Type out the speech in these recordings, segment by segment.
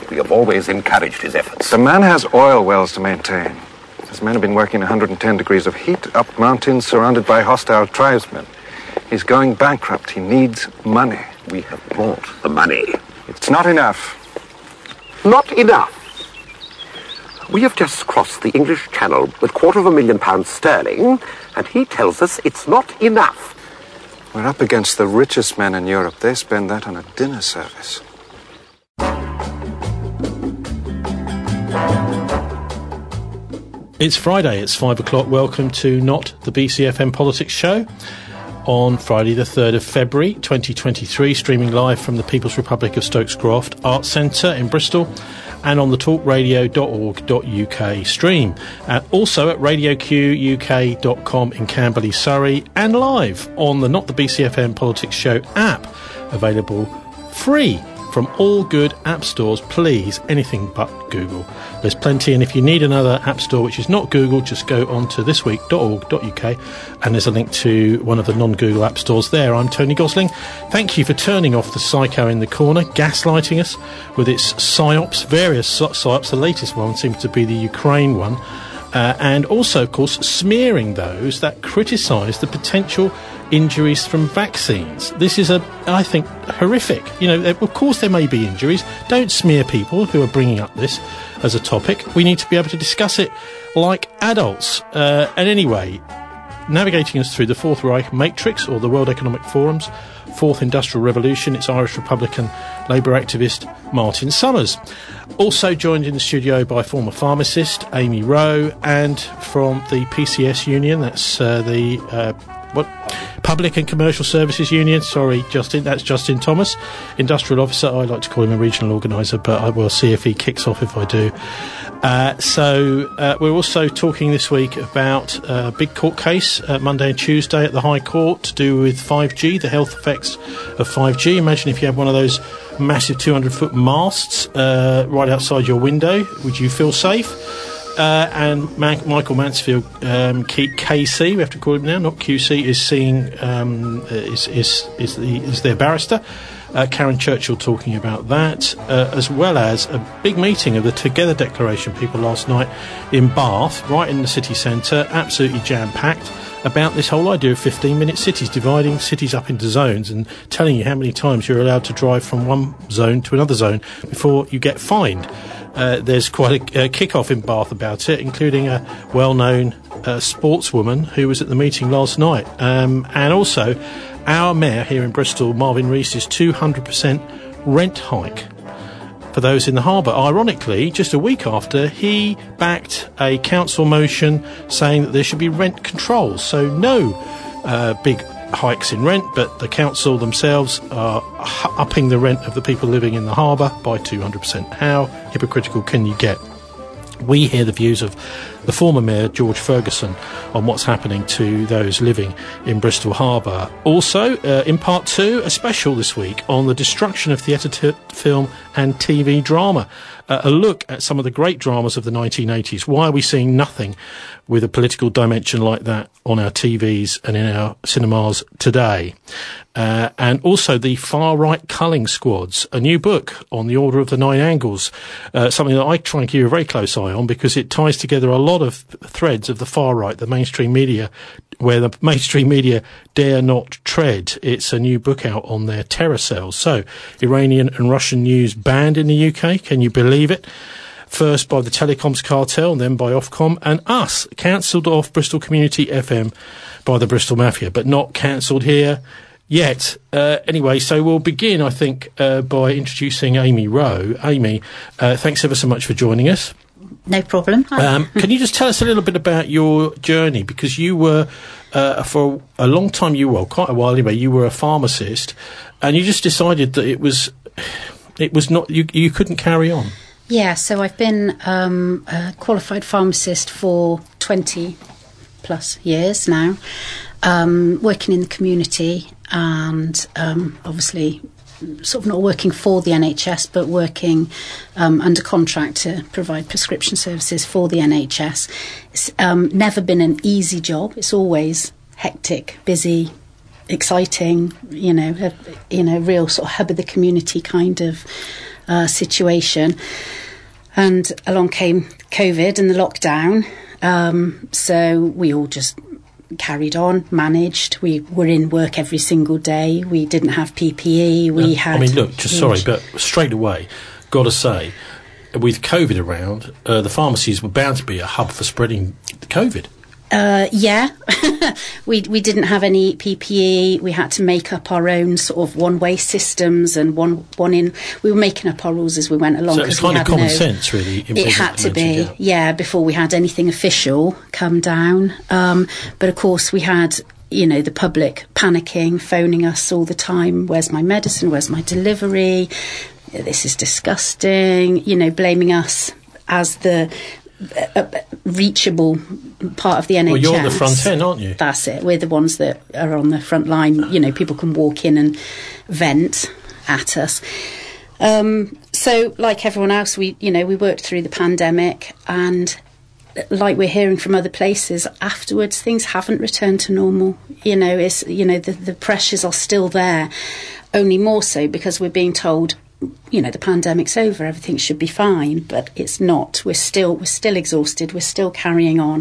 We have always encouraged his efforts. The man has oil wells to maintain. His men have been working 110 degrees of heat up mountains surrounded by hostile tribesmen. He's going bankrupt. He needs money. We have brought the money. It's not enough. Not enough. We have just crossed the English Channel with £250,000 sterling, and he tells us it's not enough. We're up against the richest men in Europe. They spend that on a dinner service. It's Friday, it's 5 o'clock. Welcome to Not the BCFM Politics Show on Friday the 3rd of February 2023, streaming live from the People's Republic of Stokes Croft Arts Centre in Bristol and on the talkradio.org.uk stream. Also at radioquk.com in Camberley, Surrey, and live on the Not the BCFM Politics Show app, available free from all good app stores. Please, anything but Google. There's plenty, and if you need another app store which is not Google, just go on to thisweek.org.uk and there's a link to one of the non-Google app stores there. I'm Tony Gosling. Thank you for turning off the psycho in the corner, gaslighting us with its psyops, various psyops. The latest one seems to be the Ukraine one. And also, of course, smearing those that criticise the potential injuries from vaccines. This is, I think, horrific. You know, of course there may be injuries. Don't smear people who are bringing up this as a topic. We need to be able to discuss it like adults. And anyway, navigating us through the Fourth Reich Matrix, or the World Economic Forum's Fourth Industrial Revolution, it's Irish Republican Labour activist Martin Summers. Also joined in the studio by former pharmacist Amy Rowe, and from the PCS Union, that's Public and Commercial Services Union. Sorry, Justin, that's Justin Thomas, industrial officer. I like to call him a regional organiser, but I will see if he kicks off if I do. So we're also talking this week about a big court case Monday and Tuesday at the High Court to do with 5G, the health effects of 5G. Imagine if you had one of those massive 200-foot masts right outside your window. Would you feel safe? And Michael Mansfield, KC, we have to call him now, not QC, is seeing is their barrister. Karen Churchill talking about that, as well as a big meeting of the Together Declaration people last night in Bath, right in the city centre, absolutely jam-packed, about this whole idea of 15-minute cities, dividing cities up into zones and telling you how many times you're allowed to drive from one zone to another zone before you get fined. There's quite a kick-off in Bath about it, including a well-known sportswoman who was at the meeting last night. And also, our mayor here in Bristol, Marvin Rees's 200% rent hike for those in the harbour. Ironically, just a week after, he backed a council motion saying that there should be rent controls. So no big hikes in rent, but the council themselves are upping the rent of the people living in the harbour by 200%. How hypocritical can you get? We hear the views of the former mayor, George Ferguson, on what's happening to those living in Bristol Harbour. Also, in part two, a special this week on the destruction of theatre, film and TV drama. A look at some of the great dramas of the 1980s. Why are we seeing nothing with a political dimension like that on our TVs and in our cinemas today? And also the far-right culling squads, a new book on the Order of the Nine Angles, something that I try and keep a very close eye on because it ties together a lot of threads of the far-right, the mainstream media, where the mainstream media dare not tread. It's a new book out on their terror cells. So, Iranian and Russian news banned in the UK, can you believe it? First by the telecoms cartel, then by Ofcom, and us, cancelled off Bristol Community FM by the Bristol Mafia, but not cancelled here yet. Anyway, so we'll begin, I think, by introducing Amy Rowe. Amy, thanks ever so much for joining us. No problem. Can you just tell us a little bit about your journey? Because you were, for a long time, quite a while anyway, you were a pharmacist, and you just decided that it was not, you couldn't carry on. Yeah, so I've been a qualified pharmacist for 20 plus years now, working in the community and obviously sort of not working for the NHS, but working under contract to provide prescription services for the NHS. It's never been an easy job. It's always hectic, busy, exciting, real sort of hub of the community kind of situation. And along came COVID and the lockdown. So we all just carried on, managed. We were in work every single day. We didn't have PPE. We had... I mean, look, just sorry, but straight away, got to say, with COVID around, the pharmacies were bound to be a hub for spreading COVID. Yeah, we didn't have any PPE. We had to make up our own sort of one-way systems and one in. We were making up our rules as we went along. So it's kind of common sense, really. It had to be, yeah, before we had anything official come down. But of course, we had, you know, the public panicking, phoning us all the time. Where's my medicine? Where's my delivery? This is disgusting. You know, blaming us as the reachable part of the NHS. Well, you're the front end, aren't you? That's it. We're the ones that are on the front line. You know, people can walk in and vent at us. So, like everyone else, we worked through the pandemic, and like we're hearing from other places, afterwards things haven't returned to normal. You know, the pressures are still there, only more so because we're being told, you know, the pandemic's over, everything should be fine, but it's not. We're still exhausted, we're still carrying on.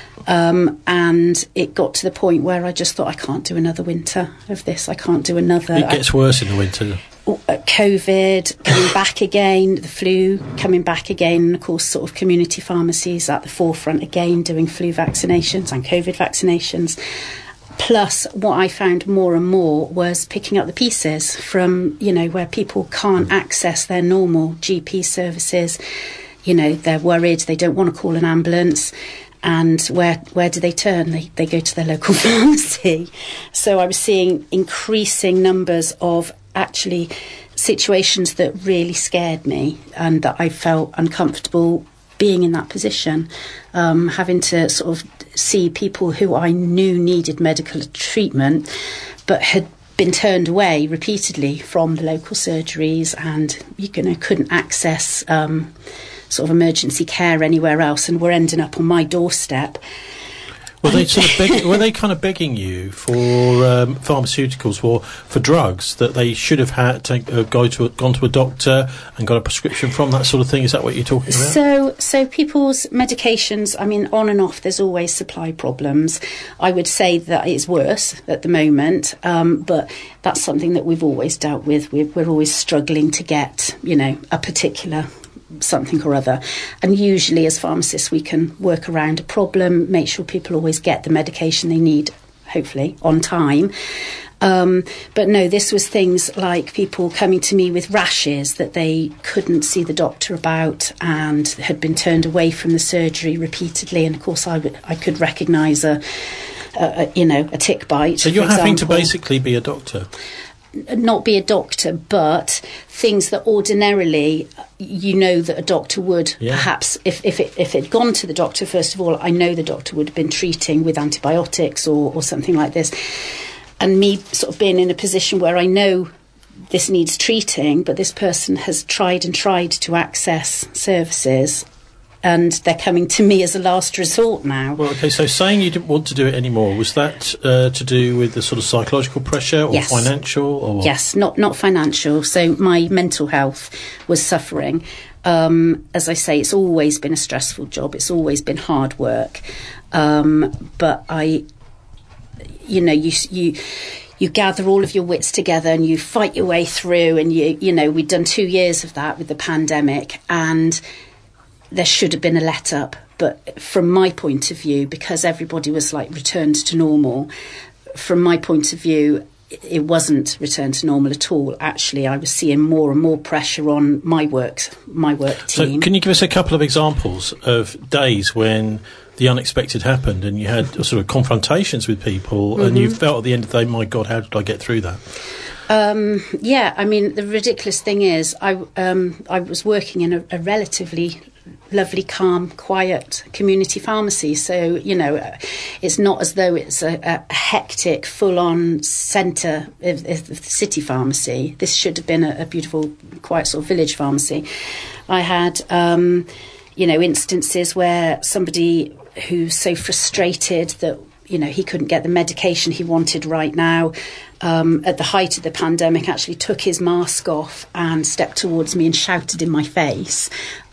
And it got to the point where I just thought, I can't do another winter of this. I can't do another. It gets worse in the winter. COVID coming back again, the flu coming back again, and of course sort of community pharmacies at the forefront again doing flu vaccinations and COVID vaccinations. Plus, what I found more and more was picking up the pieces from, you know, where people can't access their normal GP services. You know, they're worried, they don't want to call an ambulance. And where do they turn? They go to their local pharmacy. So I was seeing increasing numbers of actually situations that really scared me and that I felt uncomfortable being in that position, having to sort of see people who I knew needed medical treatment but had been turned away repeatedly from the local surgeries and, you know, couldn't access sort of emergency care anywhere else and were ending up on my doorstep. Were they kind of begging you for pharmaceuticals or for drugs that they should have had to gone to a doctor and got a prescription from, that sort of thing? Is that what you're talking about? So people's medications, I mean, on and off, there's always supply problems. I would say that it's worse at the moment, but that's something that we've always dealt with. We're always struggling to get, you know, a particular something or other, and usually as pharmacists we can work around a problem, make sure people always get the medication they need, hopefully on time. But no, this was things like people coming to me with rashes that they couldn't see the doctor about and had been turned away from the surgery repeatedly, and of course I could recognise a tick bite. So you're having to basically be a doctor? Not be a doctor, but things that ordinarily you know that a doctor would perhaps, if it had gone to the doctor, first of all, I know the doctor would have been treating with antibiotics or something like this. And me sort of being in a position where I know this needs treating, but this person has tried to access services, and they're coming to me as a last resort now. Well, okay, so saying you didn't want to do it anymore, was that to do with the sort of psychological pressure or financial? Or yes, not financial. So my mental health was suffering. As I say, it's always been a stressful job. It's always been hard work. But you gather all of your wits together and you fight your way through, and we'd done 2 years of that with the pandemic, and there should have been a let-up, but from my point of view, because everybody was like returned to normal, from my point of view, it wasn't returned to normal at all. Actually, I was seeing more and more pressure on my work team. So can you give us a couple of examples of days when the unexpected happened and you had sort of confrontations with people and you felt at the end of the day, my God, how did I get through that? I mean, the ridiculous thing is I was working in a relatively lovely, calm, quiet community pharmacy. So, it's not as though it's a hectic, full-on centre of the city pharmacy. This should have been a beautiful, quiet sort of village pharmacy. I had, instances where somebody who's so frustrated that he couldn't get the medication he wanted right now, at the height of the pandemic, actually took his mask off and stepped towards me and shouted in my face,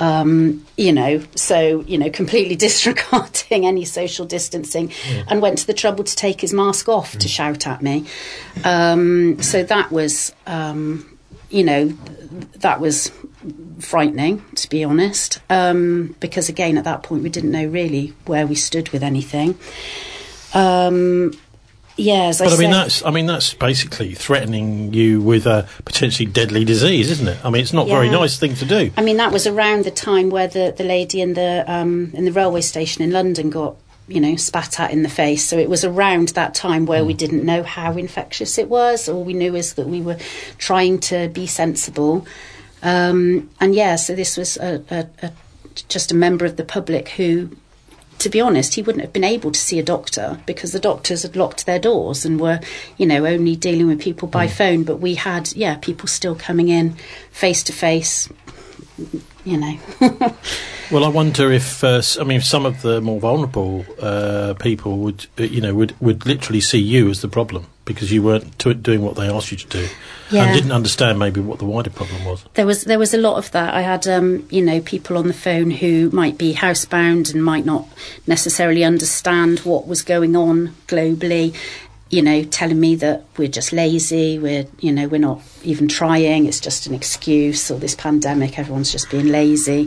completely disregarding any social distancing, and went to the trouble to take his mask off to shout at me. So that was, that was frightening, to be honest, because again, at that point, we didn't know really where we stood with anything. That's basically threatening you with a potentially deadly disease, isn't it? I mean, it's not a very nice thing to do. I mean, that was around the time where the lady in the railway station in London got, spat at in the face. So it was around that time where we didn't know how infectious it was. All we knew is that we were trying to be sensible. So this was just a member of the public who, to be honest, he wouldn't have been able to see a doctor because the doctors had locked their doors and were, only dealing with people by phone. But we had, people still coming in face to face, Well, I wonder if some of the more vulnerable people would literally see you as the problem because you weren't doing what they asked you to do, and didn't understand maybe what the wider problem was. There was a lot of that. I had people on the phone who might be housebound and might not necessarily understand what was going on globally. Telling me that we're just lazy, we're not even trying, it's just an excuse, or this pandemic, everyone's just being lazy.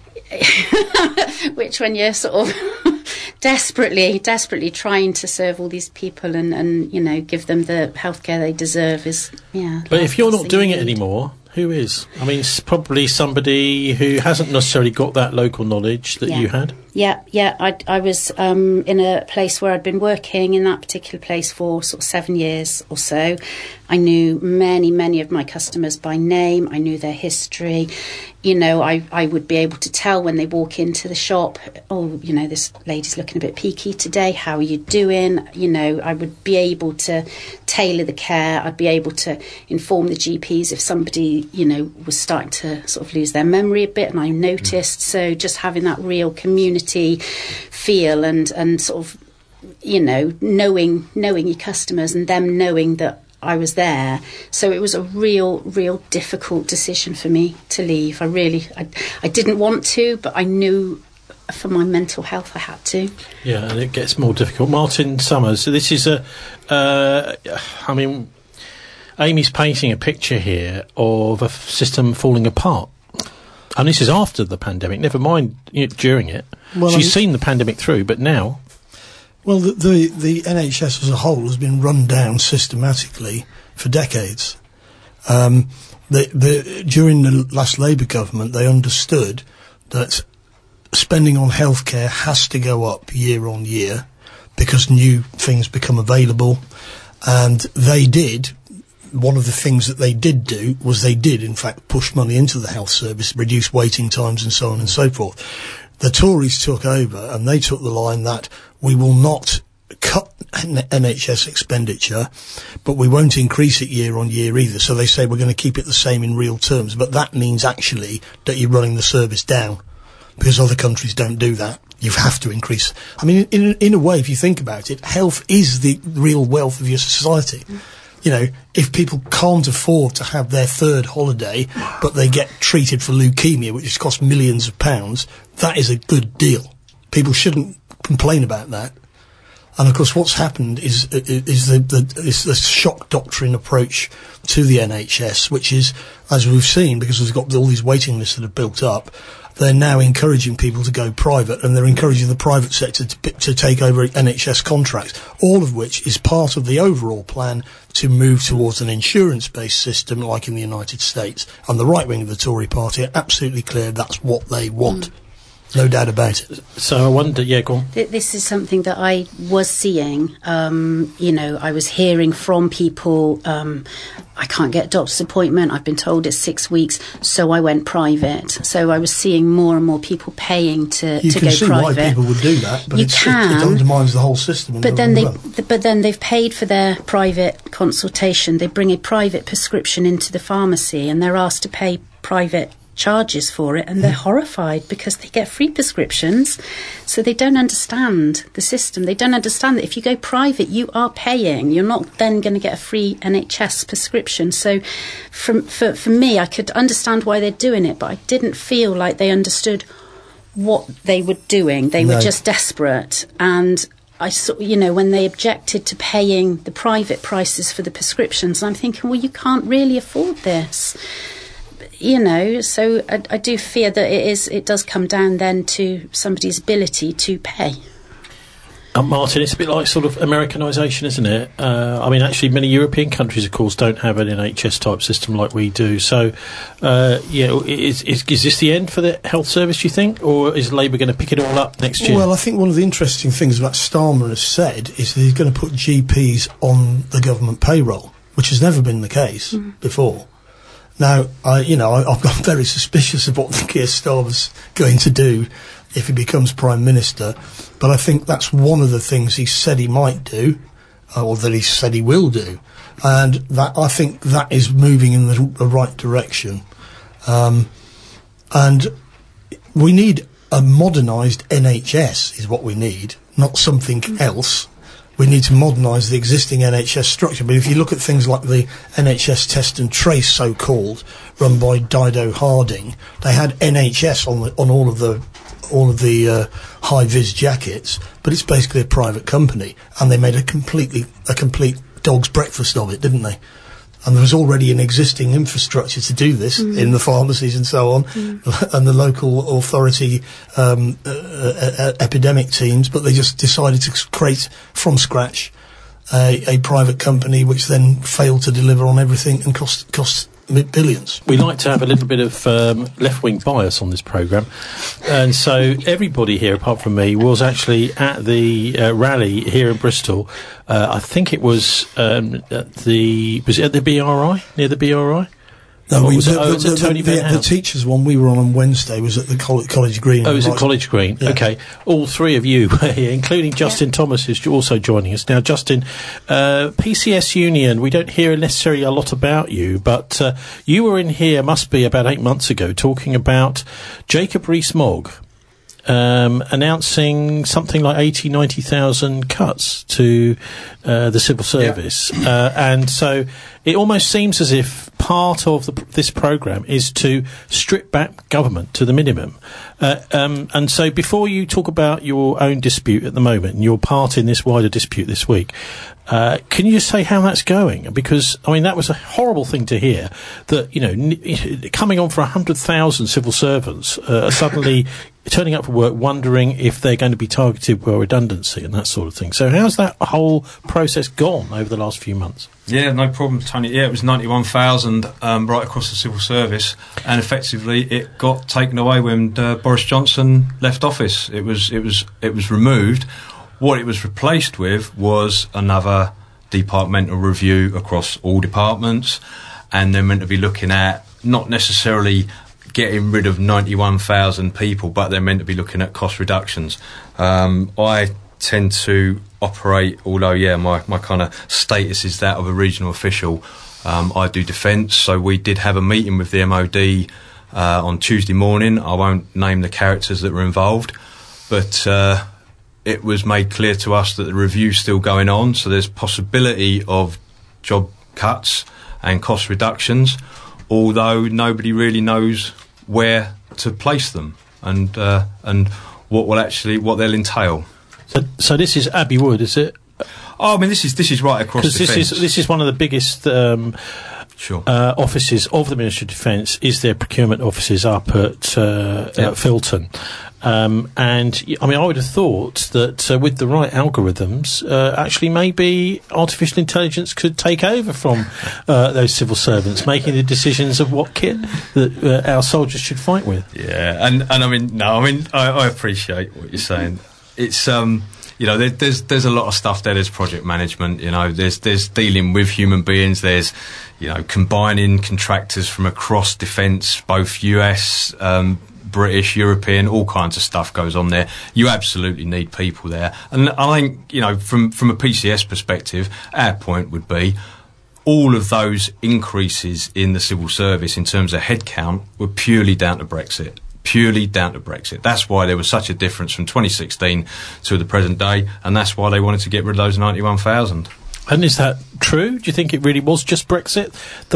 Which, when you're sort of desperately trying to serve all these people and give them the healthcare they deserve is, But if you're not doing it anymore, who is? I mean, it's probably somebody who hasn't necessarily got that local knowledge that you had. I was in a place where I'd been working in that particular place for sort of 7 years or so. I knew many of my customers by name. I knew their history. I would be able to tell when they walk into the shop, this lady's looking a bit peaky today. How are you doing? I would be able to tailor the care. I'd be able to inform the GPs if somebody, was starting to sort of lose their memory a bit, and I noticed. So just having that real community feel and sort of, knowing your customers and them knowing that I was there. So it was a real difficult decision for me to leave. I didn't want to, but I knew for my mental health I had to. Yeah, and it gets more difficult. Martin Summers, so this is Amy's painting a picture here of a system falling apart. And this is after the pandemic, never mind during it. Well, she's seen the pandemic through, but now... Well, the NHS as a whole has been run down systematically for decades. During the last Labour government, they understood that spending on healthcare has to go up year on year because new things become available. And they did. One of the things that they did do was they did, in fact, push money into the health service, reduce waiting times and so on and so forth. The Tories took over and they took the line that we will not cut NHS expenditure, but we won't increase it year on year either. So they say we're going to keep it the same in real terms, but that means actually that you're running the service down because other countries don't do that. You have to increase. I mean, in a way, if you think about it, health is the real wealth of your society. If people can't afford to have their third holiday, but they get treated for leukemia, which has cost millions of pounds, that is a good deal. People shouldn't complain about that. And of course, what's happened is the shock doctrine approach to the NHS, which is, as we've seen, because we've got all these waiting lists that have built up, they're now encouraging people to go private, and they're encouraging the private sector to take over NHS contracts, all of which is part of the overall plan to move towards an insurance-based system like in the United States. And the right wing of the Tory party are absolutely clear that's what they want. No doubt about it. So I wonder, go on. This is something that I was seeing. I was hearing from people, I can't get a doctor's appointment, I've been told it's 6 weeks, so I went private. So I was seeing more and more people paying to go private. You can see why people would do that, but it undermines the whole system. But then they've paid for their private consultation. They bring a private prescription into the pharmacy and they're asked to pay private charges for it, and they're horrified because they get free prescriptions, so they don't understand the system. They don't understand that if you go private, you are paying. You're not then going to get a free NHS prescription. So for me, I could understand why they're doing it, but I didn't feel like they understood what they were doing. They were just desperate. And I saw, when they objected to paying the private prices for the prescriptions, I'm thinking, well, you can't really afford this. So I do fear that it does come down then to somebody's ability to pay. Martin, it's a bit like sort of Americanisation, isn't it? Actually, many European countries, of course, don't have an NHS-type system like we do. So, is this the end for the health service, do you think? Or is Labour going to pick it all up next year? Well, I think one of the interesting things that Starmer has said is that he's going to put GPs on the government payroll, which has never been the case before. Now, I'm very suspicious of what Keir Starmer's going to do if he becomes Prime Minister, but I think that's one of the things he said he might do, or that he said he will do, and that I think that is moving in the right direction. And we need a modernised NHS is what we need, not something else. We need to modernise the existing NHS structure. But if you look at things like the NHS Test and Trace, so-called, run by Dido Harding, they had NHS on all of the high-vis jackets, but it's basically a private company, and they made a complete dog's breakfast of it, didn't they? And there was already an existing infrastructure to do this in the pharmacies and so on, and the local authority epidemic teams, but they just decided to create from scratch a private company which then failed to deliver on everything and cost billions. We like to have a little bit of left-wing bias on this programme, and so everybody here, apart from me, was actually at the rally here in Bristol. I think it was was it at the BRI, near the BRI? No, the teachers' one we were on Wednesday was at the College Green. Oh, it was at College Green. Yeah. Okay. All three of you were here, including Justin Thomas, who's also joining us. Now, Justin, PCS Union, we don't hear necessarily a lot about you, but you were in here, must be about 8 months ago, talking about Jacob Rees-Mogg announcing something like 90,000 cuts to the civil service. And so it almost seems as if part of this programme is to strip back government to the minimum. And so before you talk about your own dispute at the moment and your part in this wider dispute this week, can you just say how that's going? Because, that was a horrible thing to hear, that, coming on for 100,000 civil servants suddenly turning up for work wondering if they're going to be targeted by redundancy and that sort of thing. So how's that whole process gone over the last few months? Yeah, no problem, Tony. Yeah, it was 91,000 right across the civil service, and effectively it got taken away when Boris Johnson left office. It was removed. What it was replaced with was another departmental review across all departments, and they're meant to be looking at not necessarily getting rid of 91,000 people, but they're meant to be looking at cost reductions. I tend to operate, although, my kind of status is that of a regional official. I do defence, so we did have a meeting with the MOD on Tuesday morning. I won't name the characters that were involved, but it was made clear to us that the review's still going on, so there's possibility of job cuts and cost reductions, although nobody really knows where to place them and what they'll entail. So this is Abbey Wood, is it? Oh, this is right across the fence. This is one of the biggest offices of the Ministry of Defence. Is their procurement offices up at Filton? And I would have thought that with the right algorithms, actually maybe artificial intelligence could take over from those civil servants, making the decisions of what kit that our soldiers should fight with. Yeah, I appreciate what you're saying. It's there's a lot of stuff there. There's project management. There's dealing with human beings. There's combining contractors from across defence, both US. British, European, all kinds of stuff goes on there. You absolutely need people there. And I think, from a PCS perspective, our point would be all of those increases in the civil service in terms of headcount were purely down to Brexit. Purely down to Brexit. That's why there was such a difference from 2016 to the present day, and that's why they wanted to get rid of those 91,000. And is that true? Do you think it really was just Brexit?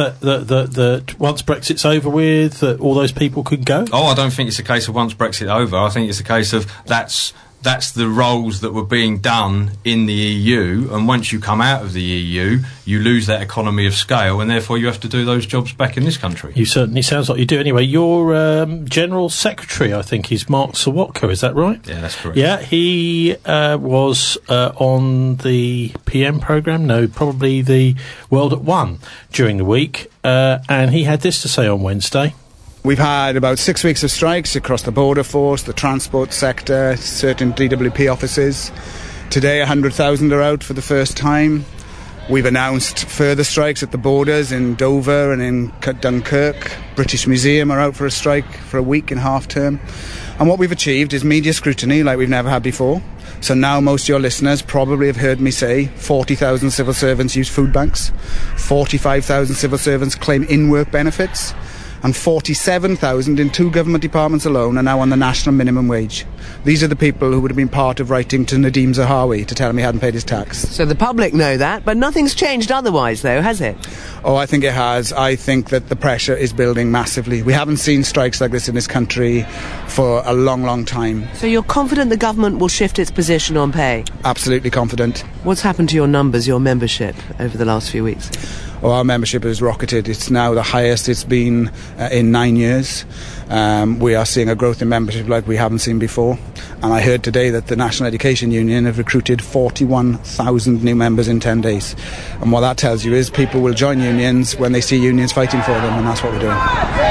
That once Brexit's over with, that all those people could go? Oh, I don't think it's a case of once Brexit over. I think it's a case of that's the roles that were being done in the EU, and once you come out of the EU, you lose that economy of scale, and therefore you have to do those jobs back in this country. You certainly sounds like you do. Anyway, your General Secretary, I think, is Mark Sawotka, is that right? Yeah, that's correct. Yeah, he was on the PM programme, probably the World at One during the week, and he had this to say on Wednesday. We've had about 6 weeks of strikes across the border force, the transport sector, certain DWP offices. Today 100,000 are out for the first time. We've announced further strikes at the borders in Dover and in Dunkirk. British Museum are out for a strike for a week in half term. And what we've achieved is media scrutiny like we've never had before. So now most of your listeners probably have heard me say 40,000 civil servants use food banks, 45,000 civil servants claim in-work benefits, and 47,000 in 2 government departments alone are now on the national minimum wage. These are the people who would have been part of writing to Nadeem Zahawi to tell him he hadn't paid his tax. So the public know that, but nothing's changed otherwise, though, has it? Oh, I think it has. I think that the pressure is building massively. We haven't seen strikes like this in this country for a long, long time. So you're confident the government will shift its position on pay? Absolutely confident. What's happened to your numbers, your membership, over the last few weeks? Oh, our membership has rocketed. It's now the highest it's been in 9 years. We are seeing a growth in membership like we haven't seen before. And I heard today that the National Education Union have recruited 41,000 new members in 10 days. And what that tells you is people will join unions when they see unions fighting for them, and that's what we're doing.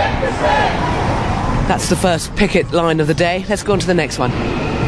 That's the first picket line of the day. Let's go on to the next one.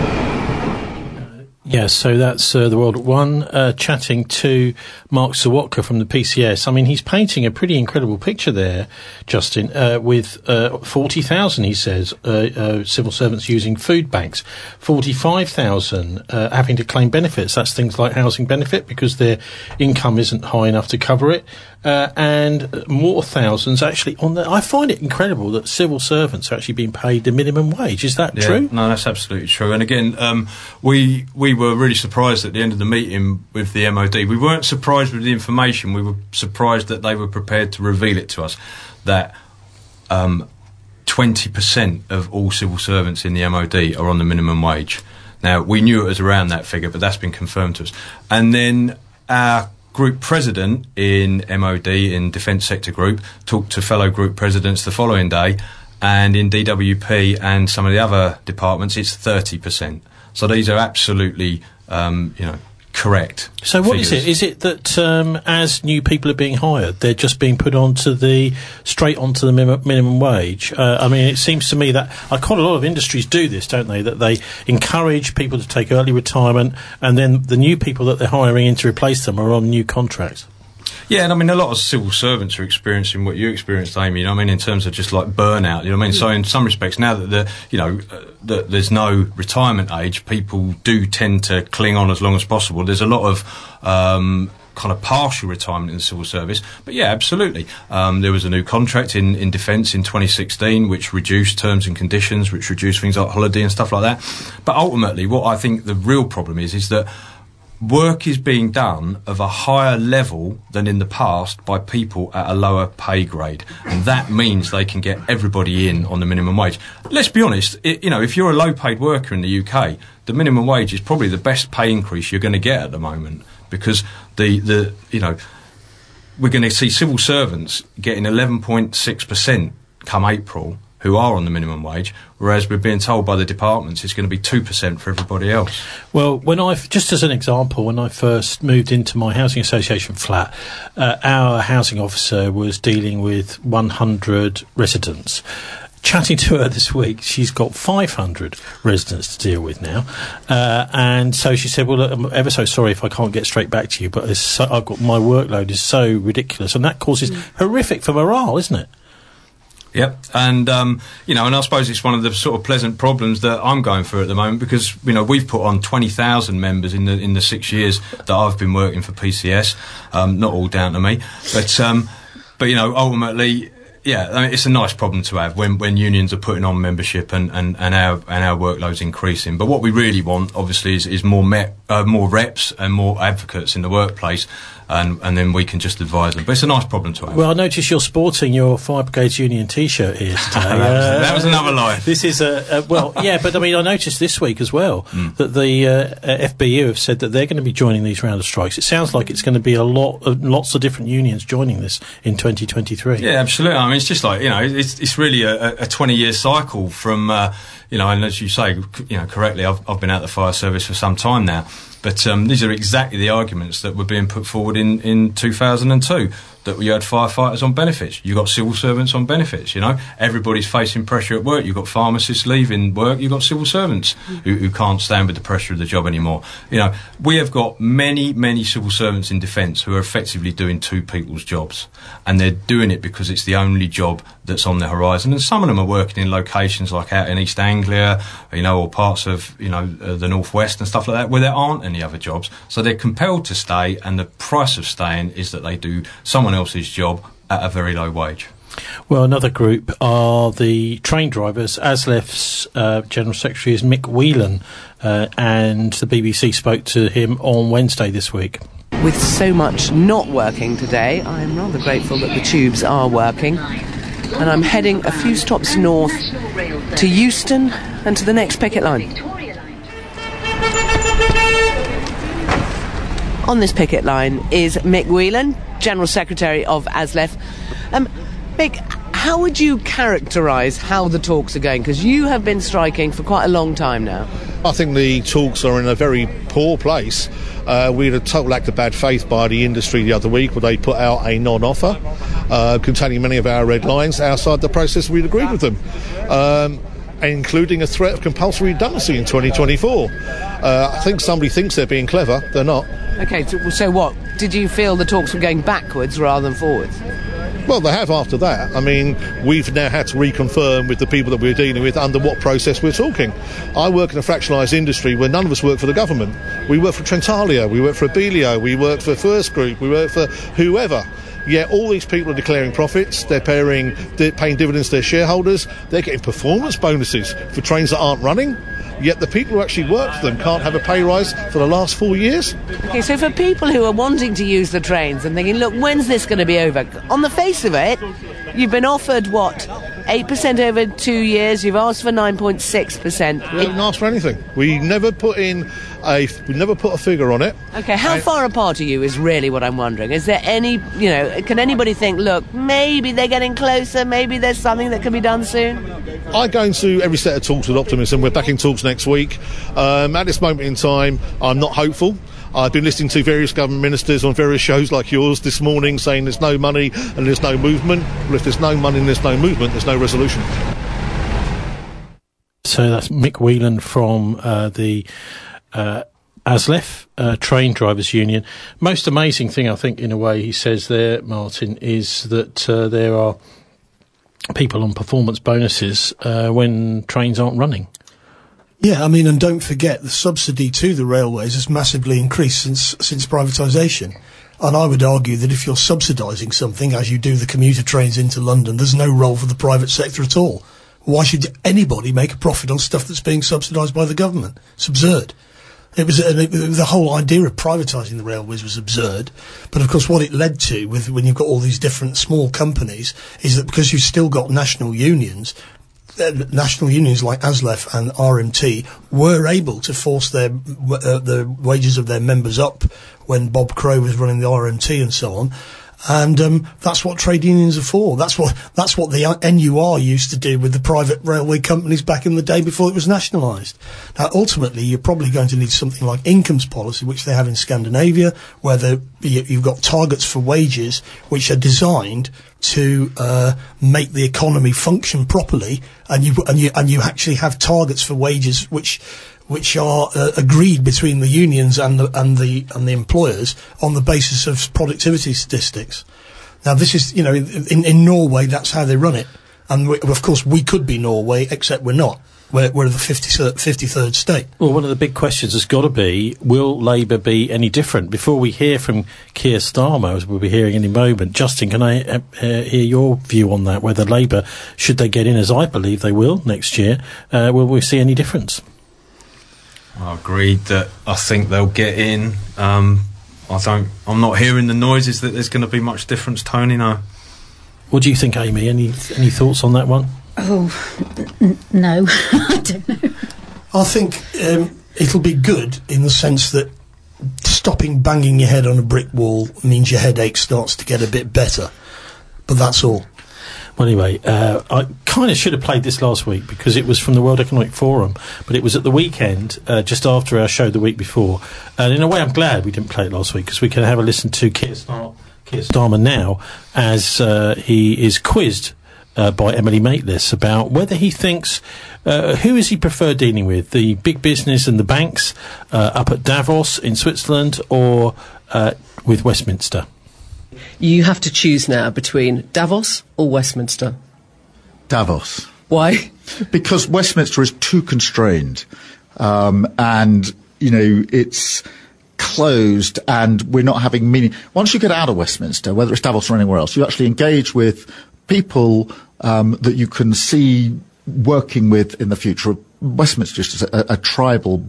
Yes, so that's the World at One, chatting to Mark Sawotka from the PCS. I mean, he's painting a pretty incredible picture there, Justin, with 40,000, he says, civil servants using food banks, 45,000 having to claim benefits. That's things like housing benefit because their income isn't high enough to cover it. And more thousands actually on the... I find it incredible that civil servants are actually being paid the minimum wage. Is that true? No, that's absolutely true. And again, we were really surprised at the end of the meeting with the MOD. We weren't surprised with the information. We were surprised that they were prepared to reveal it to us, that 20% of all civil servants in the MOD are on the minimum wage. Now, we knew it was around that figure, but that's been confirmed to us. And then our group president in MOD, in Defence Sector Group, talked to fellow group presidents the following day, and in DWP and some of the other departments, it's 30%. So these are absolutely, correct. So what figures. is it? Is it that as new people are being hired, they're just being put straight onto the minimum wage? I mean, it seems to me that quite a lot of industries do this, don't they? That they encourage people to take early retirement, and then the new people that they're hiring in to replace them are on new contracts. Yeah, and I mean, a lot of civil servants are experiencing what you experienced, Amy, you know what I mean, in terms of just like burnout, you know what I mean? So in some respects, now that that there's no retirement age, people do tend to cling on as long as possible. There's a lot of kind of partial retirement in the civil service. But yeah, absolutely. There was a new contract in Defence in 2016 which reduced terms and conditions, which reduced things like holiday and stuff like that. But ultimately, what I think the real problem is that work is being done of a higher level than in the past by people at a lower pay grade. And that means they can get everybody in on the minimum wage. Let's be honest, if you're a low-paid worker in the UK, the minimum wage is probably the best pay increase you're going to get at the moment, because we're going to see civil servants getting 11.6% come April, who are on the minimum wage, whereas we're being told by the departments it's going to be 2% for everybody else. Well, just as an example, when I first moved into my housing association flat, our housing officer was dealing with 100 residents. Chatting to her this week, she's got 500 residents to deal with now, and so she said, well, look, I'm ever so sorry if I can't get straight back to you, but my workload is so ridiculous, and that causes horrific for morale, isn't it? Yep, and and I suppose it's one of the sort of pleasant problems that I'm going through at the moment, because we've put on 20,000 members in the 6 years that I've been working for PCS. Not all down to me, but ultimately, yeah, I mean, it's a nice problem to have when unions are putting on membership and our workload's increasing. But what we really want, obviously, is more reps and more advocates in the workplace. And then we can just advise them. But it's a nice problem to have. Well, I notice you're sporting your Fire Brigades Union T-shirt here today. That was another lie. This is but I mean, I noticed this week as well that the FBU have said that they're going to be joining these round of strikes. It sounds like it's going to be lots of different unions joining this in 2023. Yeah, absolutely. I mean, it's just like, it's really a 20-year cycle from, and as you say, correctly, I've been out the fire service for some time now. But these are exactly the arguments that were being put forward in 2002, that you had firefighters on benefits, you got civil servants on benefits, Everybody's facing pressure at work. You've got pharmacists leaving work, you've got civil servants who can't stand with the pressure of the job anymore. We have got many, many civil servants in defence who are effectively doing two people's jobs, and they're doing it because it's the only job that's on the horizon. And some of them are working in locations like out in East Anglia, or parts of, the northwest and stuff like that, where there aren't any other jobs. So they're compelled to stay, and the price of staying is that they do someone else's job at a very low wage. Well, another group are the train drivers. ASLEF's General Secretary is Mick Whelan, and the BBC spoke to him on Wednesday this week. With so much not working today, I'm rather grateful that the tubes are working. And I'm heading a few stops north to Euston and to the next picket line. On this picket line is Mick Whelan, General Secretary of ASLEF. Mick, how would you characterise how the talks are going? Because you have been striking for quite a long time now. I think the talks are in a very poor place. We had a total act of bad faith by the industry the other week, where they put out a non-offer containing many of our red lines. Outside the process, we'd agreed with them, including a threat of compulsory redundancy in 2024. I think somebody thinks they're being clever. They're not. OK, so what? Did you feel the talks were going backwards rather than forwards? Well, they have after that. I mean, we've now had to reconfirm with the people that we're dealing with under what process we're talking. I work in a fractionalised industry where none of us work for the government. We work for Trentalia, we work for Abellio, we work for First Group, we work for whoever. Yet all these people are declaring profits, they're paying dividends to their shareholders, they're getting performance bonuses for trains that aren't running. Yet the people who actually work for them can't have a pay rise for the last 4 years. OK, so for people who are wanting to use the trains and thinking, look, when's this going to be over? On the face of it, you've been offered, 8% over 2 years, you've asked for 9.6%. We haven't asked for anything. We never put a figure on it. OK, how far apart are you is really what I'm wondering. Is there any, can anybody think, look, maybe they're getting closer, maybe there's something that can be done soon? I go into every set of talks with optimism. We're back in talks next week. At this moment in time, I'm not hopeful. I've been listening to various government ministers on various shows like yours this morning saying there's no money and there's no movement. Well, if there's no money and there's no movement, there's no resolution. So that's Mick Whelan from the ASLEF, Train Drivers Union. Most amazing thing, I think, in a way, he says there, Martin, is that there are people on performance bonuses when trains aren't running. Yeah, I mean, and don't forget the subsidy to the railways has massively increased since privatisation. And I would argue that if you're subsidising something, as you do the commuter trains into London, there's no role for the private sector at all. Why should anybody make a profit on stuff that's being subsidised by the government? It's absurd. The whole idea of privatising the railways was absurd. But of course what it led to, when you've got all these different small companies, is that because you've still got national unions like ASLEF and RMT were able to force the wages of their members up when Bob Crow was running the RMT and so on. And that's what trade unions are for. That's what the NUR used to do with the private railway companies back in the day before it was nationalised. Now, ultimately, you're probably going to need something like incomes policy, which they have in Scandinavia, where you've got targets for wages which are designed to make the economy function properly, and you actually have targets for wages which are agreed between the unions and the employers on the basis of productivity statistics. Now, this is, in Norway, that's how they run it. And of course, we could be Norway, except we're not. We're the 53rd state. Well, one of the big questions has got to be, will Labour be any different? Before we hear from Keir Starmer, as we'll be hearing in a moment, Justin, can I hear your view on that, whether Labour, should they get in, as I believe they will next year, will we see any difference? I agreed that I think they'll get in. I'm not hearing the noises that there's going to be much difference, Tony, no. What do you think, Amy? Any thoughts on that one? Oh, no. I don't know. I think it'll be good in the sense that stopping banging your head on a brick wall means your headache starts to get a bit better. But that's all. Well, anyway, I kind of should have played this last week because it was from the World Economic Forum, but it was at the weekend, just after our show the week before. And in a way, I'm glad we didn't play it last week because we can have a listen to Keir Starmer now as he is quizzed by Emily Maitlis about whether he thinks who is he prefer dealing with, the big business and the banks up at Davos in Switzerland or with Westminster. You have to choose now between Davos or Westminster. Davos. Why? Because Westminster is too constrained, and it's closed, and we're not having meaning. Once you get out of Westminster, whether it's Davos or anywhere else, you actually engage with people that you can see working with in the future. Westminster is just a tribal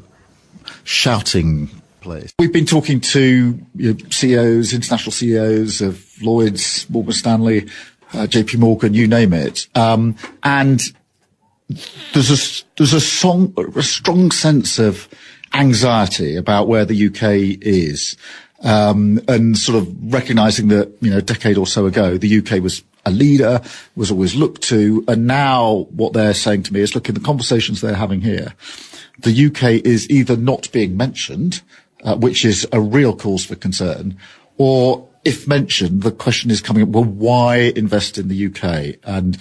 shouting place. We've been talking to CEOs, international CEOs of Lloyds, Morgan Stanley, JP Morgan, you name it, and there's a strong sense of anxiety about where the UK is, and sort of recognising that a decade or so ago the UK was a leader, was always looked to, and now what they're saying to me is, look, in the conversations they're having here, the UK is either not being mentioned, which is a real cause for concern, or if mentioned, the question is coming up, well, why invest in the UK? And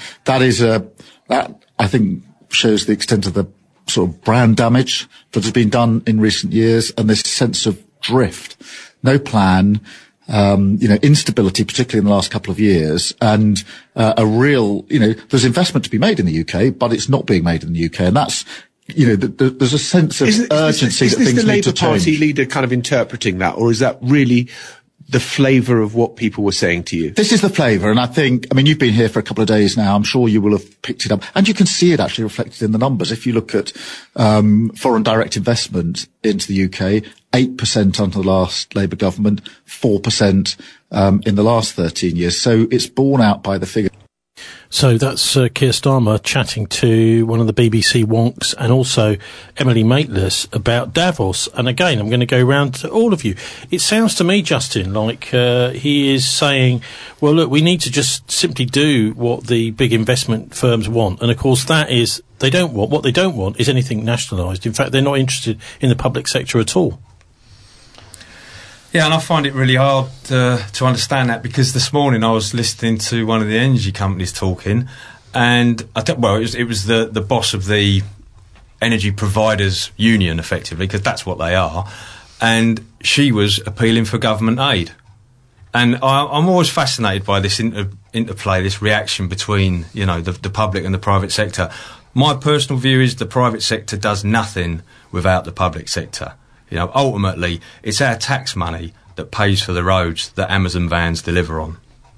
that I think shows the extent of the sort of brand damage that has been done in recent years, and this sense of drift, no plan, instability, particularly in the last couple of years, and a real, there's investment to be made in the UK, but it's not being made in the UK, and that's, there's a sense of urgency that things need to change. Is this the Labour Party leader kind of interpreting that, or is that really the flavour of what people were saying to you? This is the flavour, and I mean, you've been here for a couple of days now. I'm sure you will have picked it up, and you can see it actually reflected in the numbers. If you look at foreign direct investment into the UK, 8% under the last Labour government, 4% in the last 13 years. So it's borne out by the figure. So that's Keir Starmer chatting to one of the BBC wonks and also Emily Maitlis about Davos. And again, I'm going to go round to all of you. It sounds to me, Justin, like he is saying, well, look, we need to just simply do what the big investment firms want. And of course, what they don't want is anything nationalised. In fact, they're not interested in the public sector at all. Yeah, and I find it really hard to understand that, because this morning I was listening to one of the energy companies talking, and it was the boss of the energy providers union, effectively, because that's what they are, and she was appealing for government aid. And I'm always fascinated by this interplay, this reaction between the public and the private sector. My personal view is the private sector does nothing without the public sector. Ultimately, it's our tax money that pays for the roads that Amazon vans deliver on.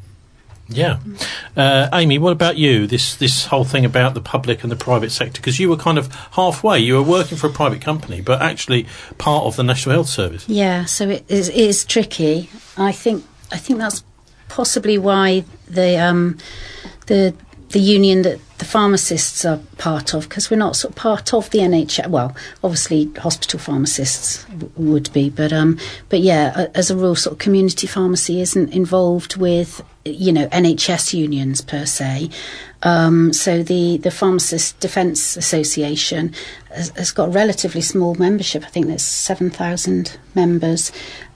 Yeah. Amy, what about you? This whole thing about the public and the private sector, because you were kind of halfway. You were working for a private company, but actually part of the National Health Service. Yeah, so it is tricky. I think that's possibly why the union that the pharmacists are part of, because we're not sort of part of the NHS. Well, obviously hospital pharmacists would be, but yeah, as a rule, sort of community pharmacy isn't involved with NHS unions per se. So the Pharmacist Defence Association has got a relatively small membership. I think there's 7,000 members.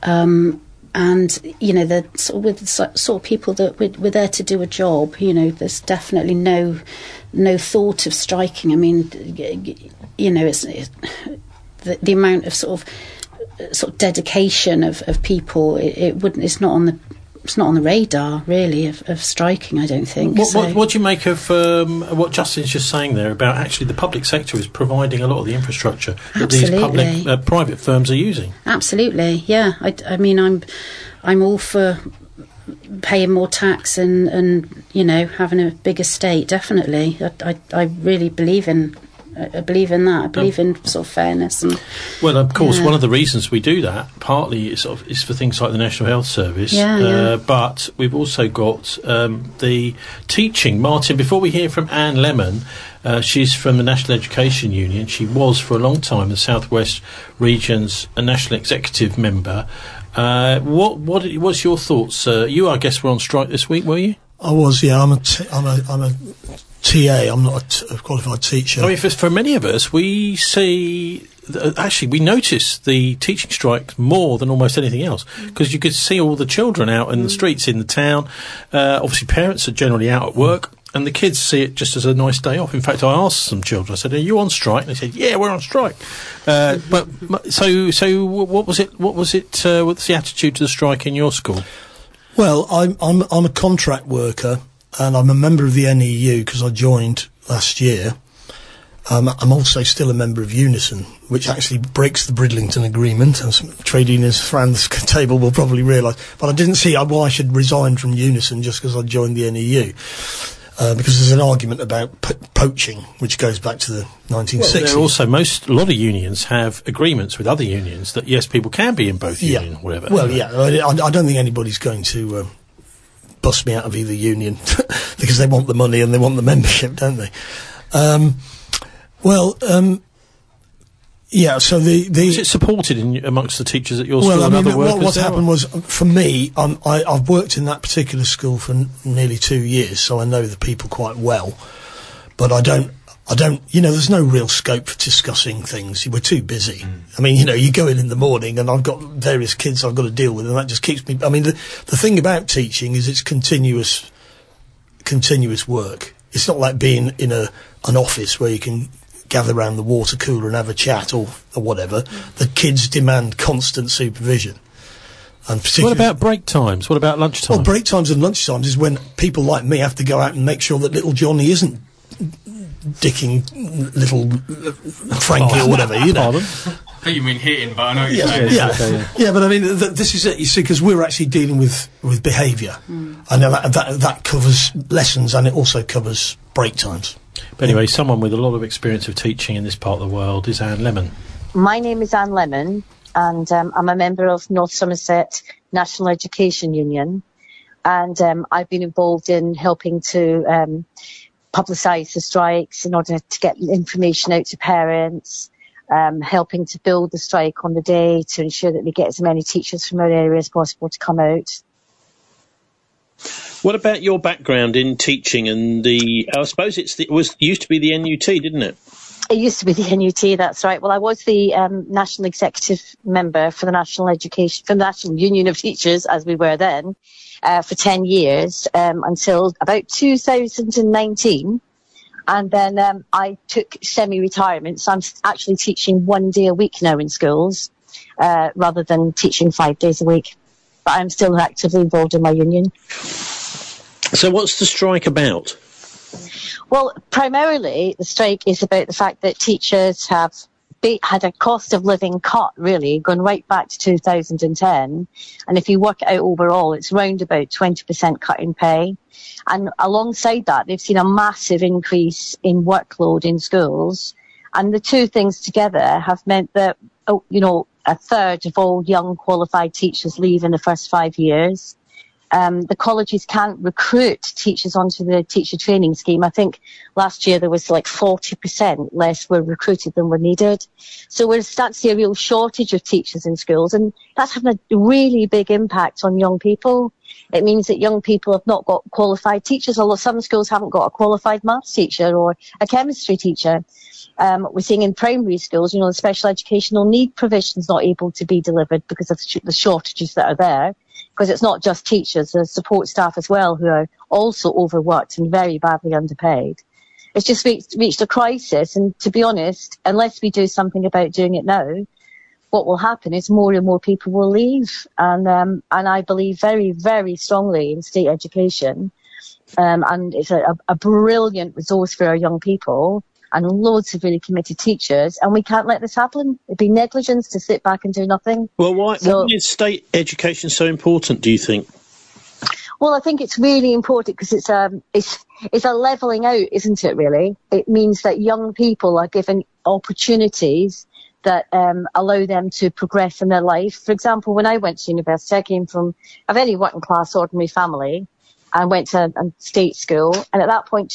And the with the sort of people that we're there to do a job. There's definitely no thought of striking. I mean, it's the amount of sort of dedication of people. It's not on the it's not on the radar really of striking. I don't think. What do you make of what Justin's just saying there about actually the public sector is providing a lot of the infrastructure that these public private firms are using? Absolutely, yeah. I mean, I'm all for paying more tax and having a bigger state. Definitely, I really believe in. I believe in that. I believe in sort of fairness. And, well, of course, one of the reasons we do that partly is for things like the National Health Service. But we've also got the teaching. Martin, before we hear from Anne Lemon, she's from the National Education Union. She was for a long time the South West Region's National Executive member. What's your thoughts? You, I guess, were on strike this week, were you? I was. Yeah, I'm a TA. I'm not a qualified teacher. I mean, for many of us, we see. Actually, we notice the teaching strike more than almost anything else because you could see all the children out in the streets in the town. Obviously, parents are generally out at work, and the kids see it just as a nice day off. In fact, I asked some children. I said, "Are you on strike?" And they said, "Yeah, we're on strike." So what was it? What's the attitude to the strike in your school? Well, I'm a contract worker. And I'm a member of the NEU because I joined last year. I'm also still a member of Unison, which actually breaks the Bridlington Agreement, as trade unionists around the table will probably realise. But I didn't see why I should resign from Unison just because I joined the NEU. Because there's an argument about poaching, which goes back to the 1960s. Well, there are also a lot of unions have agreements with other unions that, yes, people can be in both unions or whatever. Well, yeah, I don't think anybody's going to bust me out of either union because they want the money and they want the membership, don't they? Yeah, so is it supported amongst the teachers at your school? Well, I mean, what's happened was, for me, I've worked in that particular school for nearly 2 years, so I know the people quite well. But I don't, there's no real scope for discussing things. We're too busy. I mean, you go in the morning and I've got various kids I've got to deal with, and that just keeps me. I mean, the thing about teaching is it's continuous work. It's not like being in an office where you can gather around the water cooler and have a chat or whatever. The kids demand constant supervision. And what about break times? What about lunchtime? Well, break times and lunchtimes is when people like me have to go out and make sure that little Johnny isn't dicking little Frankie or whatever, Pardon? I think you mean hitting, but I know what you're saying. Yeah, but I mean, this is it, you see, because we're actually dealing with behaviour. I know that covers lessons and it also covers break times. But anyway, someone with a lot of experience of teaching in this part of the world is Anne Lemon. My name is Anne Lemon, and I'm a member of North Somerset National Education Union, and I've been involved in helping to publicise the strikes in order to get information out to parents, helping to build the strike on the day to ensure that we get as many teachers from our area as possible to come out. What about your background in teaching and I suppose it used to be the NUT, didn't it? It used to be the NUT, that's right. Well, I was the national executive member for the National Union of Teachers, as we were then, for 10 years, until about 2019. And then I took semi-retirement, so I'm actually teaching 1 day a week now in schools, rather than teaching 5 days a week. But I'm still actively involved in my union. So what's the strike about? Well, primarily the strike is about the fact that teachers have had a cost of living cut, really, going right back to 2010. And if you work it out overall, it's round about 20% cut in pay. And alongside that, they've seen a massive increase in workload in schools. And the two things together have meant that, a third of all young qualified teachers leave in the first 5 years. The colleges can't recruit teachers onto the teacher training scheme. I think last year there was like 40% less were recruited than were needed. So we're starting to see a real shortage of teachers in schools, and that's having a really big impact on young people. It means that young people have not got qualified teachers, although some schools haven't got a qualified maths teacher or a chemistry teacher. We're seeing in primary schools, the special educational need provision's not able to be delivered because of the shortages that are there. Because it's not just teachers, there's support staff as well who are also overworked and very badly underpaid. It's just reached a crisis, and to be honest, unless we do something about doing it now, what will happen is more and more people will leave. And I believe very, very strongly in state education. And it's a brilliant resource for our young people and loads of really committed teachers. And we can't let this happen. It'd be negligence to sit back and do nothing. Well, why is state education so important, do you think? Well, I think it's really important because it's a levelling out, isn't it, really? It means that young people are given opportunities that allow them to progress in their life. For example, when I went to university, I came from a very working class, ordinary family and went to a state school. And at that point,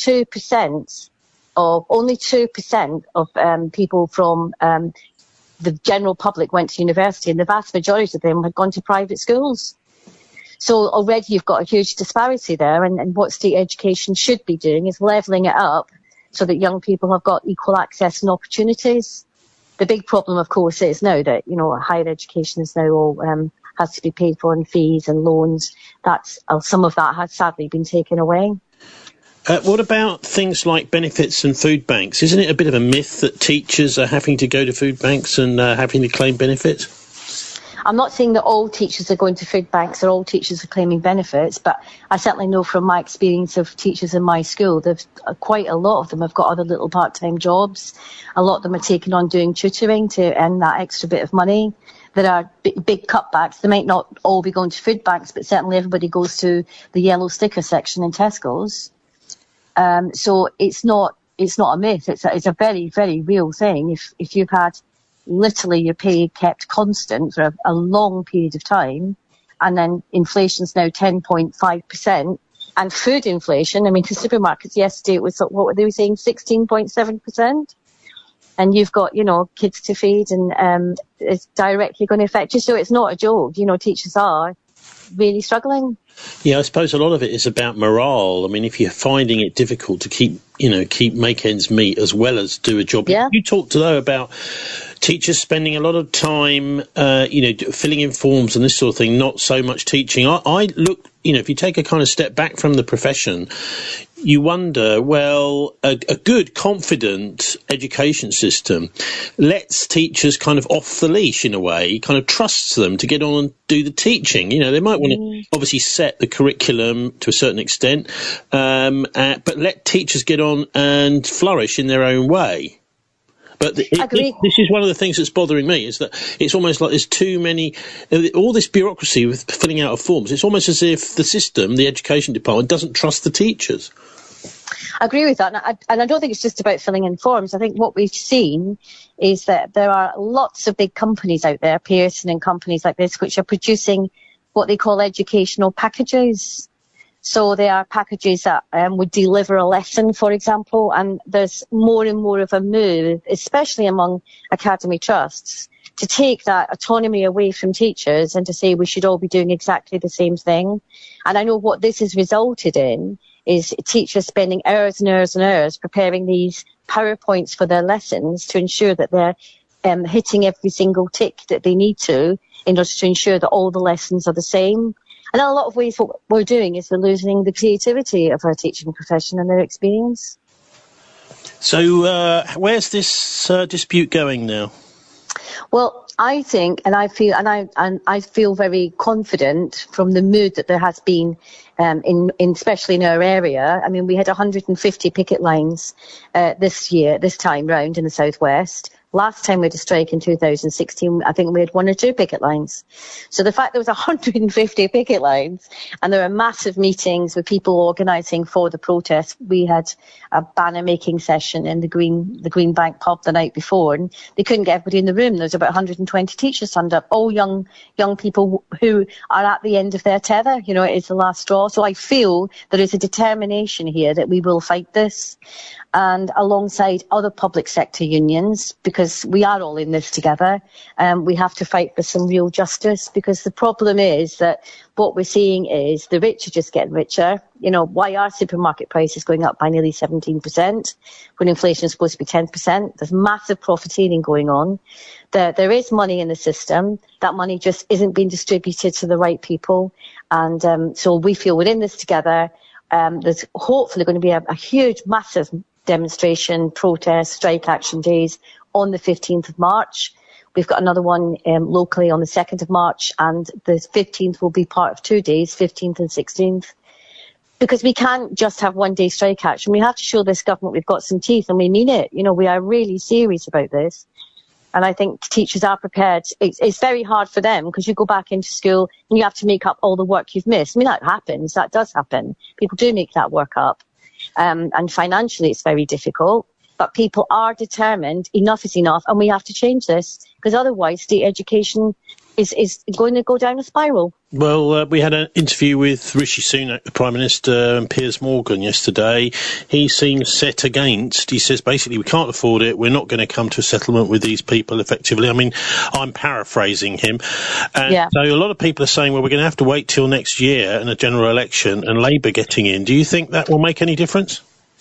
only 2% of people from the general public went to university, and the vast majority of them had gone to private schools. So already you've got a huge disparity there, and what state education should be doing is levelling it up so that young people have got equal access and opportunities. The big problem, of course, is now that, higher education is now all has to be paid for in fees and loans. Some of that has sadly been taken away. What about things like benefits and food banks? Isn't it a bit of a myth that teachers are having to go to food banks and having to claim benefits? I'm not saying that all teachers are going to food banks or all teachers are claiming benefits, but I certainly know from my experience of teachers in my school, quite a lot of them have got other little part-time jobs. A lot of them are taking on doing tutoring to earn that extra bit of money. There are big cutbacks. They might not all be going to food banks, but certainly everybody goes to the yellow sticker section in Tesco's. So it's not a myth. It's a very, very real thing. If you've had literally your pay kept constant for a long period of time, and then inflation's now 10.5%, and food inflation, I mean, the supermarkets yesterday, it was, what were they saying, 16.7%? And you've got, kids to feed, and it's directly going to affect you. So it's not a joke. Teachers are really struggling. Yeah, I suppose a lot of it is about morale. I mean, if you're finding it difficult to keep make ends meet as well as do a job. Yeah. You talked, though, about teachers spending a lot of time, filling in forms and this sort of thing, not so much teaching. I look, if you take a kind of step back from the profession, you wonder, well, a good, confident education system lets teachers kind of off the leash in a way, kind of trusts them to get on and do the teaching. They might want to obviously set the curriculum to a certain extent, but let teachers get on and flourish in their own way. But this is one of the things that's bothering me, is that it's almost like there's too many, all this bureaucracy with filling out of forms. It's almost as if the system, the education department, doesn't trust the teachers. I agree with that. And I don't think it's just about filling in forms. I think what we've seen is that there are lots of big companies out there, Pearson and companies like this, which are producing what they call educational packages. So they are packages that would deliver a lesson, for example, and there's more and more of a move, especially among academy trusts, to take that autonomy away from teachers and to say we should all be doing exactly the same thing. And I know what this has resulted in is teachers spending hours and hours and hours preparing these PowerPoints for their lessons to ensure that they're hitting every single tick that they need to in order to ensure that all the lessons are the same. And in a lot of ways, what we're doing is we're losing the creativity of our teaching profession and their experience. So where's this dispute going now? Well, I think, and I feel very confident from the mood that there has been, especially in our area. I mean, we had 150 picket lines this time round in the southwest. Last time we had a strike in 2016, I think we had 1 or 2 picket lines. So the fact there was 150 picket lines and there were massive meetings with people organising for the protest. We had a banner making session in the Green Bank pub the night before, and they couldn't get everybody in the room. There was about 120 teachers turned up, all young people who are at the end of their tether. It's the last straw. So I feel there is a determination here that we will fight this. And alongside other public sector unions, because we are all in this together, we have to fight for some real justice, because the problem is that what we're seeing is the rich are just getting richer. Why are supermarket prices going up by nearly 17% when inflation is supposed to be 10%? There's massive profiteering going on. There is money in the system. That money just isn't being distributed to the right people. And so we feel we're in this together. There's hopefully going to be a huge, massive demonstration, protest, strike action days on the 15th of March. We've got another one locally on the 2nd of March, and the 15th will be part of 2 days, 15th and 16th. Because we can't just have one day strike action. We have to show this government we've got some teeth, and we mean it. You know, we are really serious about this. And I think teachers are prepared. It's very hard for them because you go back into school and you have to make up all the work you've missed. I mean, that happens. That does happen. People do make that work up. And financially it's very difficult. But people are determined, enough is enough, and we have to change this, because otherwise state education is going to go down a spiral. Well, we had an interview with Rishi Sunak, the Prime Minister, and Piers Morgan yesterday. He seems set against. He says basically we can't afford it. We're not going to come to a settlement with these people effectively. I mean, I'm paraphrasing him. And so a lot of people are saying, well, we're going to have to wait till next year and a general election and Labour getting in. Do you think that will make any difference?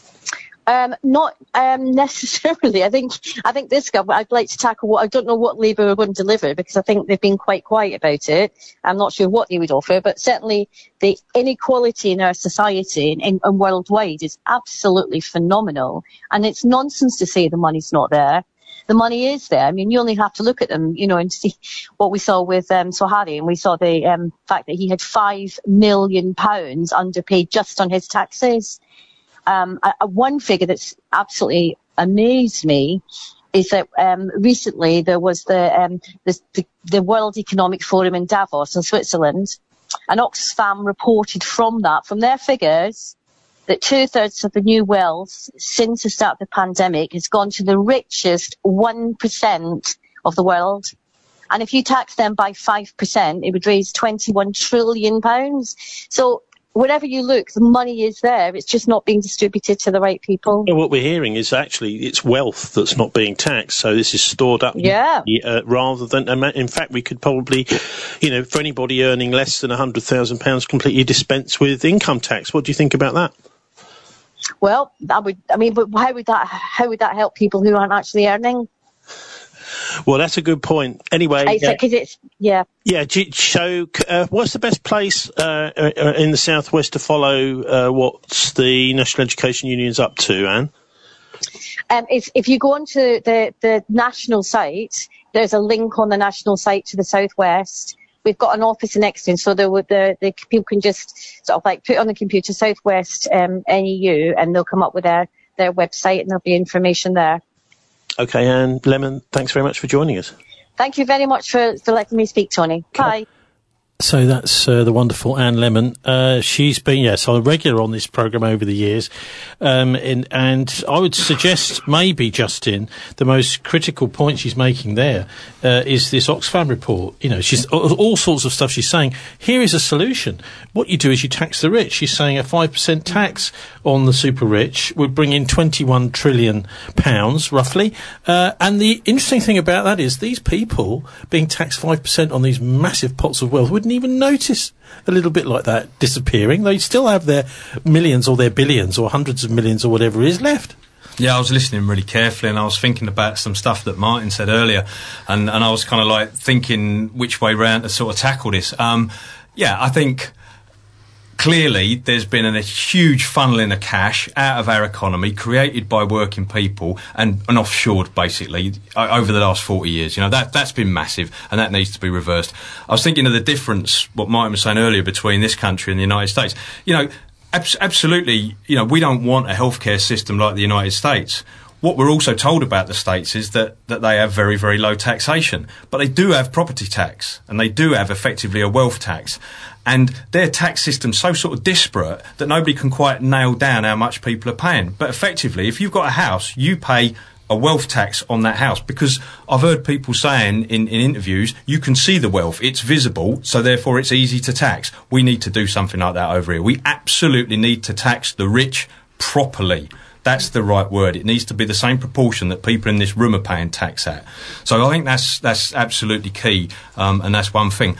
Not necessarily. I think this government, I'd like to tackle what I don't know what Labour are going to deliver, because I think they've been quite quiet about it. I'm not sure what they would offer, but certainly the inequality in our society and worldwide is absolutely phenomenal. And it's nonsense to say the money's not there. The money is there. I mean, you only have to look at them, you know, and see what we saw with Sohari, and we saw the fact that he had £5 million underpaid just on his taxes. One figure that's absolutely amazed me is that recently there was the World Economic Forum in Davos in Switzerland, and Oxfam reported from their figures, that 2/3 of the new wealth since the start of the pandemic has gone to the richest 1% of the world. And if you tax them by 5%, it would raise £21 trillion. So wherever you look, the money is there. It's just not being distributed to the right people. Well, what we're hearing is actually it's wealth that's not being taxed. So this is stored up rather than... In fact, we could probably, you know, for anybody earning less than £100,000, completely dispense with income tax. What do you think about that? Well, but how would that help people who aren't actually earning? Well, that's a good point. Anyway, So, what's the best place in the southwest to follow what the National Education Union's up to, Anne? If you go onto the national site, there's a link on the national site to the southwest. We've got an office in Exton, so the people can just sort of like put on the computer Southwest NEU, and they'll come up with their website, and there'll be information there. Okay, Anne Lemon, thanks very much for joining us. Thank you very much for letting me speak, Tony. Bye. So that's the wonderful Anne Lemon. She's been, a regular on this programme over the years. And I would suggest maybe, Justin, the most critical point she's making there is this Oxfam report. You know, she's all sorts of stuff she's saying. Here is a solution. What you do is you tax the rich. She's saying a 5% tax on the super rich would bring in £21 trillion, roughly. And the interesting thing about that is these people being taxed 5% on these massive pots of wealth wouldn't even notice a little bit like that disappearing. They still have their millions or their billions or hundreds of millions or whatever is left. Yeah, I was listening really carefully, and I was thinking about some stuff that Martin said earlier, and I was kind of like thinking which way round to sort of tackle this. I think clearly there's been a huge funneling of cash out of our economy created by working people and offshored basically over the last 40 years. You know, that's been massive, and that needs to be reversed. I was thinking of the difference, what Martin was saying earlier, between this country and the United States. You know, absolutely, you know, we don't want a healthcare system like the United States. What we're also told about the States is that they have very, very low taxation. But they do have property tax, and they do have effectively a wealth tax. And their tax system's so sort of disparate that nobody can quite nail down how much people are paying. But effectively, if you've got a house, you pay a wealth tax on that house, because I've heard people saying in interviews, you can see the wealth, it's visible, so therefore it's easy to tax. We need to do something like that over here. We absolutely need to tax the rich properly. That's the right word. It needs to be the same proportion that people in this room are paying tax at. So I think that's absolutely key, and that's one thing.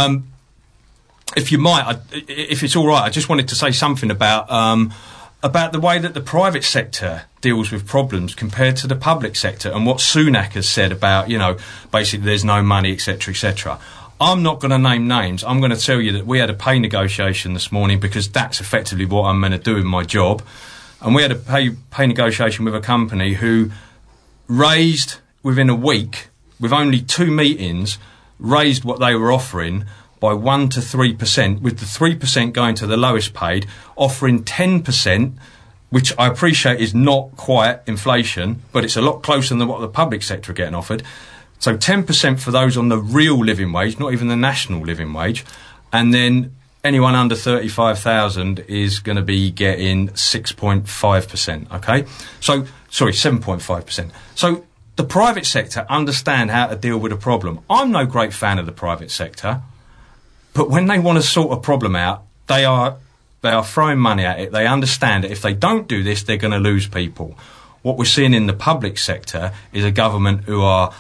If you might, if it's all right, I just wanted to say something about the way that the private sector deals with problems compared to the public sector, and what Sunak has said about, you know, basically there's no money, etc., etc. I'm not going to name names. I'm going to tell you that we had a pay negotiation this morning, because that's effectively what I'm going to do in my job. And we had a pay negotiation with a company who raised, within a week, with only 2 meetings, raised what they were offering by 1 to 3%, with the 3% going to the lowest paid, offering 10%, which I appreciate is not quite inflation, but it's a lot closer than what the public sector are getting offered. So 10% for those on the real living wage, not even the national living wage, and then anyone under 35,000 is going to be getting 6.5%, okay? So, sorry, 7.5%. So the private sector understand how to deal with a problem. I'm no great fan of the private sector, but when they want to sort a problem out, they are throwing money at it. They understand that if they don't do this, they're going to lose people. What we're seeing in the public sector is a government who are,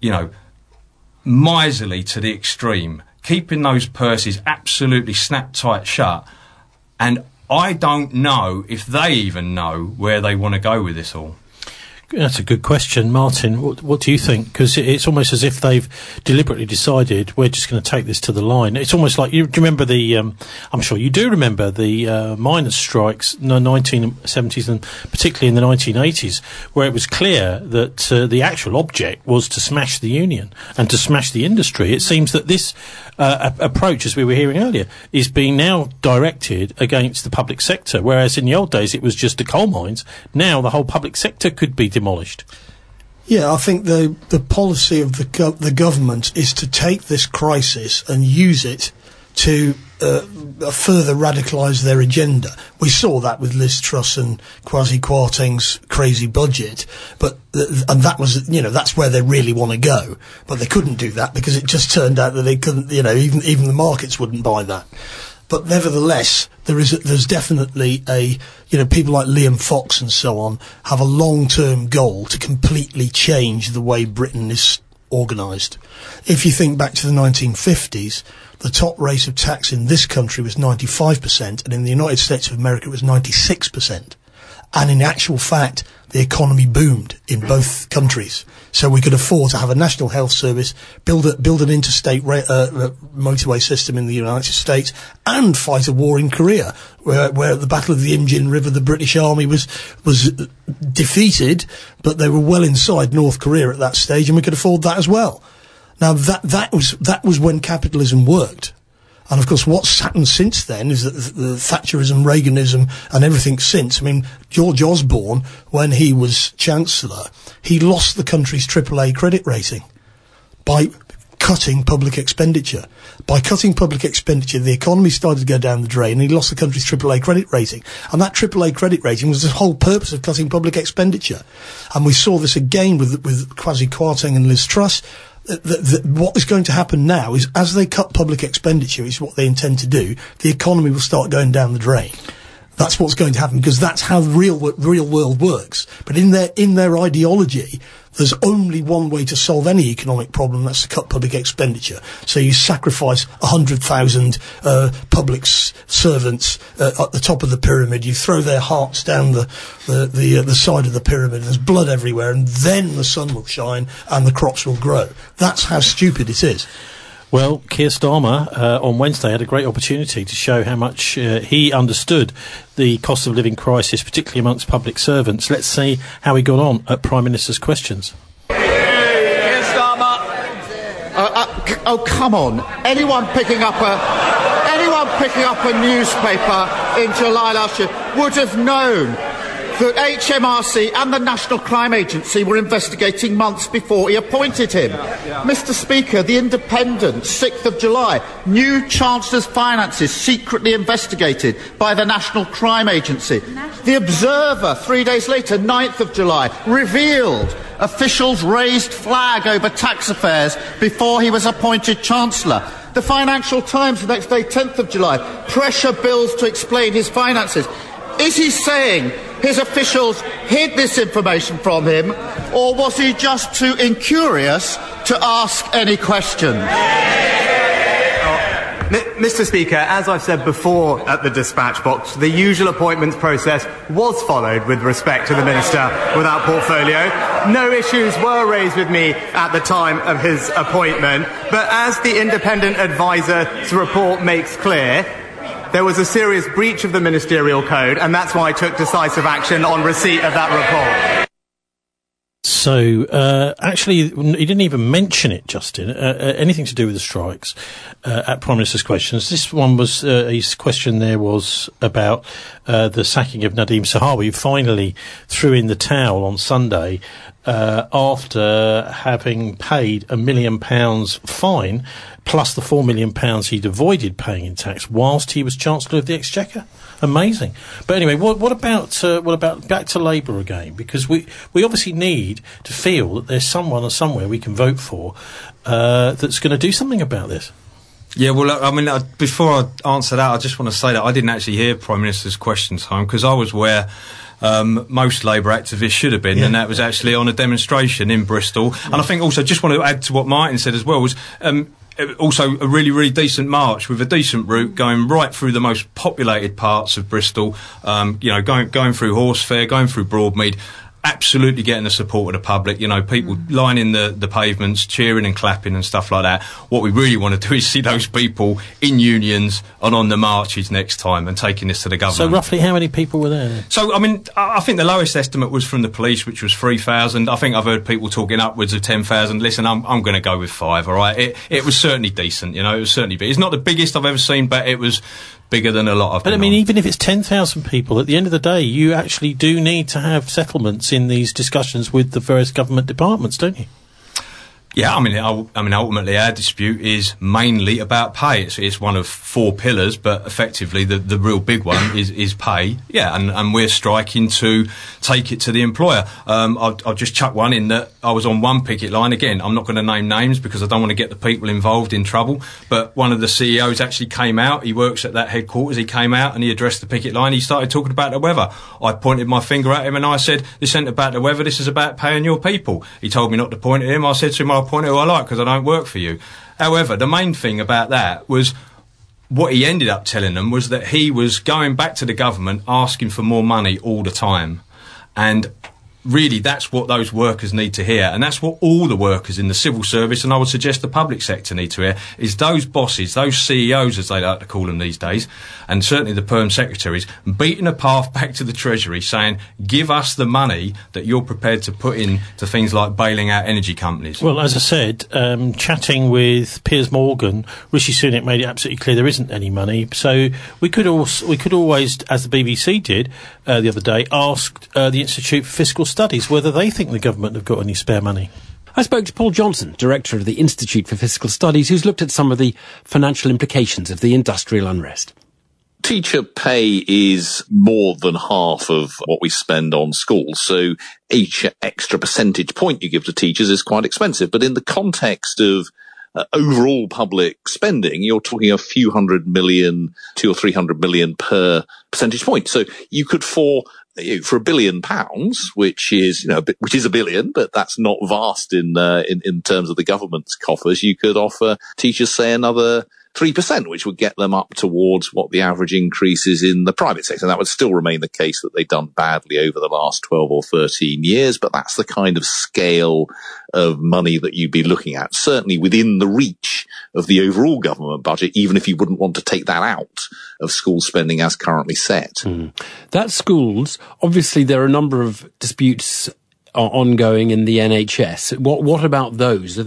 miserly to the extreme, keeping those purses absolutely snap tight shut. And I don't know if they even know where they want to go with this all. That's a good question, Martin. What do you think? Because it's almost as if they've deliberately decided we're just going to take this to the line. It's almost like, do you remember I'm sure you do remember the miners' strikes in the 1970s and particularly in the 1980s, where it was clear that the actual object was to smash the union and to smash the industry. It seems that this approach, as we were hearing earlier, is being now directed against the public sector, whereas in the old days it was just the coal mines. Now the whole public sector could be demolished. Yeah, I think the policy of the government is to take this crisis and use it to further radicalise their agenda. We saw that with Liz Truss and Kwasi Kwarteng's crazy budget, and that was, that's where they really want to go. But they couldn't do that because it just turned out that they couldn't, even the markets wouldn't buy that. But nevertheless, there's definitely people like Liam Fox and so on have a long-term goal to completely change the way Britain is organised. If you think back to the 1950s, the top rate of tax in this country was 95%, and in the United States of America it was 96%. And in actual fact, the economy boomed in both countries. So we could afford to have a national health service, build an interstate motorway system in the United States, and fight a war in Korea, where at the Battle of the Imjin River, the British Army was defeated, but they were well inside North Korea at that stage, and we could afford that as well. Now that was when capitalism worked. And of course, what's happened since then is that the Thatcherism, Reaganism, and everything since. I mean, George Osborne, when he was Chancellor, he lost the country's AAA credit rating by cutting public expenditure. By cutting public expenditure, the economy started to go down the drain, and he lost the country's AAA credit rating. And that AAA credit rating was the whole purpose of cutting public expenditure. And we saw this again with Kwasi Kwarteng and Liz Truss. What is going to happen now is, as they cut public expenditure, is what they intend to do, the economy will start going down the drain. That's what's going to happen, because that's how the real world works. But in their ideology, there's only one way to solve any economic problem, that's to cut public expenditure. So you sacrifice 100,000 public servants at the top of the pyramid. You throw their hearts down the side of the pyramid. There's blood everywhere, and then the sun will shine and the crops will grow. That's how stupid it is. Well, Keir Starmer on Wednesday had a great opportunity to show how much he understood the cost of living crisis, particularly amongst public servants. Let's see how he got on at Prime Minister's questions. Keir Starmer. Oh, come on. Anyone picking up a newspaper in July last year would have known that HMRC and the National Crime Agency were investigating months before he appointed him. Mr. Speaker, The Independent, 6th of July, new Chancellor's finances secretly investigated by the National Crime Agency. The Observer, 3 days later, 9th of July, revealed officials raised flag over tax affairs before he was appointed Chancellor. The Financial Times, the next day, 10th of July, pressure bills to explain his finances. Is he saying his officials hid this information from him, or was he just too incurious to ask any questions? Mr. Speaker, as I've said before at the dispatch box, the usual appointments process was followed with respect to the Minister without portfolio. No issues were raised with me at the time of his appointment, but as the Independent Advisor's report makes clear, there was a serious breach of the ministerial code, and that's why I took decisive action on receipt of that report. So, actually, he didn't even mention it, Justin, anything to do with the strikes at Prime Minister's questions. This one was, his question there was about the sacking of Nadeem Sahawi, who finally threw in the towel on Sunday after having paid £1 million fine, plus the £4 million he'd avoided paying in tax whilst he was Chancellor of the Exchequer. Amazing. But anyway, what about back to Labour again? Because we obviously need to feel that there's someone or somewhere we can vote for that's going to do something about this. Yeah, well, I mean, before I answer that, I just want to say that I didn't actually hear Prime Minister's question time because I was where most Labour activists should have been, and that was actually on a demonstration in Bristol. And I think also, just want to add to what Martin said as well, was also a really, really decent march with a decent route going right through the most populated parts of Bristol, going through Horsefair, going through Broadmead, absolutely getting the support of the public, people lining the pavements, cheering and clapping and stuff like that. What we really want to do is see those people in unions and on the marches next time and taking this to the government. So roughly how many people were there? So, I mean, I think the lowest estimate was from the police, which was 3,000. I think I've heard people talking upwards of 10,000. Listen, I'm going to go with 5, all right? It was certainly decent, it was certainly big. It's not the biggest I've ever seen, but it was bigger than a lot of. But I mean, even if it's 10,000 people, at the end of the day, you actually do need to have settlements in these discussions with the various government departments, don't you? Yeah, I mean, ultimately our dispute is mainly about pay. It's one of 4 pillars, but effectively the real big one is pay. Yeah, and we're striking to take it to the employer. I'll just chuck one in that I was on one picket line. Again, I'm not going to name names because I don't want to get the people involved in trouble, but one of the CEOs actually came out. He works at that headquarters. He came out and he addressed the picket line. He started talking about the weather. I pointed my finger at him and I said, this isn't about the weather, this is about paying your people. He told me not to point at him. I said to him, I'll point at who I like because I don't work for you. However, the main thing about that was what he ended up telling them was that he was going back to the government asking for more money all the time. And really, that's what those workers need to hear. And that's what all the workers in the civil service, and I would suggest the public sector, need to hear, is those bosses, those CEOs, as they like to call them these days, and certainly the perm secretaries, beating a path back to the Treasury, saying, give us the money that you're prepared to put in to things like bailing out energy companies. Well, as I said, chatting with Piers Morgan, Rishi Sunak made it absolutely clear there isn't any money. So we could always, as the BBC did the other day, ask the Institute for Fiscal Studies whether they think the government have got any spare money. I spoke to Paul Johnson, Director of the Institute for Fiscal Studies, who's looked at some of the financial implications of the industrial unrest. Teacher pay is more than half of what we spend on schools, so each extra percentage point you give to teachers is quite expensive. But in the context of overall public spending, you're talking a few hundred million, 200 or 300 million per percentage point. So you could for £1 billion, which is a billion, but that's not vast in terms of the government's coffers. You could offer teachers, say, another 3%, which would get them up towards what the average increase is in the private sector. That would still remain the case that they've done badly over the last 12 or 13 years, but that's the kind of scale of money that you'd be looking at, certainly within the reach of the overall government budget, even if you wouldn't want to take that out of school spending as currently set. That's schools. Obviously, there are a number of disputes ongoing in the NHS. What about those?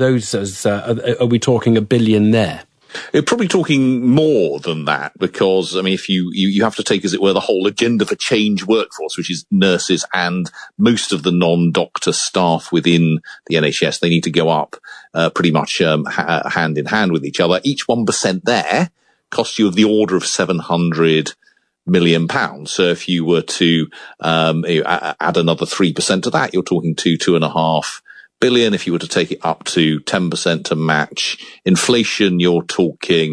Are we talking $1 billion there? You're probably talking more than that because, I mean, if you have to take, as it were, the whole agenda for change workforce, which is nurses and most of the non-doctor staff within the NHS, they need to go up pretty much hand in hand with each other. Each 1% there costs you of the order of £700 million. So if you were to add another 3% to that, you're talking £2.5 billion. If you were to take it up to 10% to match inflation, you're talking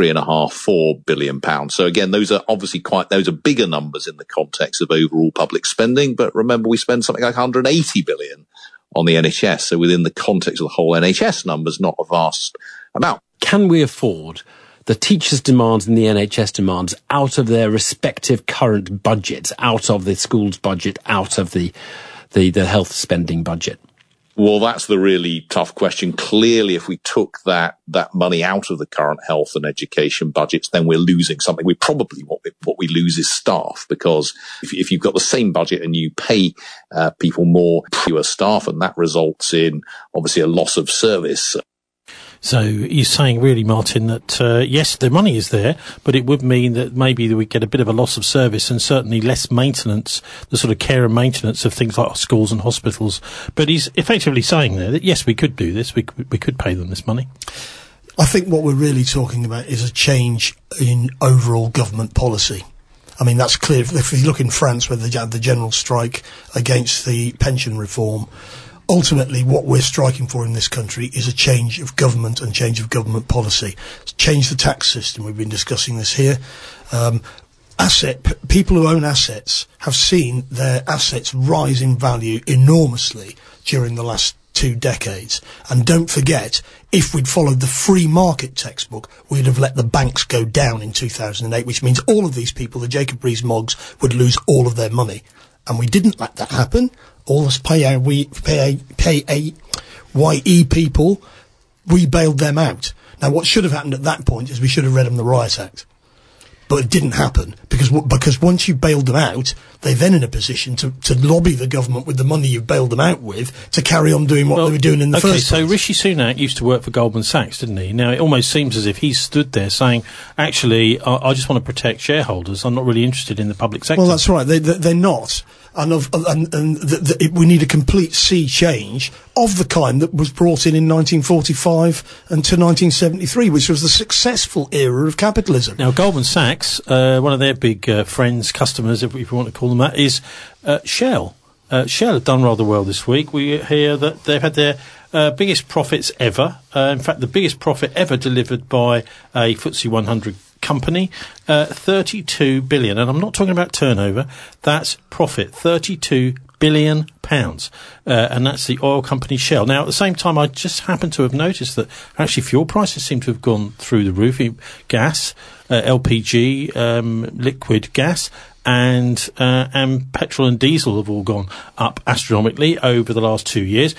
£3.5–4 billion. So again, those are obviously those are bigger numbers in the context of overall public spending. But remember, we spend something like 180 billion on the NHS. So within the context of the whole NHS numbers, not a vast amount. Can we afford the teachers' demands and the NHS demands out of their respective current budgets, out of the schools budget, out of the health spending budget? Well, that's the really tough question. Clearly, if we took that money out of the current health and education budgets, then we're losing something. What we lose is staff, because if you've got the same budget and you pay people more, fewer staff, and that results in obviously a loss of service. So you're saying really, Martin, that yes, the money is there, but it would mean that maybe we get a bit of a loss of service and certainly less maintenance, the sort of care and maintenance of things like schools and hospitals. But he's effectively saying there that yes, we could do this, we could pay them this money. I think what we're really talking about is a change in overall government policy. I mean, that's clear. If you look in France, where they had the general strike against the pension reform, ultimately, what we're striking for in this country is a change of government and change of government policy. Change the tax system. We've been discussing this here. People who own assets have seen their assets rise in value enormously during the last 2 decades. And don't forget, if we'd followed the free market textbook, we'd have let the banks go down in 2008, which means all of these people, the Jacob Rees-Moggs, would lose all of their money. And we didn't let that happen. All this PAYE people, we bailed them out. Now, what should have happened at that point is we should have read them the Riot Act. But it didn't happen, because once you bailed them out, they're then in a position to lobby the government with the money you bailed them out with to carry on doing what they were doing in the first place. Okay, so Rishi Sunak used to work for Goldman Sachs, didn't he? Now, it almost seems as if he stood there saying, actually, I just want to protect shareholders. I'm not really interested in the public sector. Well, that's right. They're not. We need a complete sea change of the kind that was brought in 1945 and to 1973, which was the successful era of capitalism. Now, Goldman Sachs, one of their big friends, customers, if you want to call them that, is Shell. Shell have done rather well this week. We hear that they've had their biggest profits ever. In fact, the biggest profit ever delivered by a FTSE 100 company, 32 billion, and I'm not talking about turnover, that's profit, 32 billion pounds, and that's the oil company Shell. Now, at the same time, I just happen to have noticed that actually fuel prices seem to have gone through the roof. Gas, LPG, liquid gas, and petrol and diesel have all gone up astronomically over the last 2 years.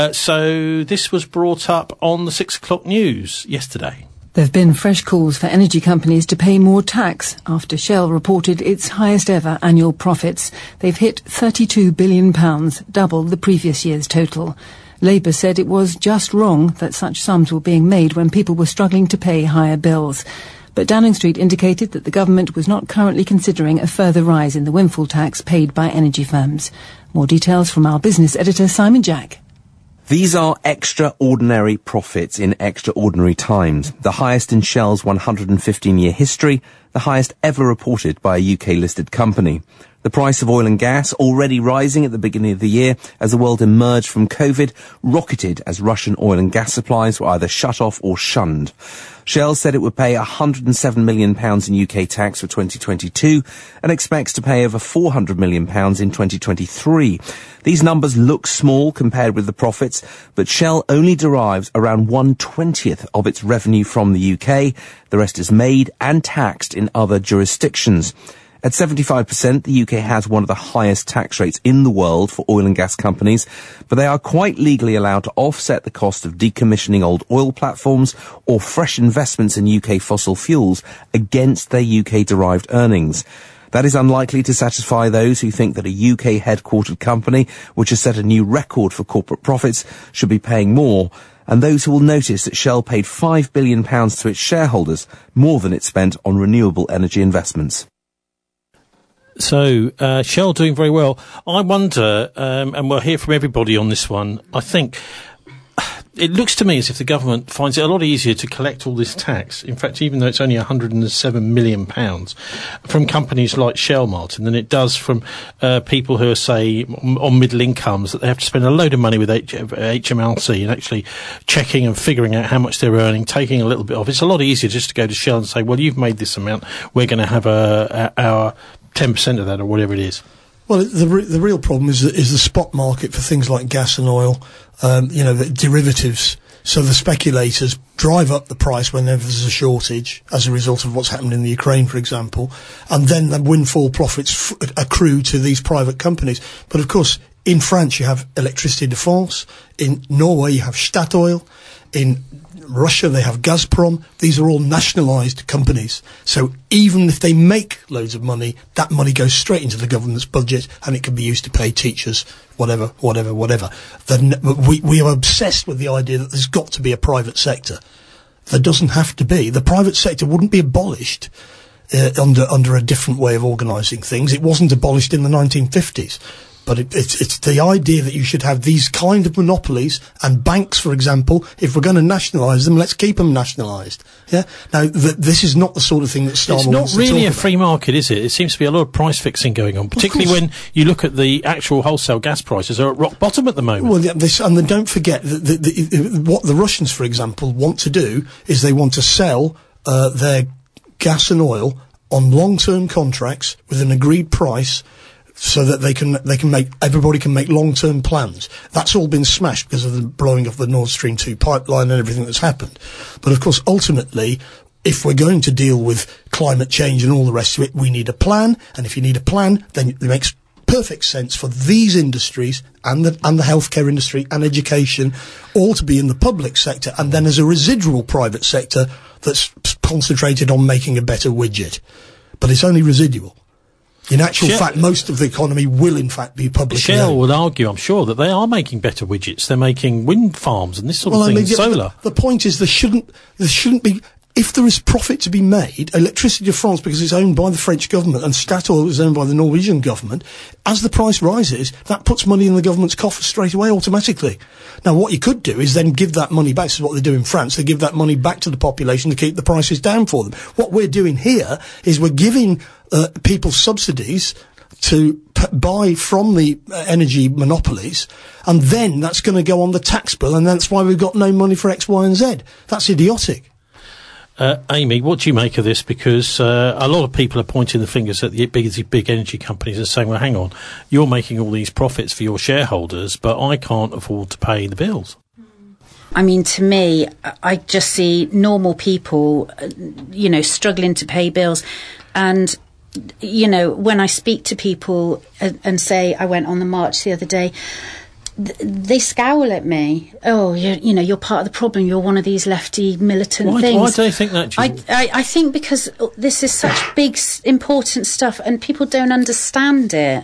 So this was brought up on the 6 o'clock news yesterday. There have been fresh calls for energy companies to pay more tax after Shell reported its highest ever annual profits. They've hit £32 billion, double the previous year's total. Labour said it was just wrong that such sums were being made when people were struggling to pay higher bills. But Downing Street indicated that the government was not currently considering a further rise in the windfall tax paid by energy firms. More details from our business editor, Simon Jack. These are extraordinary profits in extraordinary times, the highest in Shell's 115-year history, the highest ever reported by a UK-listed company. The price of oil and gas, already rising at the beginning of the year as the world emerged from COVID, rocketed as Russian oil and gas supplies were either shut off or shunned. Shell said it would pay £107 million in UK tax for 2022 and expects to pay over £400 million in 2023. These numbers look small compared with the profits, but Shell only derives around 1/20th of its revenue from the UK. The rest is made and taxed in other jurisdictions. At 75%, the UK has one of the highest tax rates in the world for oil and gas companies, but they are quite legally allowed to offset the cost of decommissioning old oil platforms or fresh investments in UK fossil fuels against their UK-derived earnings. That is unlikely to satisfy those who think that a UK-headquartered company, which has set a new record for corporate profits, should be paying more, and those who will notice that Shell paid £5 billion to its shareholders, more than it spent on renewable energy investments. So, Shell doing very well. I wonder, and we'll hear from everybody on this one, I think it looks to me as if the government finds it a lot easier to collect all this tax, in fact, even though it's only £107 million, from companies like Shell, Martin, than it does from people who are, say, on middle incomes, that they have to spend a load of money with HMRC and actually checking and figuring out how much they're earning, taking a little bit off. It's a lot easier just to go to Shell and say, well, you've made this amount, we're going to have our 10% of that or whatever it is. Well, the real problem is the spot market for things like gas and oil, the derivatives. So the speculators drive up the price whenever there's a shortage as a result of what's happened in the Ukraine, for example, and then the windfall profits accrue to these private companies. But of course, In France, you have Électricité de France. In Norway, you have Statoil. In Russia, they have Gazprom. These are all nationalised companies. So even if they make loads of money, that money goes straight into the government's budget and it can be used to pay teachers, whatever. We are obsessed with the idea that there's got to be a private sector. There doesn't have to be. The private sector wouldn't be abolished under a different way of organising things. It wasn't abolished in the 1950s. But it's the idea that you should have these kind of monopolies, and banks, for example, if we're going to nationalise them, let's keep them nationalised. Yeah. Now, this is not the sort of thing that Starmer wants to talk about. It's not really a free market, is it? It seems to be a lot of price fixing going on, particularly when you look at the actual wholesale gas prices are at rock bottom at the moment. Well, and then don't forget that what the Russians, for example, want to do is they want to sell their gas and oil on long-term contracts with an agreed price, so that everybody can make long-term plans. That's all been smashed because of the blowing of the Nord Stream 2 pipeline and everything that's happened. But of course, ultimately, if we're going to deal with climate change and all the rest of it, we need a plan. And if you need a plan, then it makes perfect sense for these industries and the healthcare industry and education all to be in the public sector, and then as a residual private sector that's concentrated on making a better widget. But it's only residual. In actual fact, most of the economy will, in fact, be public. Shell would argue, I'm sure, that they are making better widgets. They're making wind farms and this sort of thing, solar. The point is, there shouldn't be. If there is profit to be made, Électricité de France, because it's owned by the French government, and Statoil is owned by the Norwegian government, as the price rises, that puts money in the government's coffers straight away, automatically. Now, what you could do is then give that money back. This is what they do in France. They give that money back to the population to keep the prices down for them. What we're doing here is we're giving people subsidies to buy from the energy monopolies, and then that's going to go on the tax bill, and that's why we've got no money for X, Y, and Z. That's idiotic. Amy, what do you make of this? Because a lot of people are pointing the fingers at the big energy companies and saying, well, hang on, you're making all these profits for your shareholders, but I can't afford to pay the bills. I mean, to me, I just see normal people, struggling to pay bills. And, when I speak to people and say, I went on the march the other day, they scowl at me. Oh, you're part of the problem. You're one of these lefty militant things. Why do they think that? I think because this is such big, important stuff, and people don't understand it.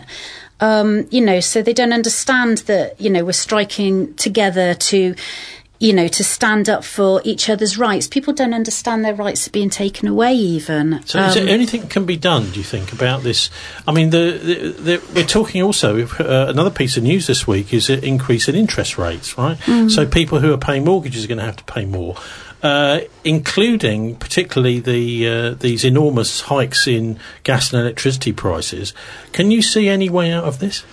So they don't understand that we're striking together to stand up for each other's rights. People don't understand their rights are being taken away even. So is there anything that can be done, do you think, about this? I mean, we're talking also, another piece of news this week is an increase in interest rates, right? Mm. So people who are paying mortgages are going to have to pay more, including particularly these enormous hikes in gas and electricity prices. Can you see any way out of this?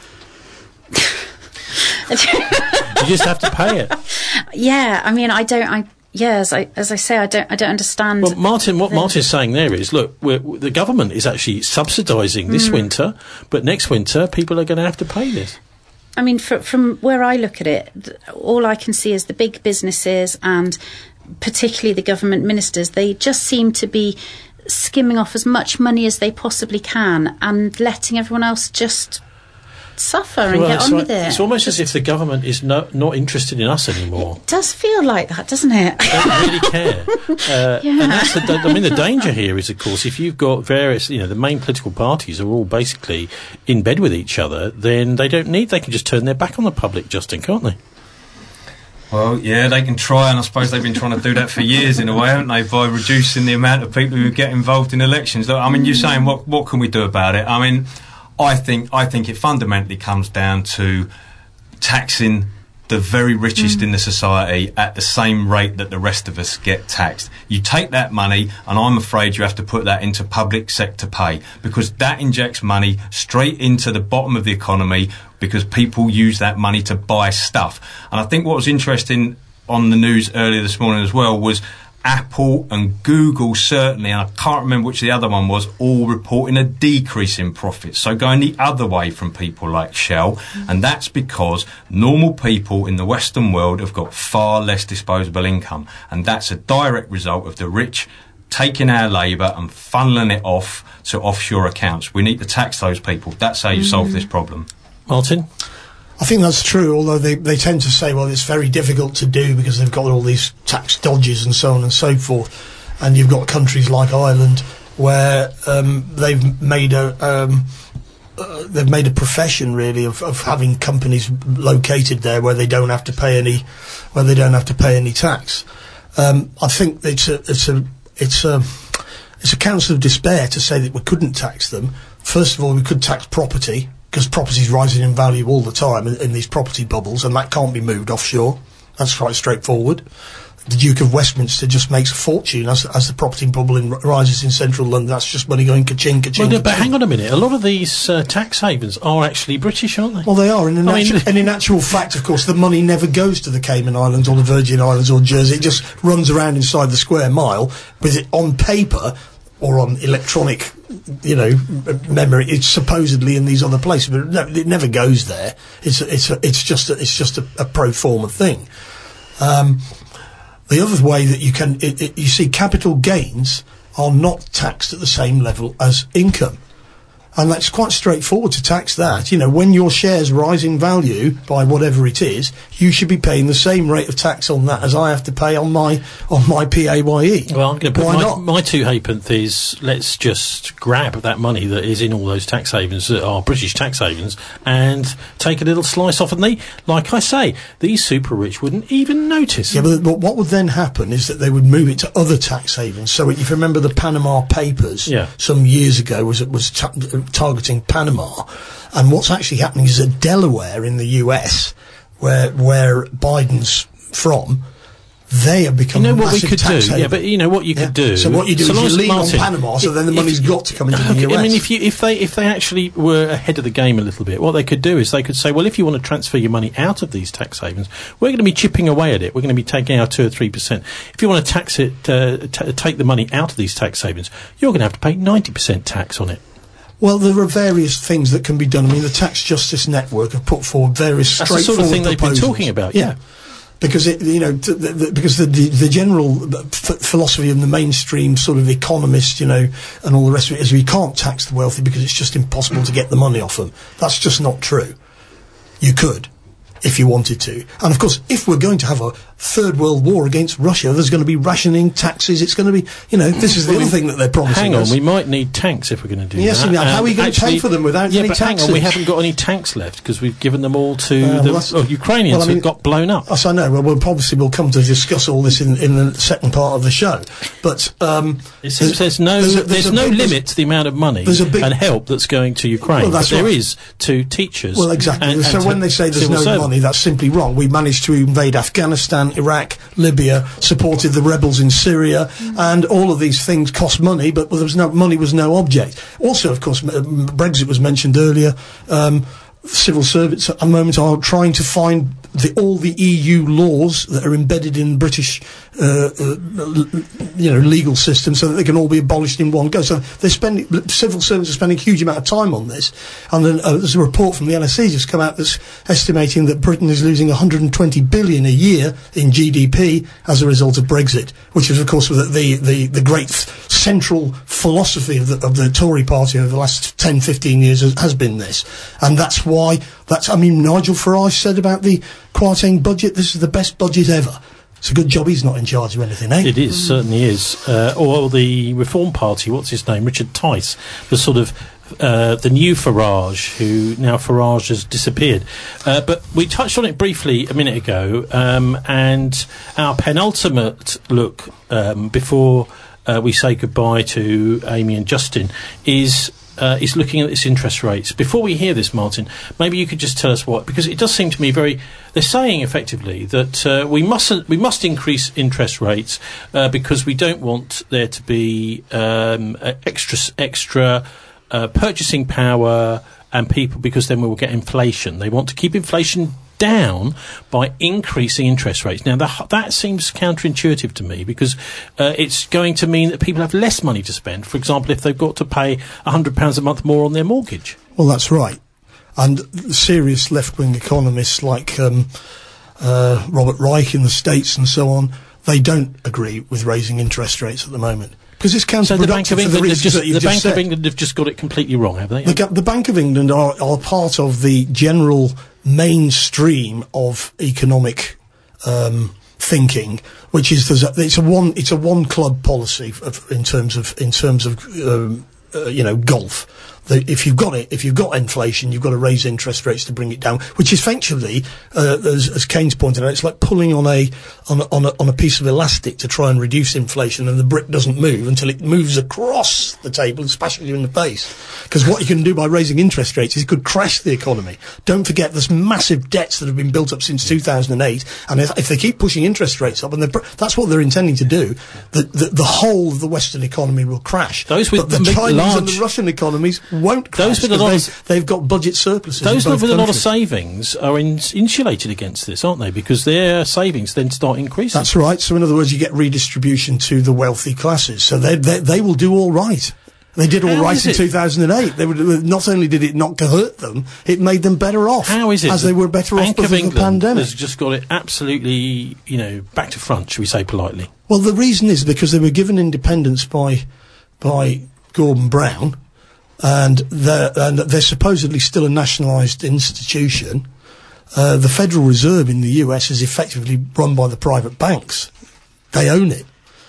You just have to pay it. Yeah, I mean, as I say, I don't understand. Well, Martin, what Martin's saying there is, look, the government is actually subsidising this winter, but next winter people are going to have to pay this. I mean, from where I look at it, all I can see is the big businesses and particularly the government ministers. They just seem to be skimming off as much money as they possibly can and letting everyone else just suffer and get on with it. It's almost as if the government is not interested in us anymore. It does feel like that, doesn't it? They don't really care. And that's the danger here is, of course, if you've got various, the main political parties are all basically in bed with each other, then they can just turn their back on the public, Justin, can't they? Well, yeah, they can try, and I suppose they've been trying to do that for years in a way, haven't they, by reducing the amount of people who get involved in elections. I mean, you're saying, what can we do about it? I mean, I think it fundamentally comes down to taxing the very richest in the society at the same rate that the rest of us get taxed. You take that money, and I'm afraid you have to put that into public sector pay, because that injects money straight into the bottom of the economy, because people use that money to buy stuff. And I think what was interesting on the news earlier this morning as well was Apple and Google, certainly, and I can't remember which the other one was, all reporting a decrease in profits. So going the other way from people like Shell. And that's because normal people in the Western world have got far less disposable income. And that's a direct result of the rich taking our labour and funneling it off to offshore accounts. We need to tax those people. That's how you solve this problem. Martin? I think that's true, although they tend to say, well, it's very difficult to do because they've got all these tax dodges and so on and so forth. And you've got countries like Ireland where they've made a profession really of having companies located there where they don't have to pay any tax. I think it's a counsel of despair to say that we couldn't tax them. First of all, we could tax property, because property's rising in value all the time in these property bubbles, and that can't be moved offshore. That's quite straightforward. The Duke of Westminster just makes a fortune as the property bubble rises in central London. That's just money going ka-ching, ka-ching, well, no, but ka-ching. hang on a minute. A lot of these tax havens are actually British, aren't they? Well, they are. And in actual fact, of course, the money never goes to the Cayman Islands or the Virgin Islands or Jersey. It just runs around inside the square mile with it on paper or on electronic, memory. It's supposedly in these other places, but no, it never goes there. It's just a pro forma thing. The other way that you see capital gains are not taxed at the same level as income. And that's quite straightforward to tax that. When your shares rise in value by whatever it is, you should be paying the same rate of tax on that as I have to pay on my PAYE. Well, I'm going to put my two halfpence is, let's just grab that money that is in all those tax havens that are British tax havens and take a little slice off. And like I say, these super rich wouldn't even notice. Yeah, but what would then happen is that they would move it to other tax havens. So if you remember the Panama Papers some years ago was targeting Panama, and what's actually happening is that Delaware in the US, where Biden's from, they have become a massive tax haven. Yeah, but you know what you could do. So what you do is you lean on Panama, so then the money's got to come into the US. I mean, if they actually were ahead of the game a little bit, what they could do is they could say, well, if you want to transfer your money out of these tax havens, we're going to be chipping away at it. We're going to be taking out 2 or 3%. If you want to tax it, take the money out of these tax havens, you're going to have to pay 90% tax on it. Well, there are various things that can be done. I mean, the Tax Justice Network have put forward various straightforward proposals. That's the sort of thing they've been talking about, yeah. Because because the general philosophy of the mainstream sort of economist, and all the rest of it is we can't tax the wealthy because it's just impossible to get the money off them. That's just not true. You could, if you wanted to. And of course, if we're going to have a third world war against Russia, there's going to be rationing, taxes. It's going to be, this is the other thing that they're promising Hang on, us. we might need tanks if we're going to do that. Yes, how are we going to pay for them without any taxes? Hang on, we haven't got any tanks left because we've given them all to the Ukrainians who got blown up. Yes, I know. Well, we'll come to discuss all this in the second part of the show. But it seems there's no limit to the amount of money and help that's going to Ukraine. Well, there is to teachers. Well, exactly. And so when they say there's no money, that's simply wrong. We managed to invade Afghanistan, Iraq, Libya, supported the rebels in Syria, and all of these things cost money, but money was no object. Also, of course, Brexit was mentioned earlier. Civil servants at the moment are trying to find all the EU laws that are embedded in British, legal system, so that they can all be abolished in one go. So civil servants are spending a huge amount of time on this. And then there's a report from the LSE just come out that's estimating that Britain is losing 120 billion a year in GDP as a result of Brexit, which is, of course, the great central philosophy of the Tory party over the last 10, 15 years has been this. And that's why Nigel Farage said about the Kwarteng budget, this is the best budget ever. It's a good job he's not in charge of anything, eh? It is, certainly is. Or the Reform Party, what's his name? Richard Tice, the sort of the new Farage, who now Farage has disappeared. But we touched on it briefly a minute ago, and our penultimate look before we say goodbye to Amy and Justin is looking at its interest rates. Before we hear this, Martin, maybe you could just tell us what, because it does seem to me they're saying effectively that we must increase interest rates because we don't want there to be extra purchasing power and people, because then we will get inflation. They want to keep inflation down by increasing interest rates. Now, that seems counterintuitive to me, because it's going to mean that people have less money to spend, for example, if they've got to pay £100 a month more on their mortgage. Well, that's right. And serious left-wing economists like Robert Reich in the States and so on, they don't agree with raising interest rates at the moment. Because it's counterproductive. So the Bank of England have just got it completely wrong, have they? The Bank of England are part of the general mainstream of economic thinking, which is it's a one club policy in terms of golf. If you've got inflation, you've got to raise interest rates to bring it down, which essentially, as Keynes pointed out, it's like pulling on a piece of elastic to try and reduce inflation, and the brick doesn't move until it moves across the table and smashes you in the face. Because what you can do by raising interest rates is it could crash the economy. Don't forget there's massive debts that have been built up since 2008, and if they keep pushing interest rates up, and that's what they're intending to do, the whole of the Western economy will crash. But the Chinese and the Russian economies won't crash because they've got budget surpluses. Those with a lot of savings are insulated against this, aren't they? Because their savings then start increasing. That's right. So in other words, you get redistribution to the wealthy classes. So they will do all right. They did all right in 2008. Not only did it not hurt them, it made them better off. How is it? As they were better off because of the pandemic. Has just got it absolutely, back to front, shall we say politely? Well, the reason is because they were given independence by Gordon Brown. And they're supposedly still a nationalised institution. The Federal Reserve in the US is effectively run by the private banks. They own it.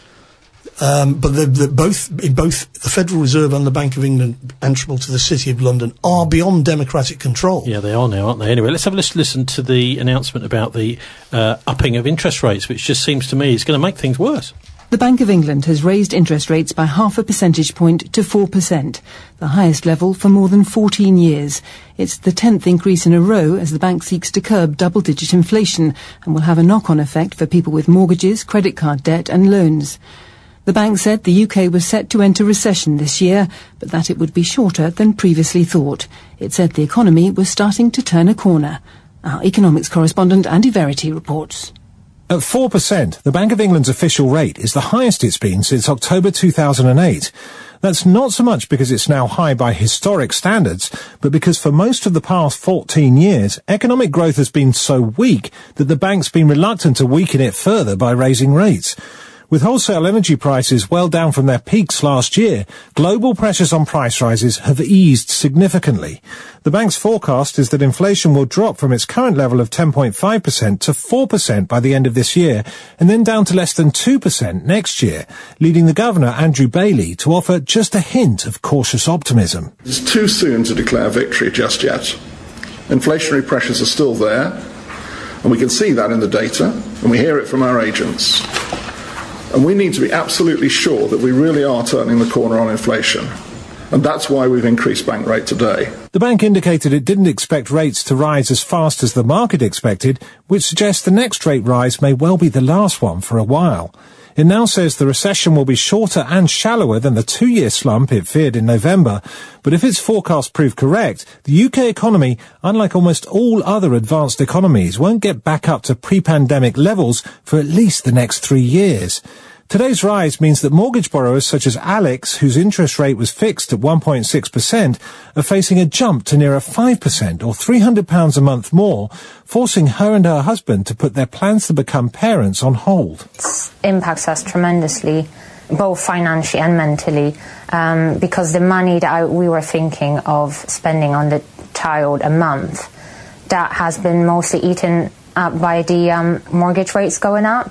But both the Federal Reserve and the Bank of England, answerable to the City of London, are beyond democratic control. Yeah, they are now, aren't they? Anyway, let's have a listen to the announcement about the upping of interest rates, which just seems to me is going to make things worse. The Bank of England has raised interest rates by 0.5 percentage point to 4%, the highest level for more than 14 years. It's the 10th increase in a row as the bank seeks to curb double-digit inflation and will have a knock-on effect for people with mortgages, credit card debt and loans. The bank said the UK was set to enter recession this year, but that it would be shorter than previously thought. It said the economy was starting to turn a corner. Our economics correspondent Andy Verity reports. At 4%, the Bank of England's official rate is the highest it's been since October 2008. That's not so much because it's now high by historic standards, but because for most of the past 14 years, economic growth has been so weak that the bank's been reluctant to weaken it further by raising rates. With wholesale energy prices well down from their peaks last year, global pressures on price rises have eased significantly. The bank's forecast is that inflation will drop from its current level of 10.5% to 4% by the end of this year, and then down to less than 2% next year, leading the Governor, Andrew Bailey, to offer just a hint of cautious optimism. It's too soon to declare victory just yet. Inflationary pressures are still there, and we can see that in the data, and we hear it from our agents. And we need to be absolutely sure that we really are turning the corner on inflation. And that's why we've increased bank rate today. The bank indicated it didn't expect rates to rise as fast as the market expected, which suggests the next rate rise may well be the last one for a while. It now says the recession will be shorter and shallower than the 2-year slump it feared in November. But if its forecasts prove correct, the UK economy, unlike almost all other advanced economies, won't get back up to pre-pandemic levels for at least the next 3 years. Today's rise means that mortgage borrowers such as Alex, whose interest rate was fixed at 1.6%, are facing a jump to nearer 5% or £300 a month more, forcing her and her husband to put their plans to become parents on hold. It impacts us tremendously, both financially and mentally, because the money that we were thinking of spending on the child a month, that has been mostly eaten up by the mortgage rates going up.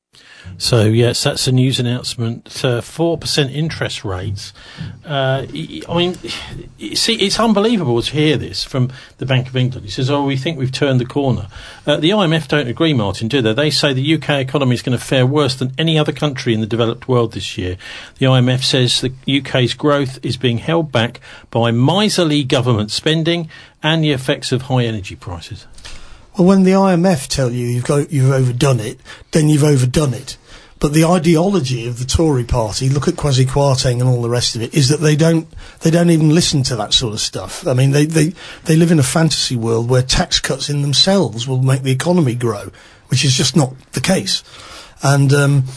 So, yes, that's a news announcement. 4% interest rates. I mean, see, it's unbelievable to hear this from the Bank of England. He says, we think we've turned the corner. The IMF don't agree, Martin, do they? They say the UK economy is going to fare worse than any other country in the developed world this year. The IMF says the UK's growth is being held back by miserly government spending and the effects of high energy prices. Well, when the IMF tell you you've overdone it, then you've overdone it. But the ideology of the Tory party, look at Kwasi Kwarteng and all the rest of it, is that they don't even listen to that sort of stuff. I mean, they live in a fantasy world where tax cuts in themselves will make the economy grow, which is just not the case. And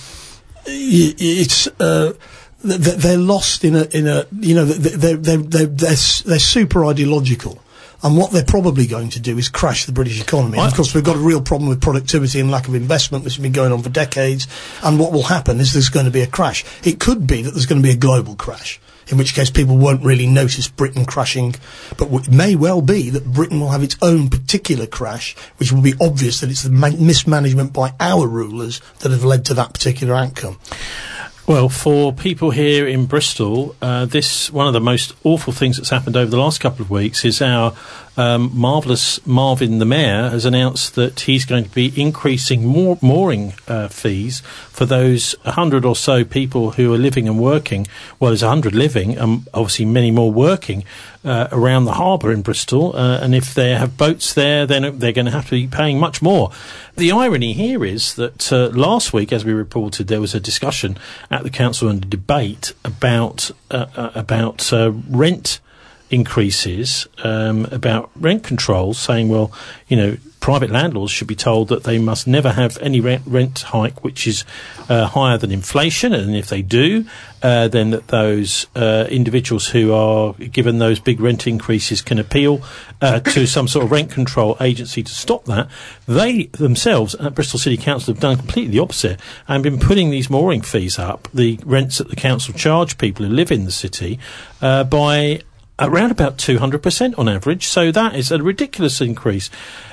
they're lost in a they're super ideological. And what they're probably going to do is crash the British economy. And of course, we've got a real problem with productivity and lack of investment, which has been going on for decades. And what will happen is there's going to be a crash. It could be that there's going to be a global crash. in which case people won't really notice Britain crashing. But it may well be that Britain will have its own particular crash, which will be obvious that it's the mismanagement by our rulers that have led to that particular outcome. Well, for people here in Bristol, this one of the most awful things that's happened over the last couple of weeks is our marvellous Marvin the Mayor has announced that he's going to be increasing mooring fees for those 100 or so people who are living and working. Well, there's 100 living and obviously many more working around the harbour in Bristol. And if they have boats there, then they're going to have to be paying much more. The irony here is that last week, as we reported, there was a discussion at the council and a debate about rent increases, about rent controls, saying, well, you know, private landlords should be told that they must never have any rent hike which is higher than inflation, and if they do, then that those individuals who are given those big rent increases can appeal to some sort of rent control agency to stop that. They themselves at Bristol City Council have done completely the opposite and been putting these mooring fees up, the rents that the council charge people who live in the city, by around about 200% on average. So that is a ridiculous increase.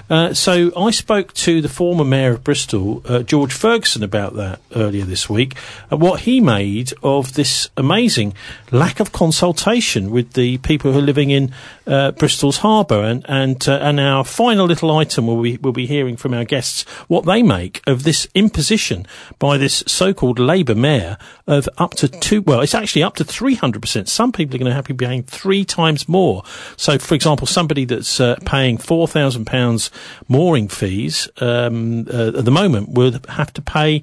So I spoke to the former Mayor of Bristol, George Ferguson, about that earlier this week, and what he made of this amazing lack of consultation with the people who are living in Bristol's harbour. And our final little item we'll be hearing from our guests what they make of this imposition by this so-called Labour Mayor of up to it's actually up to 300%. Some people are going to have to be paying 3 times more. So, for example, somebody that's paying £4,000 mooring fees at the moment would have to pay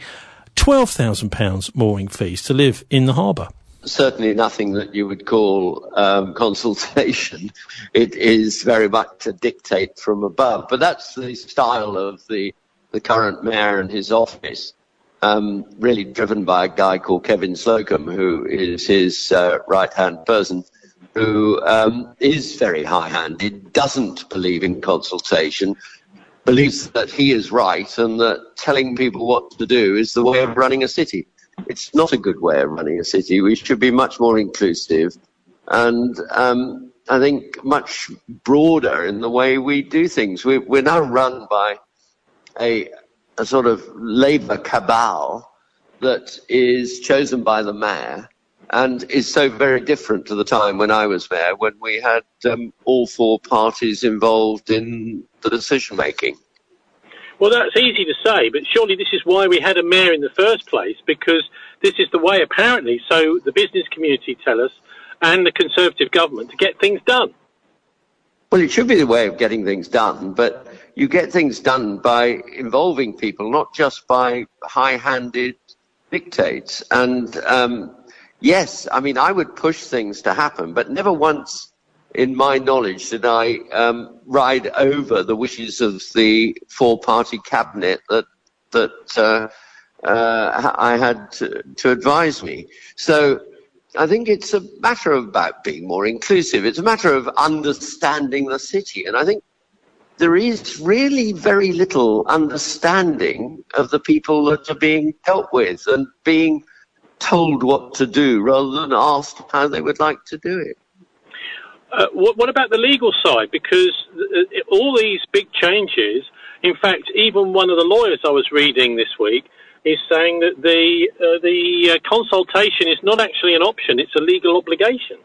£12,000 mooring fees to live in the harbour. Certainly nothing that you would call consultation. It is very much a dictate from above. But that's the style of the current mayor and his office, really driven by a guy called Kevin Slocum, who is his right-hand person, who is very high-handed, doesn't believe in consultation, believes that he is right and that telling people what to do is the way of running a city. It's not a good way of running a city. We should be much more inclusive and I think much broader in the way we do things. We're now run by a sort of Labour cabal that is chosen by the mayor and is so very different to the time when I was mayor, when we had all 4 parties involved in the decision-making. Well, that's easy to say, but surely this is why we had a mayor in the first place, because this is the way, apparently, so the business community tell us, and the Conservative government, to get things done. Well, it should be the way of getting things done, but you get things done by involving people, not just by high-handed dictates. And yes, I mean, I would push things to happen, but never once in my knowledge did I ride over the wishes of the 4-party cabinet that I had to advise me. So I think it's a matter of about being more inclusive. It's a matter of understanding the city. And I think there is really very little understanding of the people that are being dealt with and being told what to do rather than asked how they would like to do it. What about the legal side? Because all these big changes, in fact, even one of the lawyers I was reading this week is saying that the consultation is not actually an option, it's a legal obligation.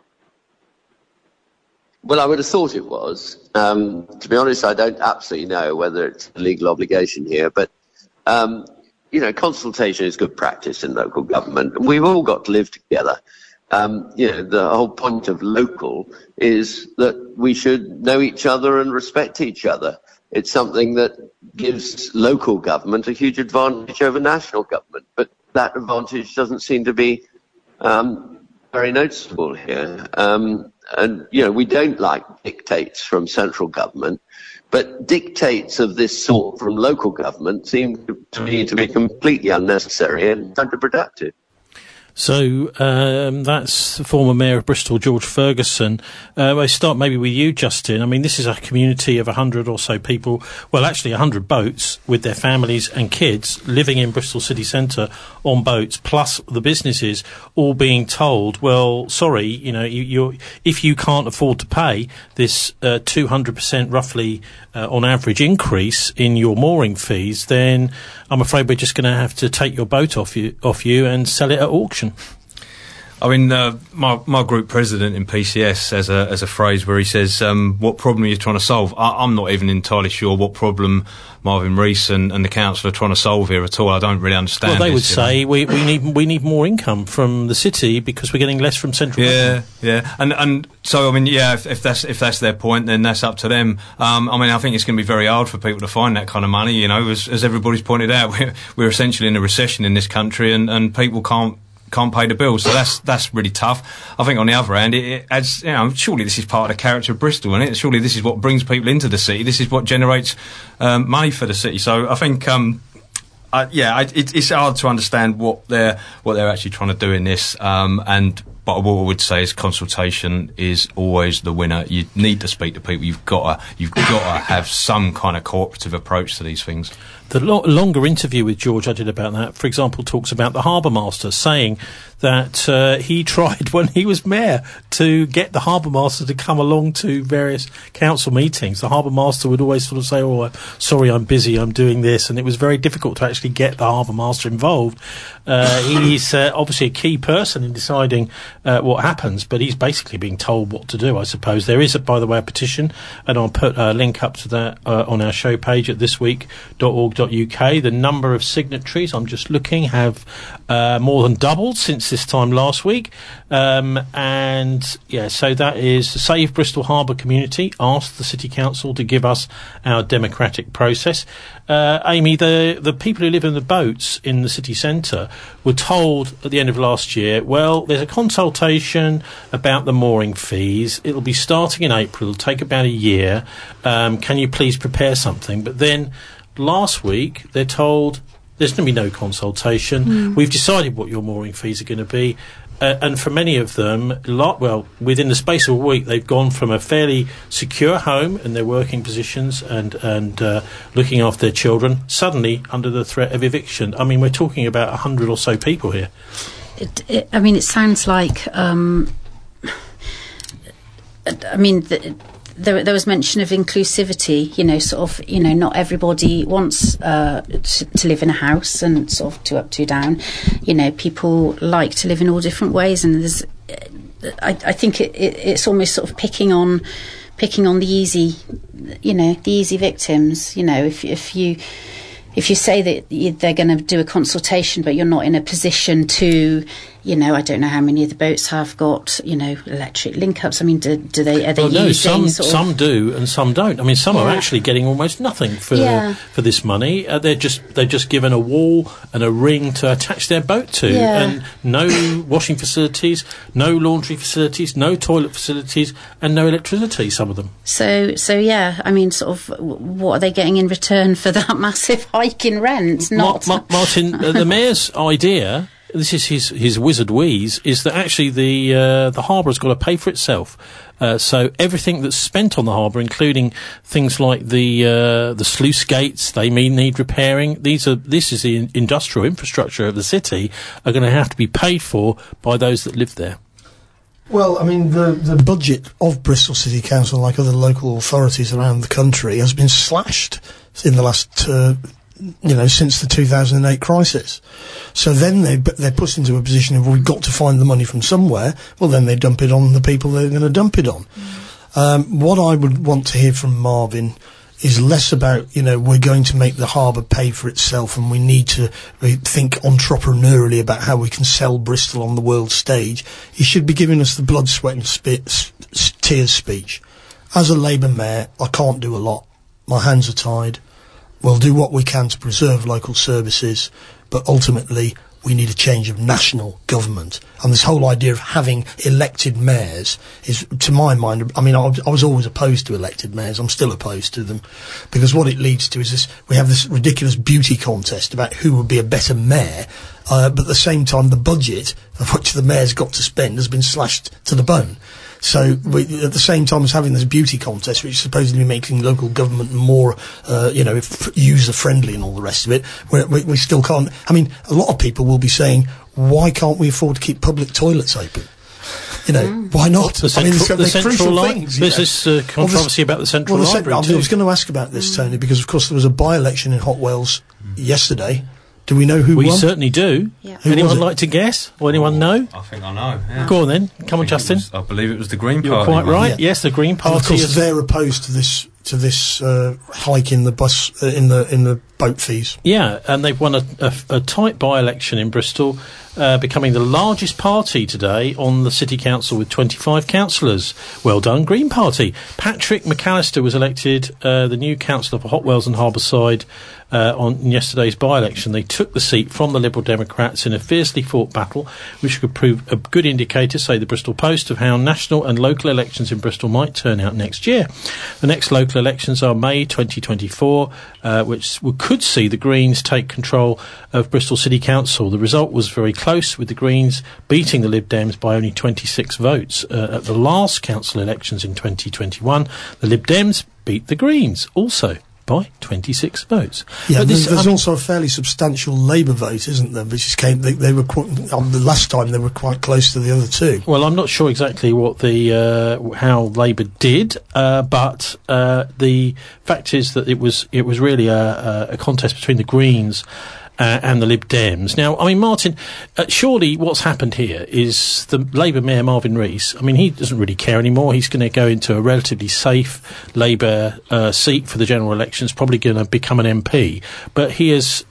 Well, I would have thought it was. To be honest, I don't absolutely know whether it's a legal obligation here, but you know, consultation is good practice in local government. We've all got to live together. You know, the whole point of local is that we should know each other and respect each other. It's something that gives local government a huge advantage over national government, but that advantage doesn't seem to be very noticeable here. And, you know, we don't like dictates from central government, but dictates of this sort from local government seem to me to be completely unnecessary and counterproductive. So that's the former Mayor of Bristol, George Ferguson. I start maybe with you, Justin. I mean, this is a community of 100 or so people, well, actually 100 boats with their families and kids living in Bristol city centre on boats, plus the businesses all being told, well, sorry, you're, if you can't afford to pay this 200% roughly on average increase in your mooring fees, then I'm afraid we're just going to have to take your boat off you and sell it at auction. I mean, my group president in PCS has a phrase where he says, what problem are you trying to solve? I'm not even entirely sure what problem Marvin Rees and the council are trying to solve here at all. I don't really understand. Well, they would say we need more income from the city because we're getting less from central government. Yeah. And so, I mean, yeah, if that's their point, then that's up to them. I mean, I think it's going to be very hard for people to find that kind of money, as everybody's pointed out. We're essentially in a recession in this country and people can't pay the bills, so that's really tough. I think on the other hand, it adds, surely this is part of the character of Bristol, isn't it? Surely this is what brings people into the city. This is what generates money for the city. So I think, it's hard to understand what they're actually trying to do in this. But what I would say is consultation is always the winner. You need to speak to people. You've got to have some kind of cooperative approach to these things. The longer interview with George I did about that, for example, talks about the harbour master saying that he tried when he was mayor to get the harbour master to come along to various council meetings. The harbour master would always sort of say, "Oh, sorry, I'm busy, I'm doing this," and it was very difficult to actually get the harbour master involved. He's obviously a key person in deciding what happens, but he's basically being told what to do, I suppose. There is, by the way, a petition, and I'll put a link up to that on our show page at thisweek.org.uk. The number of signatories, I'm just looking, have more than doubled since this time last week. So that is the Save Bristol Harbour community asked the City Council to give us our democratic process. Amy, the people who live in the boats in the city centre were told at the end of last year, well, there's a consultation about the mooring fees. It'll be starting in April. It'll take about a year. Can you please prepare something? But then last week they're told there's going to be no consultation. We've decided what your mooring fees are going to be. And for many of them, within the space of a week, they've gone from a fairly secure home in their working positions and looking after their children, suddenly under the threat of eviction. I mean, we're talking about 100 or so people here. It sounds like... There was mention of inclusivity, not everybody wants to live in a house and sort of two up, two down. People like to live in all different ways, and I think it's almost sort of picking on the easy, the easy victims. If you say that they're going to do a consultation, but you're not in a position to, I don't know how many of the boats have got, electric link-ups. I mean, are they using... Some do and some don't. I mean, some are actually getting almost nothing for this money. They're just given a wall and a ring to attach their boat to, and no washing facilities, no laundry facilities, no toilet facilities, and no electricity. Some of them. So I mean, sort of, what are they getting in return for that massive hike in rent? Martin, the mayor's idea. This is his wizard wheeze, is that actually the harbour has got to pay for itself. So everything that's spent on the harbour, including things like the sluice gates, they may need repairing. This is the industrial infrastructure of the city, are going to have to be paid for by those that live there. Well, I mean, the budget of Bristol City Council, like other local authorities around the country, has been slashed in the last since the 2008 crisis. So then they're put into a position of, we've got to find the money from somewhere. Well, then they dump it on the people they're going to dump it on. What I would want to hear from Marvin is less about, we're going to make the harbour pay for itself and we need to think entrepreneurially about how we can sell Bristol on the world stage. He should be giving us the blood, sweat and tears speech. As a Labour mayor, I can't do a lot. My hands are tied. We'll do what we can to preserve local services, but ultimately, we need a change of national government. And this whole idea of having elected mayors is, to my mind, I mean, I was always opposed to elected mayors. I'm still opposed to them, because what it leads to is we have this ridiculous beauty contest about who would be a better mayor, but at the same time, the budget of which the mayor's got to spend has been slashed to the bone. So at the same time as having this beauty contest, which is supposedly making local government more, user-friendly and all the rest of it, we still can't. I mean, a lot of people will be saying, why can't we afford to keep public toilets open? Why not? The central line. There's this controversy about the central library I was going to ask about this, Tony, because of course there was a by-election in Hot Wells yesterday. Do we know who won? We certainly do. Yeah. Anyone like to guess? Or anyone know? I think I know. Yeah. Go on then. Come on, Justin. I believe it was the Green Party. You're quite right. Yeah. Yes, the Green Party. And of course, they're opposed to this hike in the bus in the boat fees. Yeah, and they've won a tight by-election in Bristol, becoming the largest party today on the City Council with 25 councillors. Well done, Green Party. Patrick McAllister was elected the new councillor for Hot Wells and Harbourside on yesterday's by-election. They took the seat from the Liberal Democrats in a fiercely fought battle, which could prove a good indicator, say the Bristol Post, of how national and local elections in Bristol might turn out next year. The next local elections are May 2024, which could see the Greens take control of Bristol City Council. The result was very close, with the Greens beating the Lib Dems by only 26 votes. At the last council elections in 2021, the Lib Dems beat the Greens, also by 26 votes. Yeah, but there's also a fairly substantial Labour vote, isn't there? Which came, they were the last time they were quite close to the other two. Well, I'm not sure exactly what how Labour did, but the fact is that it was really a contest between the Greens and the Lib Dems. Now, I mean, Martin, surely what's happened here is the Labour Mayor Marvin Rees, I mean, he doesn't really care anymore. He's going to go into a relatively safe Labour seat for the general elections, probably going to become an MP. But he is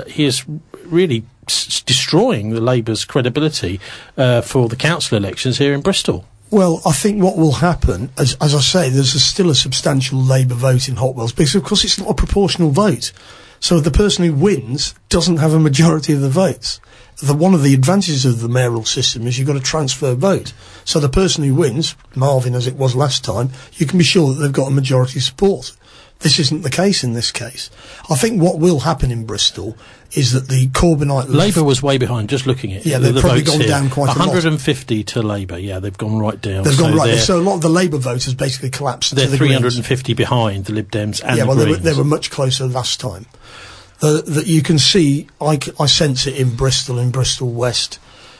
really destroying the Labour's credibility for the council elections here in Bristol. Well, I think what will happen, as I say, there's still a substantial Labour vote in Hot Wells, because of course it's not a proportional vote. So the person who wins doesn't have a majority of the votes. One of the advantages of the mayoral system is you've got a transfer vote. So the person who wins, Marvin as it was last time, you can be sure that they've got a majority support. This isn't the case in this case. I think what will happen in Bristol is that the Corbynite... Labour was way behind, just looking at it. Yeah, they've probably gone down quite a lot. 150 to Labour, yeah, they've gone right down. They've gone right down. So a lot of the Labour voters basically collapsed They're to the 350 Greens. Behind the Lib Dems and the Greens. Greens. They were much closer last time. That you can see, I sense it in Bristol West.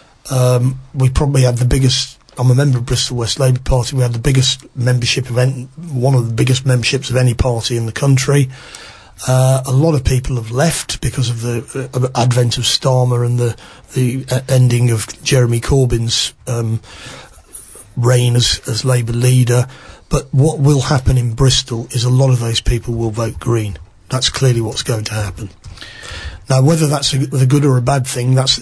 We probably had the biggest... I'm a member of Bristol West Labour Party. We had the biggest membership of one of the biggest memberships of any party in the country. A lot of people have left because of the advent of Starmer and the ending of Jeremy Corbyn's reign as Labour leader. But what will happen in Bristol is a lot of those people will vote Green. That's clearly what's going to happen. Now, whether that's a good or a bad thing, that's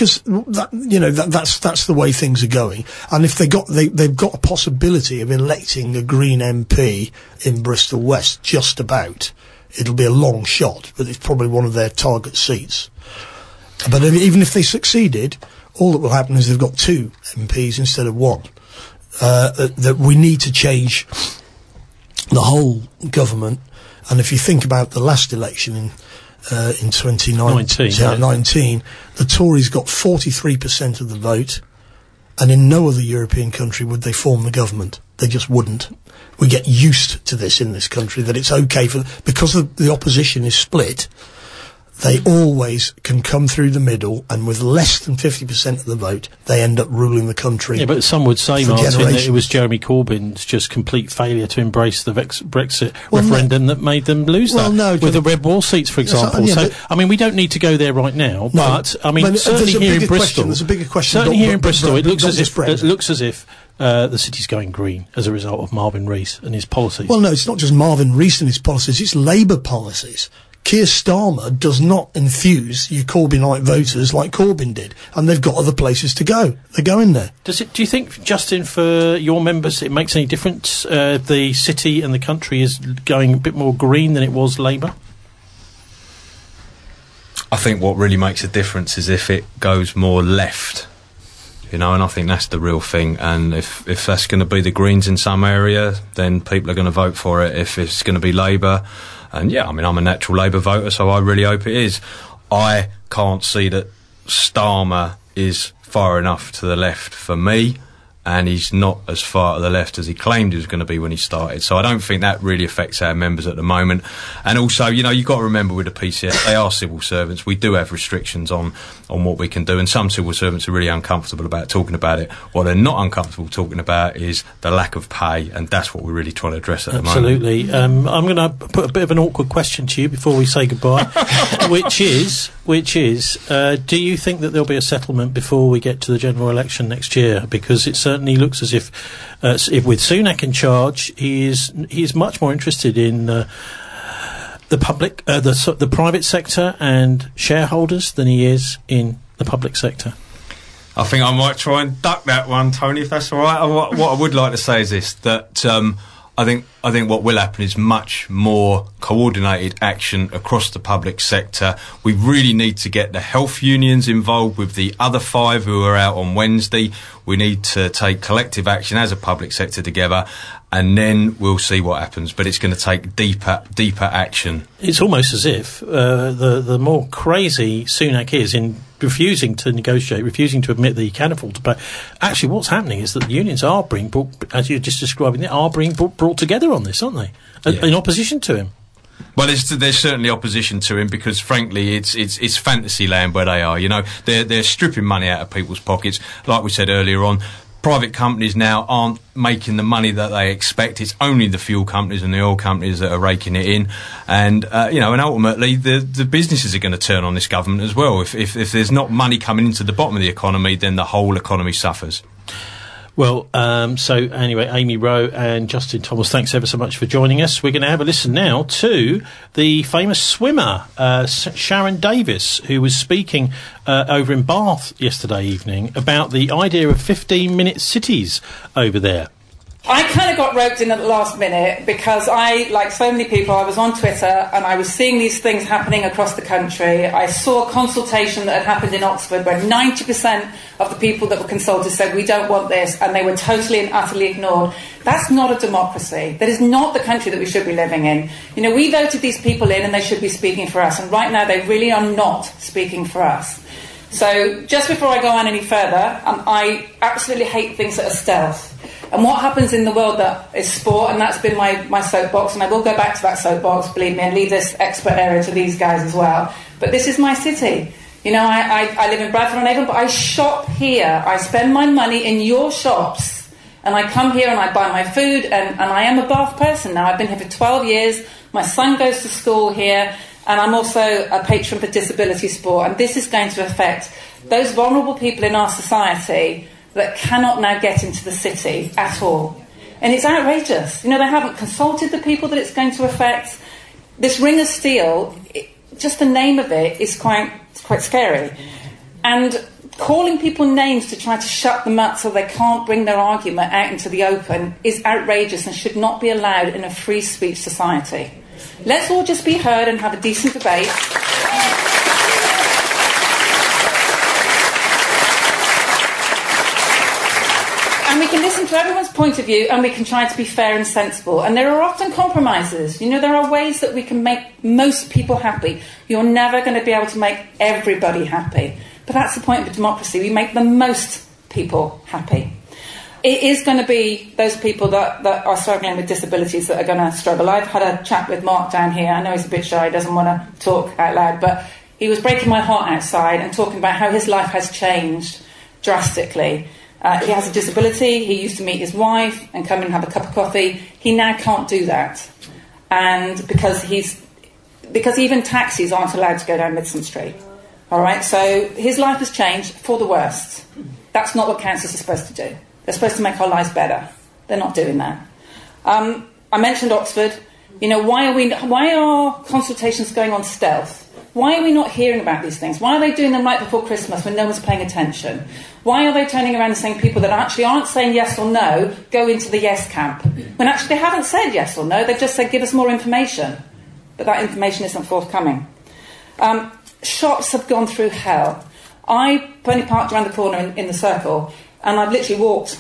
the way things are going. And if they've got a possibility of electing a Green MP in Bristol West, just about. It'll be a long shot, but it's probably one of their target seats. But even if they succeeded, all that will happen is they've got 2 MPs instead of 1. That we need to change the whole government. And if you think about the last election in 2019, the Tories got 43% of the vote, and in no other European country would they form the government. They just wouldn't. We get used to this in this country, that it's okay because the opposition is split, they always can come through the middle, and with less than 50% of the vote, they end up ruling the country. Yeah, but some would say, Martin, that it was Jeremy Corbyn's just complete failure to embrace the Brexit referendum that made them lose with the Red Wall seats, for example. So, I mean, we don't need to go there right now, but, I mean, certainly here in Bristol... There's a bigger question. Certainly here in Bristol, it looks as if the city's going green as a result of Marvin Rees and his policies. Well, no, it's not just Marvin Rees and his policies, it's Labour policies. Keir Starmer does not infuse your Corbynite voters like Corbyn did, and they've got other places to go. They're going there. Do you think, Justin, for your members, it makes any difference the city and the country is going a bit more green than it was Labour? I think what really makes a difference is if it goes more left, and I think that's the real thing. And if that's going to be the Greens in some area, then people are going to vote for it. If it's going to be Labour, and I'm a natural Labour voter, so I really hope it is. I can't see that Starmer is far enough to the left for me, and he's not as far to the left as he claimed he was going to be when he started. So I don't think that really affects our members at the moment. And also, you've got to remember with the PCS, they are civil servants. We do have restrictions on what we can do, and some civil servants are really uncomfortable about talking about it. What they're not uncomfortable talking about is the lack of pay, and that's what we're really trying to address at the moment. Absolutely. I'm going to put a bit of an awkward question to you before we say goodbye, which is, do you think that there'll be a settlement before we get to the general election next year? Because it certainly looks as if with Sunak in charge, he is much more interested in the public, the private sector and shareholders than he is in the public sector. I think I might try and duck that one, Tony, if that's all right. What I would like to say is this, that I think what will happen is much more coordinated action across the public sector. We really need to get the health unions involved with the other 5 who are out on Wednesday. We need to take collective action as a public sector together, and then we'll see what happens. But it's going to take deeper action. It's almost as if the more crazy Sunak is in refusing to negotiate, refusing to admit that he can afford to pay. Actually, what's happening is that the unions are being brought, as you're just describing it, brought together on this, aren't they? Yeah. In opposition to him. Well, there's certainly opposition to him because, frankly, it's fantasy land where they are. They're stripping money out of people's pockets. Like we said earlier on, private companies now aren't making the money that they expect. It's only the fuel companies and the oil companies that are raking it in. And, and ultimately the businesses are going to turn on this government as well. If there's not money coming into the bottom of the economy, then the whole economy suffers. Well, so anyway, Amy Rowe and Justin Thomas, thanks ever so much for joining us. We're going to have a listen now to the famous swimmer, Sharon Davis, who was speaking over in Bath yesterday evening about the idea of 15-minute cities over there. I kind of got roped in at the last minute because I, like so many people, I was on Twitter and I was seeing these things happening across the country. I saw a consultation that had happened in Oxford where 90% of the people that were consulted said, we don't want this, and they were totally and utterly ignored. That's not a democracy. That is not the country that we should be living in. We voted these people in and they should be speaking for us, and right now they really are not speaking for us. So just before I go on any further, I absolutely hate things that are stealth. And what happens in the world that is sport, and that's been my soapbox, and I will go back to that soapbox, believe me, and leave this expert area to these guys as well. But this is my city. I live in Bradford-on-Avon, but I shop here. I spend my money in your shops, and I come here and I buy my food, and I am a Bath person now. I've been here for 12 years. My son goes to school here, and I'm also a patron for disability sport, and this is going to affect those vulnerable people in our society that cannot now get into the city at all. And it's outrageous. They haven't consulted the people that it's going to affect. This Ring of Steel, just the name of it is quite scary. And calling people names to try to shut them up so they can't bring their argument out into the open is outrageous and should not be allowed in a free speech society. Let's all just be heard and have a decent debate. And we can listen to everyone's point of view and we can try to be fair and sensible. And there are often compromises. There are ways that we can make most people happy. You're never going to be able to make everybody happy. But that's the point of democracy. We make the most people happy. It is going to be those people that are struggling with disabilities that are going to struggle. I've had a chat with Mark down here. I know he's a bit shy, doesn't want to talk out loud, but he was breaking my heart outside and talking about how his life has changed drastically. He has a disability. He used to meet his wife and come and have a cup of coffee. He now can't do that, and because even taxis aren't allowed to go down Midston Street. All right, so his life has changed for the worst. That's not what councils are supposed to do. They're supposed to make our lives better. They're not doing that. I mentioned Oxford. Why are consultations going on stealth? Why are we not hearing about these things? Why are they doing them right before Christmas when no one's paying attention? Why are they turning around and saying people that actually aren't saying yes or no go into the yes camp? When actually they haven't said yes or no, they've just said give us more information. But that information isn't forthcoming. shops have gone through hell. I only parked around the corner in the circle, and I've literally walked,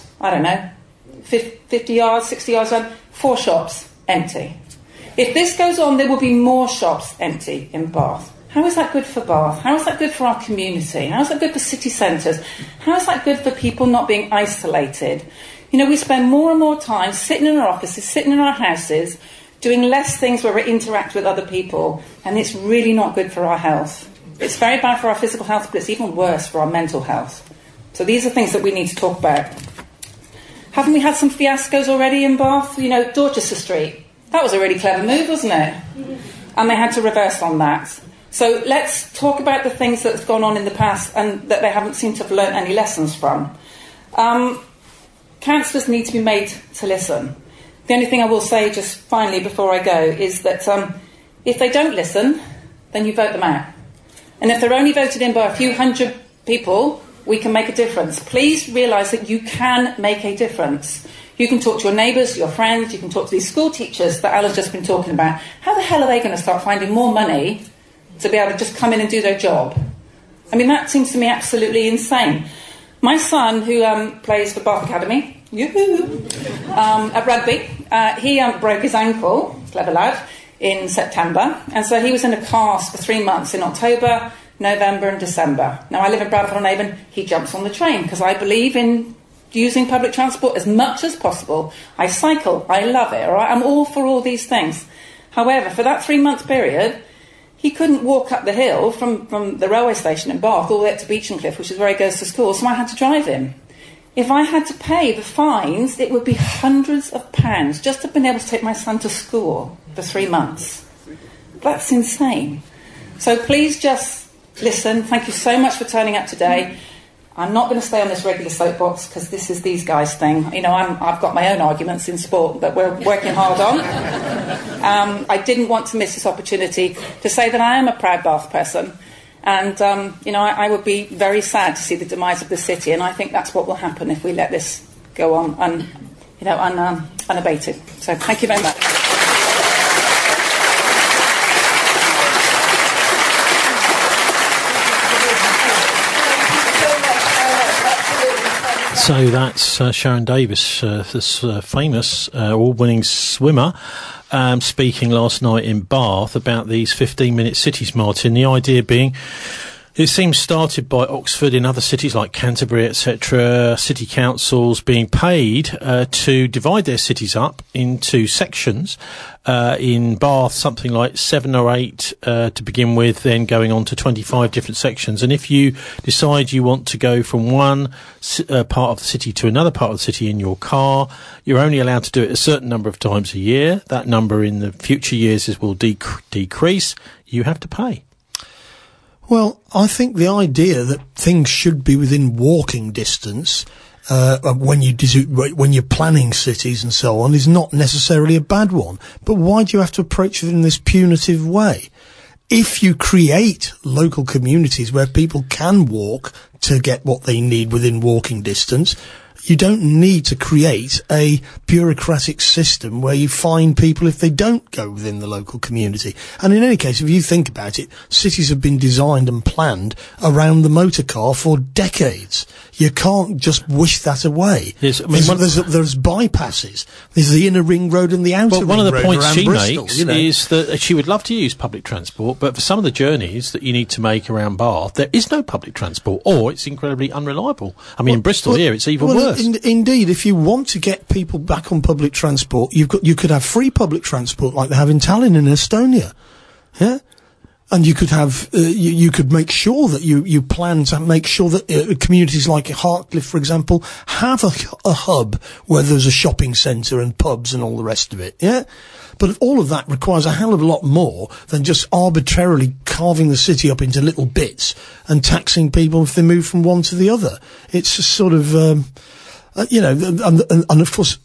50 yards, 60 yards around, 4 shops empty. If this goes on, there will be more shops empty in Bath. How is that good for Bath? How is that good for our community? How is that good for city centres? How is that good for people not being isolated? We spend more and more time sitting in our offices, sitting in our houses, doing less things where we interact with other people, and it's really not good for our health. It's very bad for our physical health, but it's even worse for our mental health. So these are things that we need to talk about. Haven't we had some fiascos already in Bath? Dorchester Street. That was a really clever move, wasn't it? And they had to reverse on that. So let's talk about the things that have gone on in the past and that they haven't seemed to have learnt any lessons from. Councillors need to be made to listen. The only thing I will say just finally before I go is that if they don't listen, then you vote them out. And if they're only voted in by a few hundred people, we can make a difference. Please realise that you can make a difference. You can talk to your neighbours, your friends, you can talk to these school teachers that Alan's just been talking about. How the hell are they going to start finding more money to be able to just come in and do their job? That seems to me absolutely insane. My son, who plays for Bath Academy, at rugby, he broke his ankle, clever lad, in September, and so he was in a cast for 3 months in October, November and December. Now, I live in Bradford-on-Avon. He jumps on the train because I believe in using public transport as much as possible. I cycle. I love it. All right? I'm all for all these things. However, for that 3-month period, he couldn't walk up the hill from the railway station in Bath all the way up to Beechencliff, which is where he goes to school, so I had to drive him. If I had to pay the fines, it would be hundreds of pounds just to have been able to take my son to school for 3 months. That's insane. So please just listen. Thank you so much for turning up today. I'm not going to stay on this regular soapbox because this is these guys' thing. I've got my own arguments in sport that we're working hard on. I didn't want to miss this opportunity to say that I am a proud Bath person. And, I would be very sad to see the demise of the city, and I think that's what will happen if we let this go on unabated. So thank you very much. So that's Sharon Davis, this famous award-winning swimmer, speaking last night in Bath about these 15-minute cities, Martin. The idea being, it seems started by Oxford in other cities like Canterbury, etc., city councils being paid to divide their cities up into sections. In Bath, something like 7 or 8 to begin with, then going on to 25 different sections. And if you decide you want to go from one part of the city to another part of the city in your car, you're only allowed to do it a certain number of times a year. That number in the future years will decrease. You have to pay. Well, I think the idea that things should be within walking distance when you're planning cities and so on is not necessarily a bad one. But why do you have to approach it in this punitive way? If you create local communities where people can walk to get what they need within walking distance, you don't need to create a bureaucratic system where you fine people if they don't go within the local community. And in any case, if you think about it, cities have been designed and planned around the motor car for decades. You can't just wish that away. Yes, there's bypasses. There's the inner ring road and the outer ring road. One of the points she Bristol, makes is that she would love to use public transport, but for some of the journeys that you need to make around Bath, there is no public transport, or it's incredibly unreliable. In Bristol here, it's even worse. Indeed, if you want to get people back on public transport, you could have free public transport like they have in Tallinn in Estonia. Yeah? And you could have, you could make sure that you plan to make sure that communities like Hartcliffe, for example, have a hub where there's a shopping centre and pubs and all the rest of it. Yeah? But all of that requires a hell of a lot more than just arbitrarily carving the city up into little bits and taxing people if they move from one to the other. It's a sort of, and of course,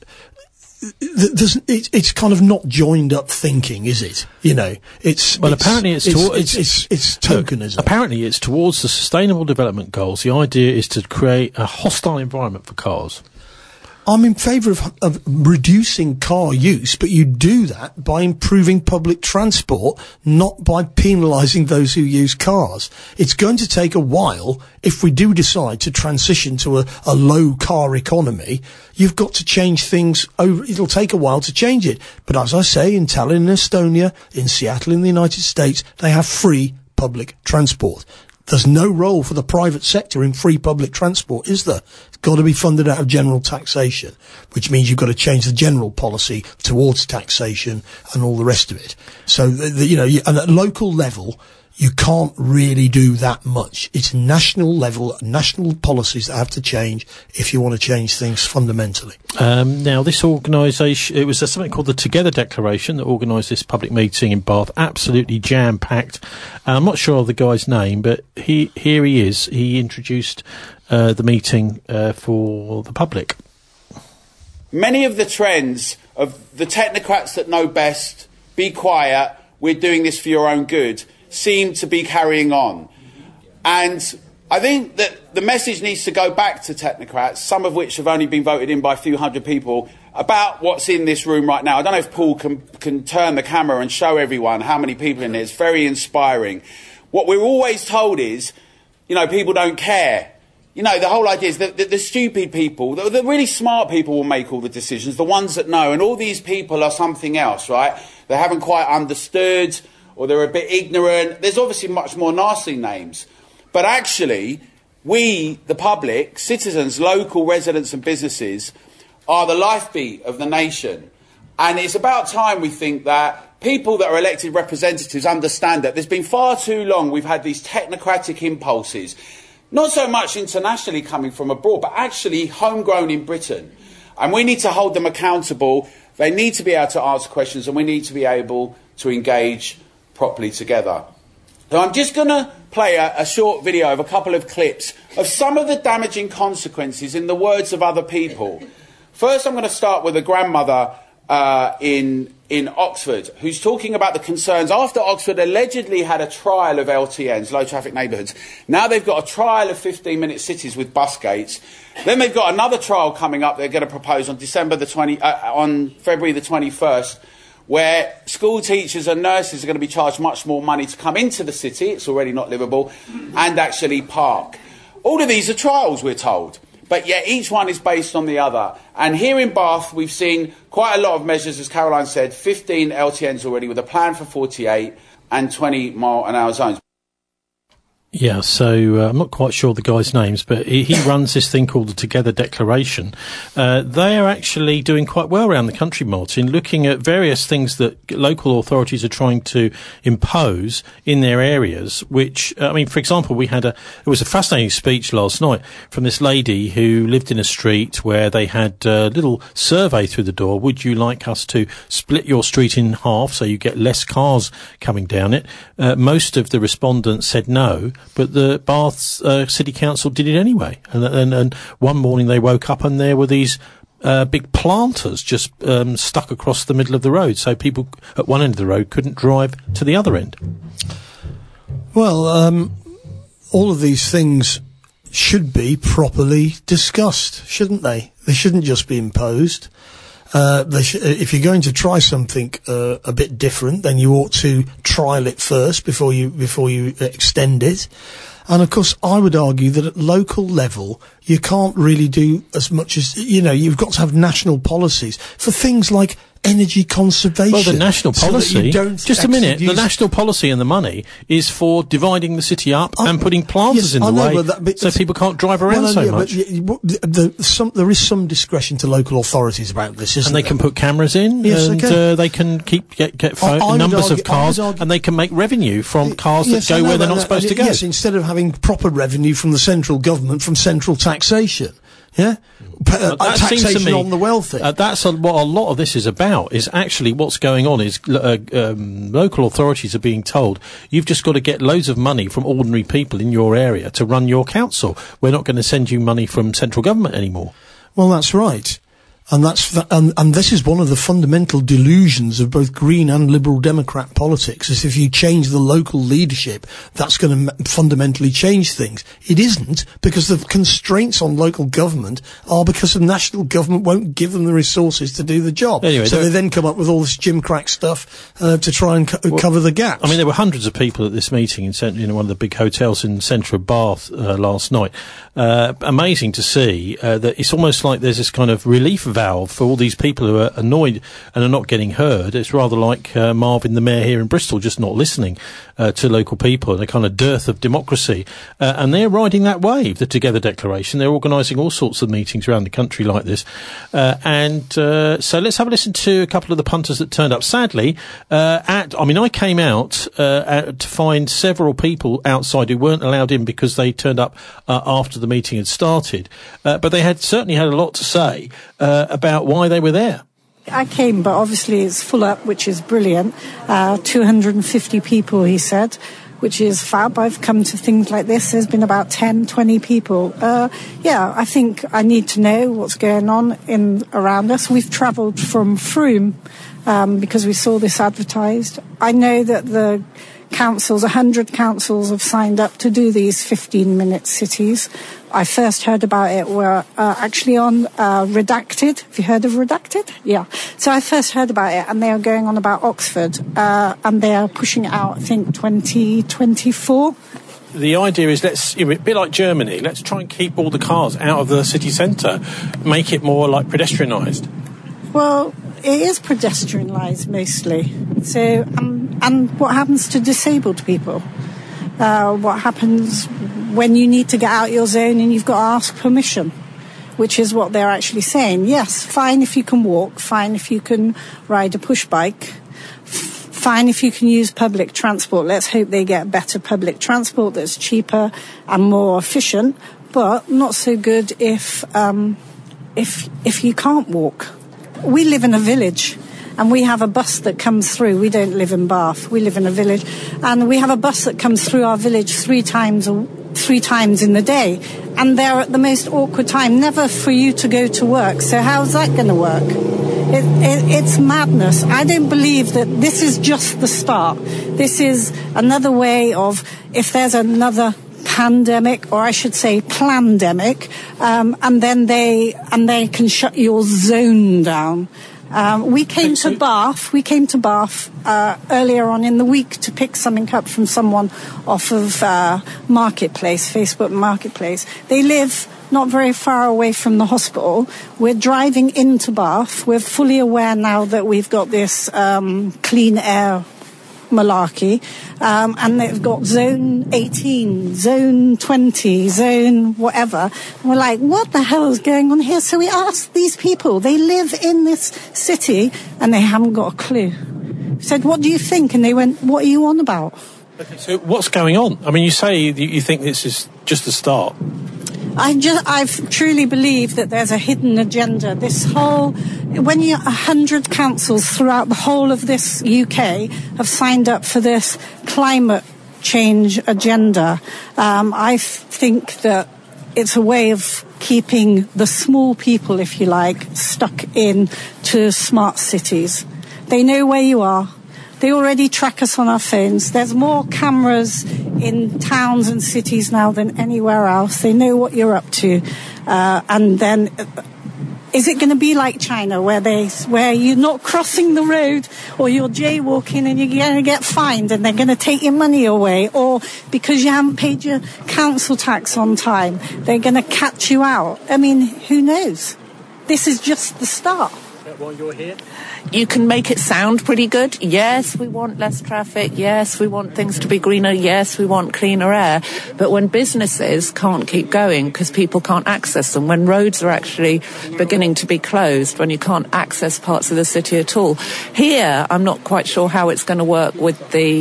it's kind of not joined up thinking, is it? Apparently it's tokenism. Apparently it's towards the Sustainable Development Goals. The idea is to create a hostile environment for cars. I'm in favour of reducing car use, but you do that by improving public transport, not by penalising those who use cars. It's going to take a while if we do decide to transition to a low car economy. You've got to change things over. It'll take a while to change it. But as I say, in Tallinn, in Estonia, in Seattle, in the United States, they have free public transport. There's no role for the private sector in free public transport, is there? It's got to be funded out of general taxation, which means you've got to change the general policy towards taxation and all the rest of it. So, and at local level, you can't really do that much. It's national level, national policies that have to change if you want to change things fundamentally. Now, this organisation, it was something called the Together Declaration that organised this public meeting in Bath, absolutely jam-packed. I'm not sure of the guy's name, but here he is. He introduced the meeting for the public. Many of the trends of the technocrats that know best, be quiet, we're doing this for your own good, seem to be carrying on. And I think that the message needs to go back to technocrats, some of which have only been voted in by a few hundred people, about what's in this room right now. I don't know if Paul can turn the camera and show everyone how many people in there. It's very inspiring. What we're always told is, people don't care. The whole idea is that the stupid people, the really smart people will make all the decisions, the ones that know, and all these people are something else, right? They haven't quite understood, or they're a bit ignorant. There's obviously much more nasty names. But actually, we, the public, citizens, local residents and businesses, are the lifebeat of the nation. And it's about time we think that people that are elected representatives understand that. There's been far too long we've had these technocratic impulses, not so much internationally coming from abroad, but actually homegrown in Britain. And we need to hold them accountable. They need to be able to answer questions, and we need to be able to engage properly together. So I'm just going to play a short video of a couple of clips of some of the damaging consequences in the words of other people. First, I'm going to start with a grandmother in Oxford who's talking about the concerns after Oxford allegedly had a trial of LTNs, low traffic neighbourhoods. Now they've got a trial of 15-minute cities with bus gates. Then they've got another trial coming up they're going to propose on on February the 21st, where school teachers and nurses are going to be charged much more money to come into the city, it's already not livable, and actually park. All of these are trials, we're told, but yet each one is based on the other. And here in Bath, we've seen quite a lot of measures, as Caroline said, 15 LTNs already, with a plan for 48 and 20-mile-an-hour zones. Yeah, so I'm not quite sure the guy's names, but he runs this thing called the Together Declaration. They are actually doing quite well around the country, Martin, looking at various things that local authorities are trying to impose in their areas, which, for example, it was a fascinating speech last night from this lady who lived in a street where they had a little survey through the door. Would you like us to split your street in half so you get less cars coming down it? Most of the respondents said no. But the Bath City Council did it anyway. And one morning they woke up and there were these big planters just stuck across the middle of the road. So people at one end of the road couldn't drive to the other end. Well, all of these things should be properly discussed, shouldn't they? They shouldn't just be imposed. If you're going to try something a bit different, then you ought to trial it first before you extend it. And of course, I would argue that at local level, you can't really do as much as, you've got to have national policies for things like energy conservation. Well, the national policy, just a minute, the national policy and the money is for dividing the city up and putting planters in the way so people can't drive around so much. But there is some discretion to local authorities about this, isn't there? And they can put cameras in, they can get numbers of cars, and they can make revenue from cars that go where they're not supposed to go. Yes, instead of having proper revenue from the central government, from central taxation. Yeah? Taxation on the wealthy. That's what a lot of this is about, is actually what's going on is local authorities are being told, you've just got to get loads of money from ordinary people in your area to run your council. We're not going to send you money from central government anymore. Well, that's right. And and this is one of the fundamental delusions of both Green and Liberal Democrat politics, is if you change the local leadership, that's going to fundamentally change things. It isn't, because the constraints on local government are because the national government won't give them the resources to do the job. Anyway, so they then come up with all this gimcrack stuff to try and cover the gaps. I mean, there were hundreds of people at this meeting in one of the big hotels in the centre of Bath last night. Amazing to see that it's almost like there's this kind of relief valve for all these people who are annoyed and are not getting heard. It's rather like Marvin, the mayor here in Bristol, just not listening to local people, and a kind of dearth of democracy. And they're riding that wave, the Together Declaration. They're organising all sorts of meetings around the country like this. So let's have a listen to a couple of the punters that turned up. Sadly, I came out to find several people outside who weren't allowed in because they turned up after the meeting had started. But they had certainly had a lot to say about why they were there. I came, but obviously it's full up, which is brilliant. 250 people, he said, which is fab. I've come to things like this. There's been about 10, 20 people. I think I need to know what's going on around us. We've travelled from Frome because we saw this advertised. I know that the councils, 100 councils have signed up to do these 15-minute cities. I first heard about it were actually on Redacted. Have you heard of Redacted? Yeah. So I first heard about it, and they are going on about Oxford, and they are pushing it out, I think, 2024. The idea is, a bit like Germany, let's try and keep all the cars out of the city centre, make it more like pedestrianised. Well, it is pedestrianised mostly. So, and what happens to disabled people? What happens when you need to get out your zone and you've got to ask permission, which is what they're actually saying. Yes, fine if you can walk, fine if you can ride a push bike, fine if you can use public transport. Let's hope they get better public transport that's cheaper and more efficient, but not so good if you can't walk. We live in a village, and we have a bus that comes through. We don't live in Bath. We live in a village, and we have a bus that comes through our village three times in the day, and they're at the most awkward time, never for you to go to work. So how's that going to work? It's madness. I don't believe that this is just the start. This is another way of, if there's another pandemic, or I should say plandemic, and then they can shut your zone down. We came to Bath earlier on in the week to pick something up from someone off of Marketplace, Facebook Marketplace. They live not very far away from the hospital. We're driving into Bath. We're fully aware now that we've got this clean air malarkey, and they've got zone 18, zone 20, zone whatever. And we're like, what the hell is going on here? So we asked these people, they live in this city, and they haven't got a clue. We said, what do you think? And they went, what are you on about? Okay, so what's going on? I mean, you say you think this is just the start. I truly believe that there's a hidden agenda. When 100 councils throughout the whole of this UK have signed up for this climate change agenda, I think that it's a way of keeping the small people, if you like, stuck in to smart cities. They know where you are. They already track us on our phones. There's more cameras in towns and cities now than anywhere else. They know what you're up to. And then, is it going to be like China, where you're not crossing the road, or you're jaywalking and you're going to get fined and they're going to take your money away, or because you haven't paid your council tax on time, they're going to catch you out? I mean, who knows? This is just the start. While you're here? You can make it sound pretty good. Yes, we want less traffic. Yes, we want things to be greener. Yes, we want cleaner air. But when businesses can't keep going because people can't access them, when roads are actually beginning to be closed, when you can't access parts of the city at all, here I'm not quite sure how it's going to work with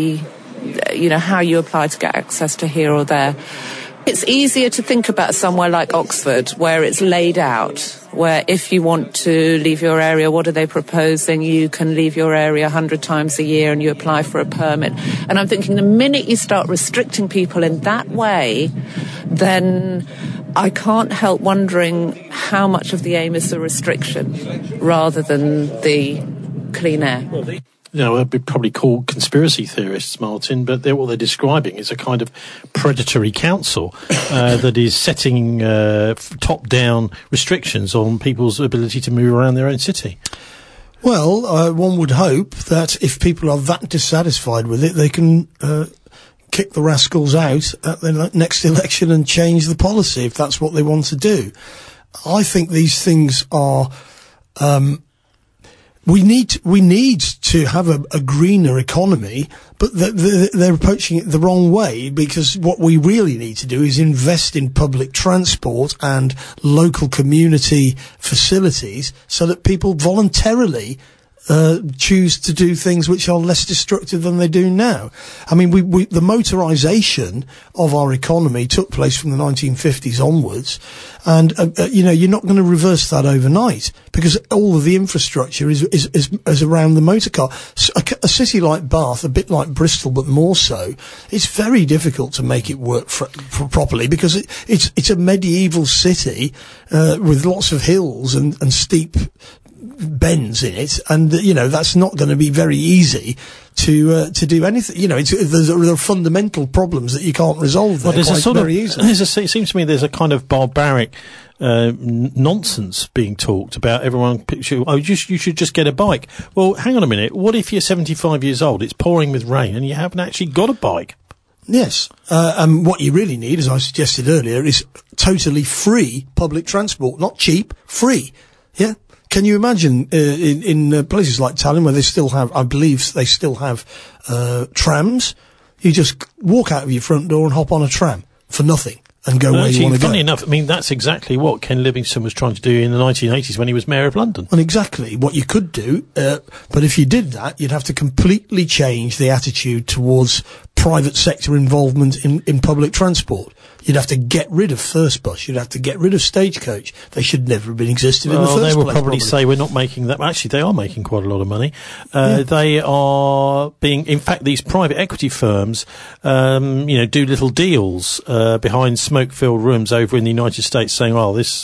how you apply to get access to here or there. It's easier to think about somewhere like Oxford, where it's laid out, where if you want to leave your area, what are they proposing? You can leave your area 100 times a year and you apply for a permit. And I'm thinking the minute you start restricting people in that way, then I can't help wondering how much of the aim is the restriction rather than the clean air. We'd probably call conspiracy theorists, Martin, but what they're describing is a kind of predatory council that is setting top-down restrictions on people's ability to move around their own city. Well, one would hope that if people are that dissatisfied with it, they can kick the rascals out at the next election and change the policy if that's what they want to do. I think these things are... We need to have a greener economy, but they're approaching it the wrong way, because what we really need to do is invest in public transport and local community facilities so that people voluntarily choose to do things which are less destructive than they do now. I mean, the motorisation of our economy took place from the 1950s onwards, and you're not going to reverse that overnight, because all of the infrastructure is around the motor car. A city like Bath, a bit like Bristol, but more so, it's very difficult to make it work properly, because it's a medieval city with lots of hills and steep bends in it, and that's not going to be very easy to do anything. There are fundamental problems that you can't resolve there very easily. It seems to me there's a kind of barbaric nonsense being talked about. Everyone, you should just get a bike. Well, hang on a minute. What if you're 75 years old, it's pouring with rain, and you haven't actually got a bike? Yes, and what you really need, as I suggested earlier, is totally free public transport. Not cheap, free. Yeah. Can you imagine in places like Tallinn, where they still have, I believe they still have trams? You just walk out of your front door and hop on a tram for nothing and go where you want to go. Funny enough, I mean, that's exactly what Ken Livingstone was trying to do in the 1980s when he was Mayor of London. And exactly what you could do, but if you did that, you'd have to completely change the attitude towards private sector involvement in public transport. You'd have to get rid of First Bus. You'd have to get rid of Stagecoach. They should never have been existed in the first place. They will probably say we're not making that. Actually, they are making quite a lot of money. They are being, in fact, these private equity firms, do little deals behind smoke-filled rooms over in the United States, saying, "Oh, this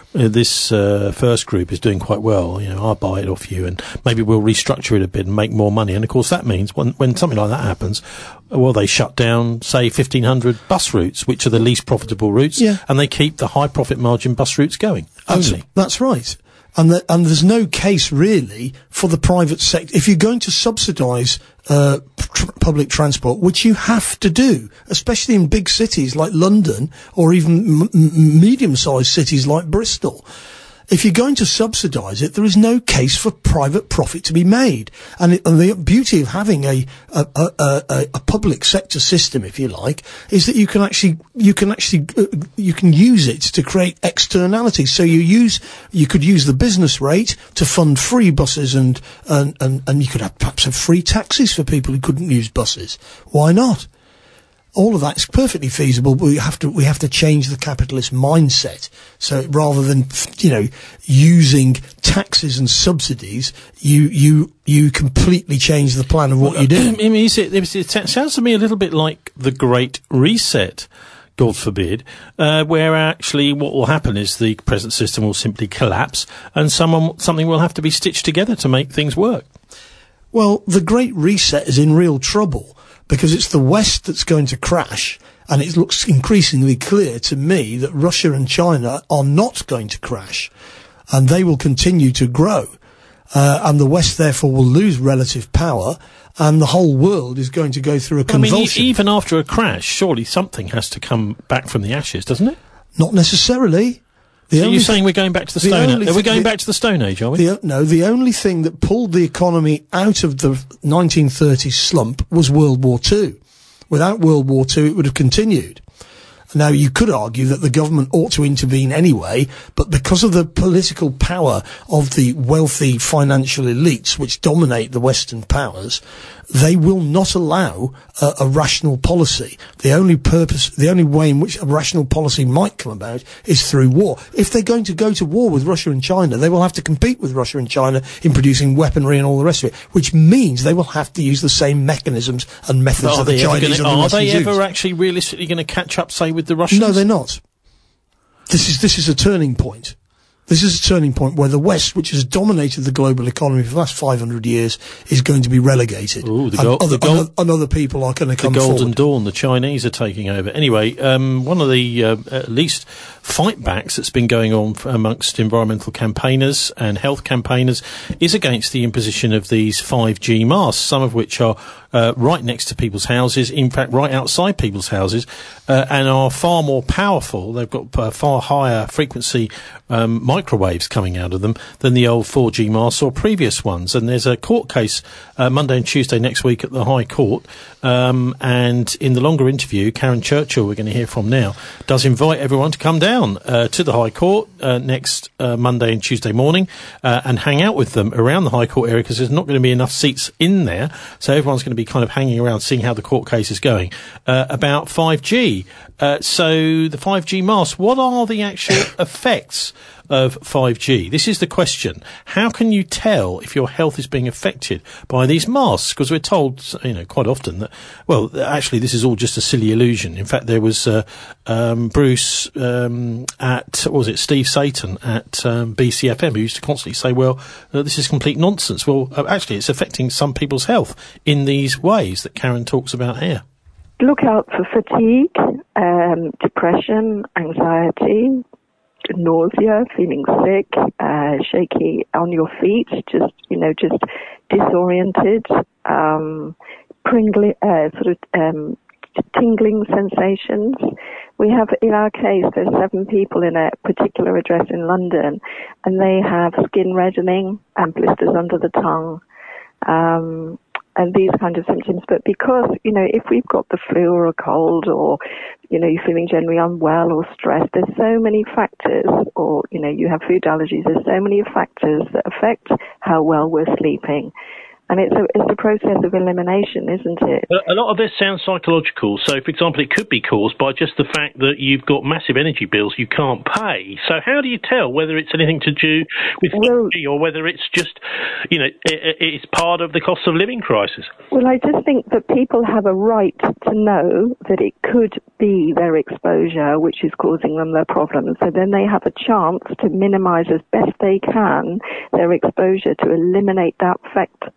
First Group is doing quite well. I'll buy it off you, and maybe we'll restructure it a bit and make more money." And of course, that means when something like that happens, well, they shut down, say, 1,500 bus routes, which are the least profitable routes, and they keep the high profit margin bus routes going. Only. That's right. And there's no case really for the private sector. If you're going to subsidise public transport, which you have to do, especially in big cities like London or even medium-sized cities like Bristol, if you're going to subsidise it, there is no case for private profit to be made. And the beauty of having a public sector system, if you like, is that you can use it to create externalities. So you could use the business rate to fund free buses and you could perhaps have free taxis for people who couldn't use buses. Why not? All of that is perfectly feasible, but we have to change the capitalist mindset. So rather than, using taxes and subsidies, you completely change the plan of what you do. I mean, it sounds to me a little bit like the Great Reset, God forbid, where actually what will happen is the present system will simply collapse and something will have to be stitched together to make things work. Well, the Great Reset is in real trouble, because it's the West that's going to crash, and it looks increasingly clear to me that Russia and China are not going to crash, and they will continue to grow, and the West therefore will lose relative power, and the whole world is going to go through a convulsion. I mean, even after a crash, surely something has to come back from the ashes, doesn't it? Not necessarily. So you're saying we're going back to the Stone Age? Are we going back to the Stone Age, are we? No, the only thing that pulled the economy out of the 1930s slump was World War II. Without World War II, it would have continued. Now, you could argue that the government ought to intervene anyway, but because of the political power of the wealthy financial elites which dominate the Western powers, they will not allow a rational policy. The only way in which a rational policy might come about is through war. If they're going to go to war with Russia and China, they will have to compete with Russia and China in producing weaponry and all the rest of it, which means they will have to use the same mechanisms and methods that the Chinese and the Russians use. Are they ever actually realistically going to catch up, say, with the Russians? No, they're not. This is a turning point. This is a turning point where the West, which has dominated the global economy for the last 500 years, is going to be relegated. Ooh, and other people are going to come forward. The Golden Dawn, the Chinese are taking over. Anyway, one of the at least fightbacks that's been going on amongst environmental campaigners and health campaigners is against the imposition of these 5G masts, some of which are right next to people's houses, in fact right outside people's houses, and are far more powerful. They've got far higher frequency microwaves coming out of them than the old 4G masts or previous ones. And there's a court case Monday and Tuesday next week at the High Court, and in the longer interview, Karen Churchill, we're going to hear from now, does invite everyone to come down to the High Court next Monday and Tuesday morning and hang out with them around the High Court area, because there's not going to be enough seats in there, so everyone's going to be kind of hanging around seeing how the court case is going about 5G. So the 5G masts, what are the actual effects of 5G? This is the question. How can you tell if your health is being affected by these masks? Because we're told, quite often that, well, actually this is all just a silly illusion. In fact, there was Bruce Steve Satan at BCFM, who used to constantly say, well, this is complete nonsense. Well, actually it's affecting some people's health in these ways that Karen talks about here. Look out for fatigue, depression, anxiety, nausea, feeling sick, shaky on your feet, just disoriented, tingling sensations. We have, in our case, there's 7 people in a particular address in London, and they have skin reddening and blisters under the tongue, and these kind of symptoms. But because, if we've got the flu or a cold, or, you're feeling generally unwell or stressed, there's so many factors, or, you have food allergies, there's so many factors that affect how well we're sleeping. And it's a process of elimination, isn't it? A lot of this sounds psychological. So, for example, it could be caused by just the fact that you've got massive energy bills you can't pay. So how do you tell whether it's anything to do with energy, or whether it's just, it's part of the cost of living crisis? Well, I just think that people have a right to know that it could be their exposure which is causing them their problems. So then they have a chance to minimise as best they can their exposure, to eliminate that factor,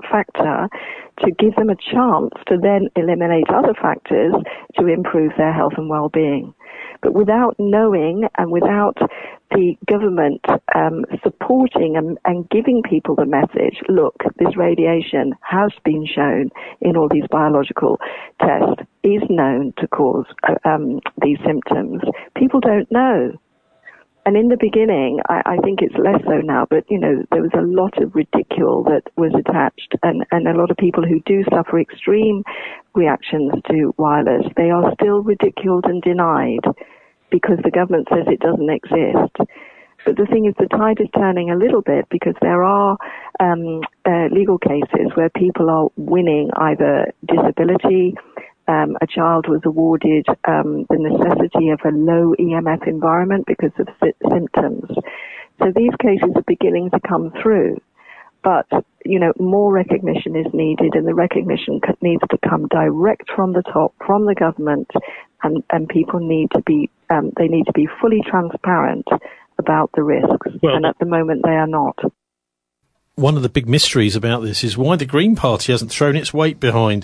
to give them a chance to then eliminate other factors to improve their health and well-being. But without knowing, and without the government supporting and giving people the message, look, this radiation has been shown in all these biological tests, is known to cause these symptoms, people don't know. And in the beginning, I think it's less so now, but, there was a lot of ridicule that was attached, and a lot of people who do suffer extreme reactions to wireless, they are still ridiculed and denied because the government says it doesn't exist. But the thing is, the tide is turning a little bit, because there are legal cases where people are winning either disability. A child was awarded the necessity of a low EMF environment because of symptoms. So these cases are beginning to come through. But, more recognition is needed, and the recognition needs to come direct from the top, from the government, and people need to be, they need to be fully transparent about the risks. Well, and at the moment they are not. One of the big mysteries about this is why the Green Party hasn't thrown its weight behind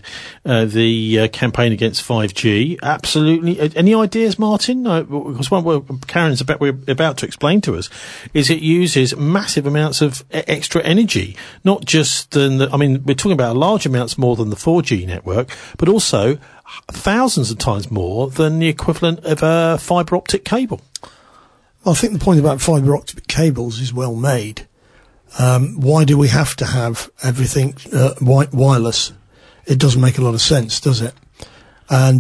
the campaign against 5G. Absolutely. Any ideas, Martin? Because what Karen's about to explain to us is it uses massive amounts of extra energy, not just we're talking about large amounts more than the 4G network, but also thousands of times more than the equivalent of a fibre optic cable. I think the point about fibre optic cables is well made. Why do we have to have everything wireless? It doesn't make a lot of sense, does it? And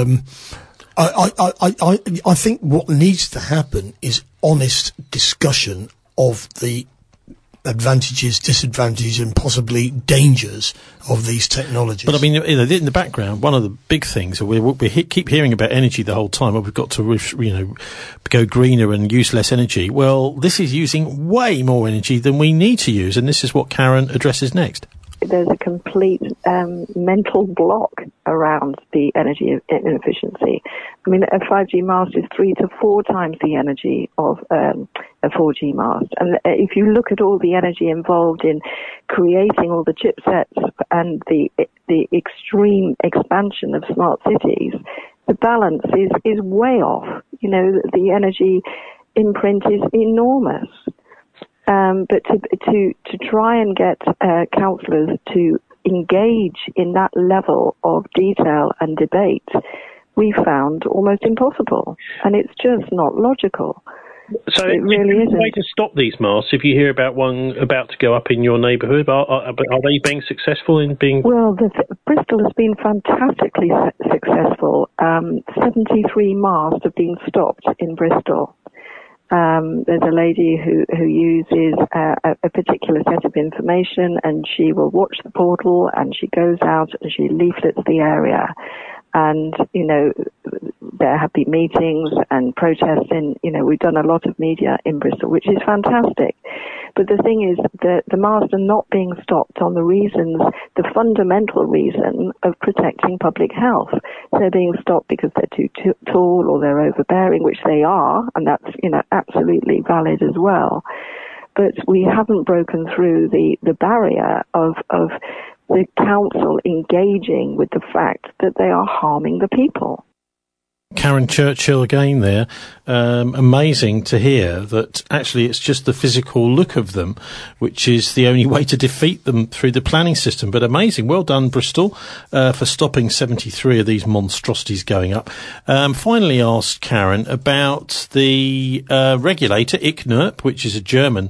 I think what needs to happen is honest discussion of the advantages, disadvantages, and possibly dangers of these technologies. But in the background, one of the big things we keep hearing about energy the whole time. We've got to, go greener and use less energy. Well, this is using way more energy than we need to use, and this is what Karen addresses next. There's a complete mental block around the energy inefficiency. A 5G mast is 3 to 4 times the energy of a 4G mast. And if you look at all the energy involved in creating all the chipsets and the extreme expansion of smart cities, the balance is way off. You know, the energy imprint is enormous. But to try and get councillors to engage in that level of detail and debate, we found almost impossible, and it's just not logical. So it really isn't. Way to stop these masts, if you hear about one about to go up in your neighbourhood, are they being successful in being... Well, Bristol has been fantastically successful. 73 masts have been stopped in Bristol. There's a lady who uses a particular set of information, and she will watch the portal, and she goes out and she leaflets the area. And, you know, there have been meetings and protests we've done a lot of media in Bristol, which is fantastic. But the thing is that the masts are not being stopped on the fundamental reason of protecting public health. They're being stopped because they're too tall or they're overbearing, which they are, and that's, absolutely valid as well. But we haven't broken through the barrier of the council engaging with the fact that they are harming the people. Karen Churchill again there. Amazing to hear that actually it's just the physical look of them which is the only way to defeat them through the planning system. But amazing. Well done, Bristol, for stopping 73 of these monstrosities going up. Finally asked Karen about the regulator, ICNIRP, which is a German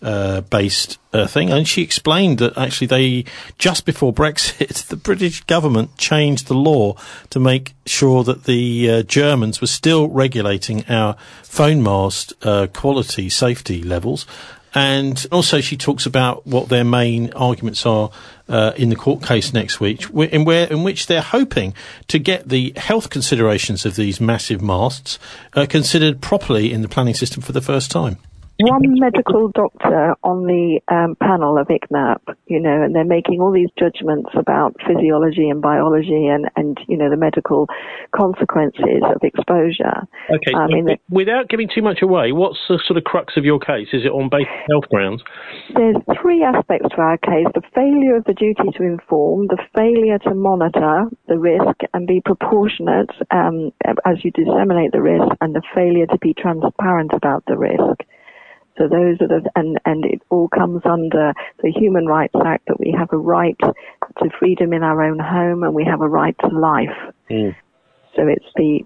based thing, and she explained that actually they, just before Brexit, the British government changed the law to make sure that the Germans were still regulating our phone mast quality safety levels. And also she talks about what their main arguments are in the court case next week, in which they're hoping to get the health considerations of these massive masts considered properly in the planning system for the first time. One medical doctor on the panel of ICNIRP, and they're making all these judgments about physiology and biology and the medical consequences of exposure. Okay, without giving too much away, what's the sort of crux of your case? Is it on basic health grounds? There's three aspects to our case: the failure of the duty to inform, the failure to monitor the risk and be proportionate as you disseminate the risk, and the failure to be transparent about the risk. So those are and it all comes under the Human Rights Act, that we have a right to freedom in our own home and we have a right to life. So it's the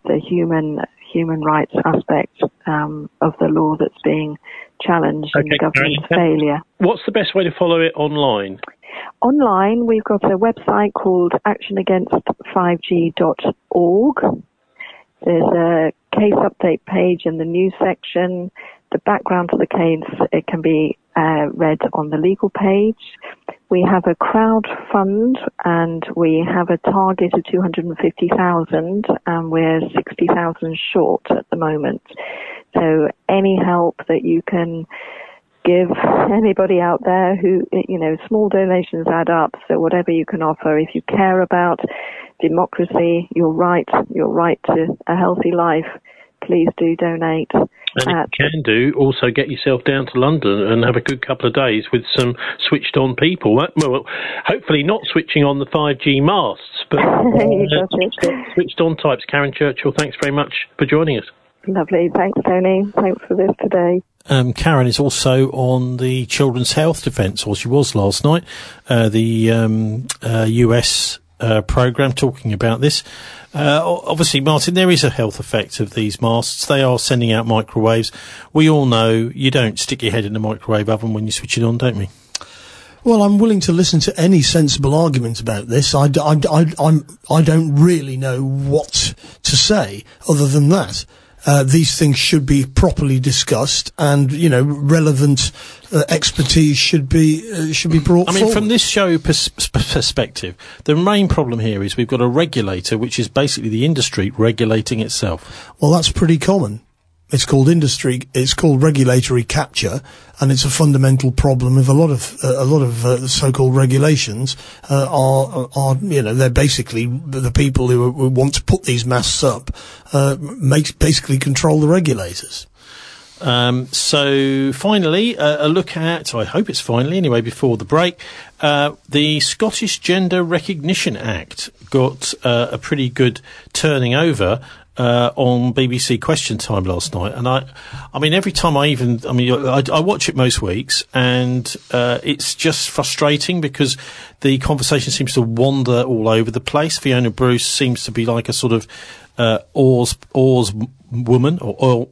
human rights aspect of the law that's being challenged in the government's failure. What's the best way to follow it online? Online, we've got a website called actionagainst5g.org. There's a case update page in the news section. The background to the case, it can be read on the legal page. We have a crowd fund, and we have a target of 250,000, and we're 60,000 short at the moment. So any help that you can give anybody out there who, small donations add up. So whatever you can offer, if you care about democracy, your right to a healthy life, please do donate. And if you can also get yourself down to London and have a good couple of days with some switched on people. Well, hopefully not switching on the 5G masts, but switched on types. Karen Churchill, thanks very much for joining us. Lovely. Thanks, Tony. Thanks for this today. Karen is also on the Children's Health Defence, or she was last night, the US programme talking about this. Obviously, Martin, there is a health effect of these masts. They are sending out microwaves. We all know you don't stick your head in the microwave oven when you switch it on, don't we? Well, I'm willing to listen to any sensible argument about this. I don't really know what to say other than that. These things should be properly discussed, and relevant expertise should be brought forward. From this show perspective, the main problem here is we've got a regulator, which is basically the industry regulating itself. Well, that's pretty common. It's called it's called regulatory capture, and it's a fundamental problem of a lot of so-called regulations. They're basically the people who want to put these masts up, basically control the regulators. So finally, a look at, I hope it's finally anyway, before the break, the Scottish Gender Recognition Act got a pretty good turning over on BBC Question Time last night. And I mean, every time I watch it most weeks, and it's just frustrating because the conversation seems to wander all over the place. Fiona Bruce seems to be like a sort of oars woman or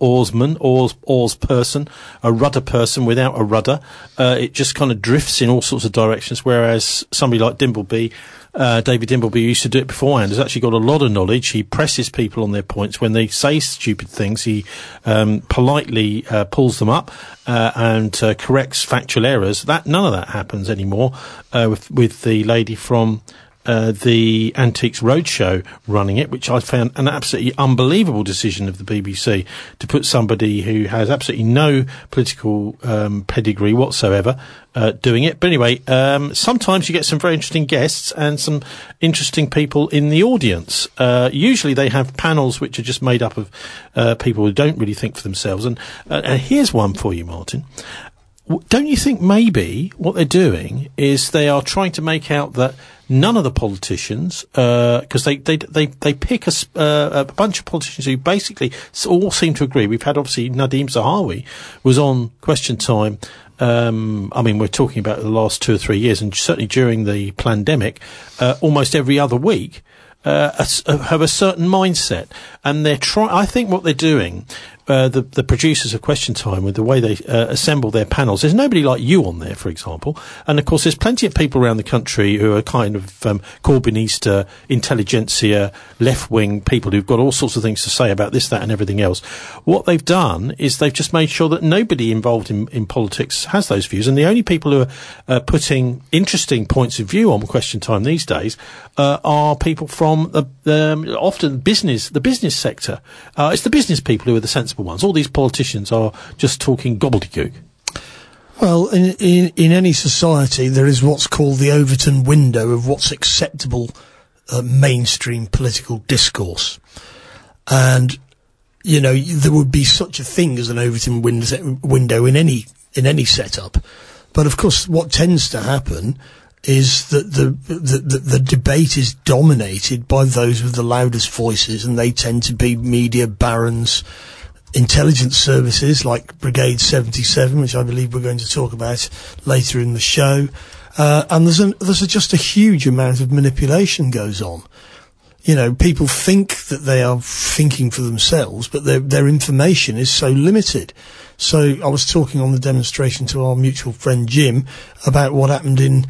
oars person, a rudder person without a rudder. It just kind of drifts in all sorts of directions, whereas somebody like Dimbleby, David Dimbleby, used to do it beforehand, has actually got a lot of knowledge. He presses people on their points. When they say stupid things, he politely pulls them up and corrects factual errors. None of that happens anymore with the lady from the Antiques Roadshow running it, which I found an absolutely unbelievable decision of the BBC to put somebody who has absolutely no political pedigree whatsoever doing it. But anyway, sometimes you get some very interesting guests and some interesting people in the audience. Usually they have panels which are just made up of people who don't really think for themselves. And here's one for you, Martin. Don't you think maybe what they're doing is they are trying to make out that none of the politicians, because they pick a bunch of politicians who basically all seem to agree. We've had, obviously, Nadeem Zahawi was on Question Time. I mean, we're talking about the last 2 or 3 years, and certainly during the pandemic, almost every other week, have a certain mindset. And I think what they're doing, the producers of Question Time, with the way they assemble their panels, there's nobody like you on there, for example. And of course, there's plenty of people around the country who are kind of Corbynista, intelligentsia, left-wing people who've got all sorts of things to say about this, that and everything else. What they've done is they've just made sure that nobody involved in politics has those views. And the only people who are putting interesting points of view on Question Time these days are people from often the business sector. It's the business people who are the sensible ones. All these politicians are just talking gobbledygook. Well, in any society, there is what's called the Overton window of what's acceptable mainstream political discourse. And, you know, there would be such a thing as an Overton window in any setup. But, of course, what tends to happen is that the debate is dominated by those with the loudest voices, and they tend to be media barons, intelligence services like Brigade 77, which I believe we're going to talk about later in the show. And there's just a huge amount of manipulation goes on. You know, people think that they are thinking for themselves, but their information is so limited. So I was talking on the demonstration to our mutual friend Jim about what happened in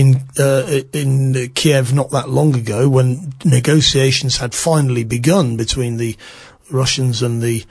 Kiev not that long ago, when negotiations had finally begun between the Russians and the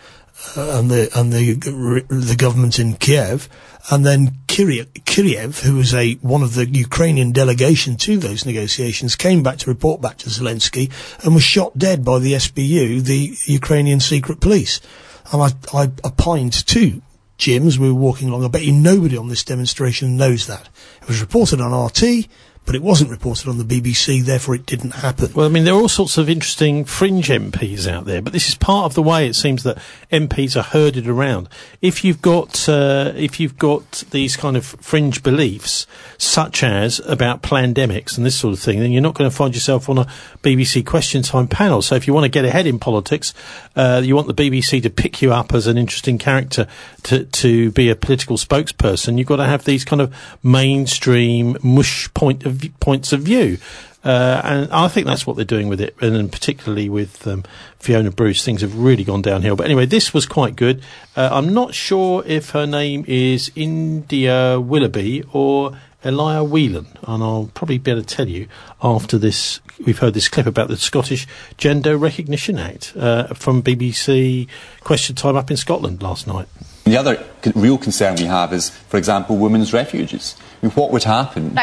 government in Kiev, and then Kiriev, who was one of the Ukrainian delegation to those negotiations, came back to report back to Zelensky and was shot dead by the SBU, the Ukrainian secret police. And I opined to Jim as we were walking along. I bet you nobody on this demonstration knows that. It was reported on RT, but it wasn't reported on the BBC, therefore it didn't happen. Well, I mean, there are all sorts of interesting fringe MPs out there, but this is part of the way it seems that MPs are herded around. If you've got these kind of fringe beliefs, such as about pandemics and this sort of thing, then you're not going to find yourself on a BBC Question Time panel. So if you want to get ahead in politics, you want the BBC to pick you up as an interesting character to be a political spokesperson, you've got to have these kind of mainstream mush points of view. And I think that's what they're doing with it, and particularly with Fiona Bruce, things have really gone downhill. But anyway, this was quite good. I'm not sure if her name is India Willoughby or Elia Whelan, and I'll probably be able to tell you after this. We've heard this clip about the Scottish Gender Recognition Act from BBC Question Time up in Scotland last night. The other real concern we have is, for example, women's refuges. I mean, what would happen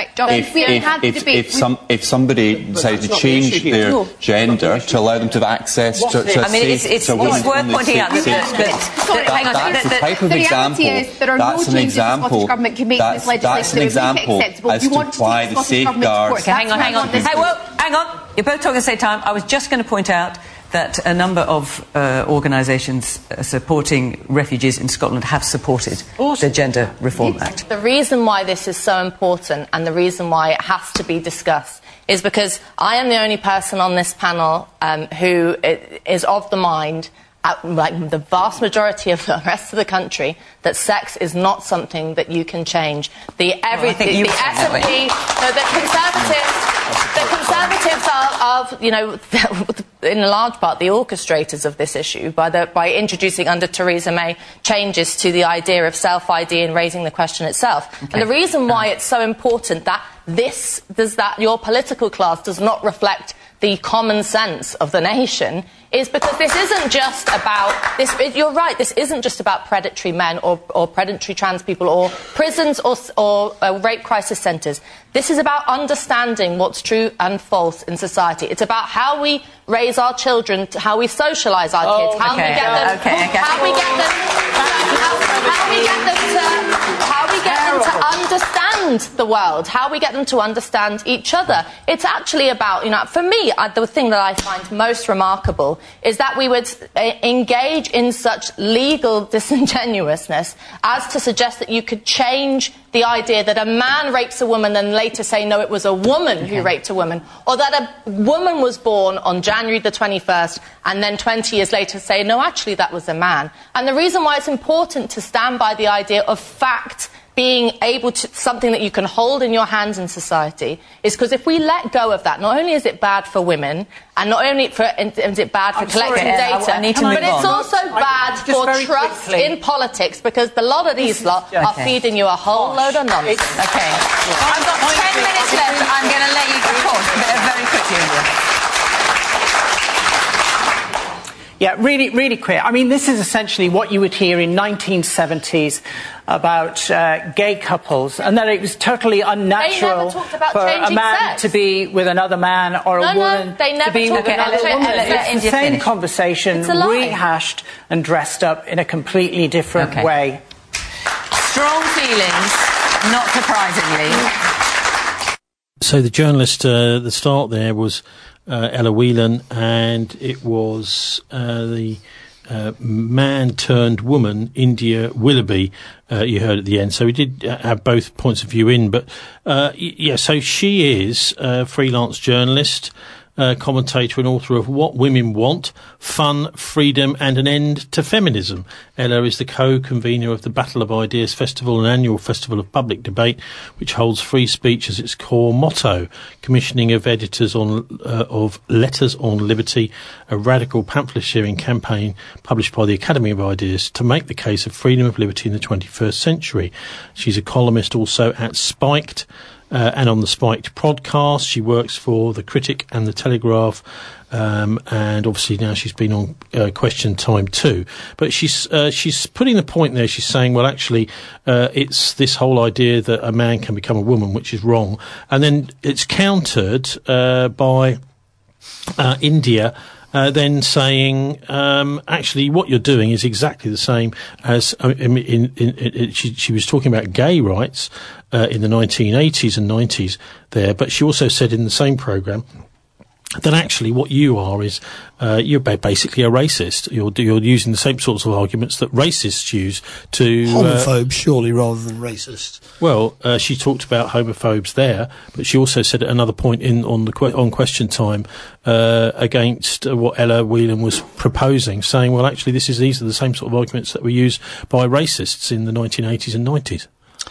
if somebody decided to change their gender to allow them to have access to a it's worth pointing out that's the type of example. That's an example. That's an example as to apply the safeguards. Hang on. You're both talking at the same time. I was just going to point out that a number of organisations supporting refugees in Scotland have supported the Gender Reform Act. The reason why this is so important and the reason why it has to be discussed is because I am the only person on this panel who is of the mind, like the vast majority of the rest of the country, that sex is not something that you can change. The Conservatives are, you know, in large part, the orchestrators of this issue by introducing under Theresa May changes to the idea of self-ID and raising the question itself. Okay. And the reason why it's so important that your political class does not reflect the common sense of the nation is because this isn't just about this. You're right. This isn't just about predatory men or predatory trans people or prisons or rape crisis centres. This is about understanding what's true and false in society. It's about how we raise our children, how we socialise our kids, how we get them to understand the world, how we get them to understand each other. It's actually about, you know, for me, the thing that I find most remarkable is that we would engage in such legal disingenuousness as to suggest that you could change the idea that a man rapes a woman and later say, no, it was a woman who raped a woman, or that a woman was born on January the 21st and then 20 years later say, no, actually that was a man. And the reason why it's important to stand by the idea of fact being able to, something that you can hold in your hands in society, is because if we let go of that, not only is it bad for women, and not only is it bad for collecting data, but it's also bad for trust in politics, because a lot of these lot are feeding you a whole load of nonsense. Okay. I've got 10 minutes left. I'm going to let you go on very quickly. Yeah, really, really quick. I mean, this is essentially what you would hear in 1970s about gay couples, and that it was totally unnatural for a man to be with another man or a woman to be with another woman. It's the same conversation rehashed and dressed up in a completely different way. Strong feelings, not surprisingly. So the journalist, the start there was Ella Whelan, and it was the man turned woman, India Willoughby, you heard at the end. So we did have both points of view in, but so she is a freelance journalist, commentator and author of What Women Want, Fun, Freedom and an End to Feminism. Ella is the co-convener of the Battle of Ideas Festival, an annual festival of public debate which holds free speech as its core motto, commissioning of editors of Letters on Liberty, a radical pamphlet-sharing campaign published by the Academy of Ideas to make the case of freedom of liberty in the 21st century. She's a columnist also at Spiked, and on the Spiked podcast. She works for The Critic and The Telegraph, and obviously now she's been on Question Time too. But she's putting the point there. She's saying, well, actually, it's this whole idea that a man can become a woman, which is wrong. And then it's countered by India, then saying, actually, what you're doing is exactly the same as she was talking about gay rights in the 1980s and 90s there, but she also said in the same programme that actually what you are is you're basically a racist. You're using the same sorts of arguments that racists use to homophobes, surely, rather than racists. Well, she talked about homophobes there, but she also said at another point on Question Time against what Ella Whelan was proposing, saying, well, actually, these are the same sort of arguments that were used by racists in the 1980s and 90s.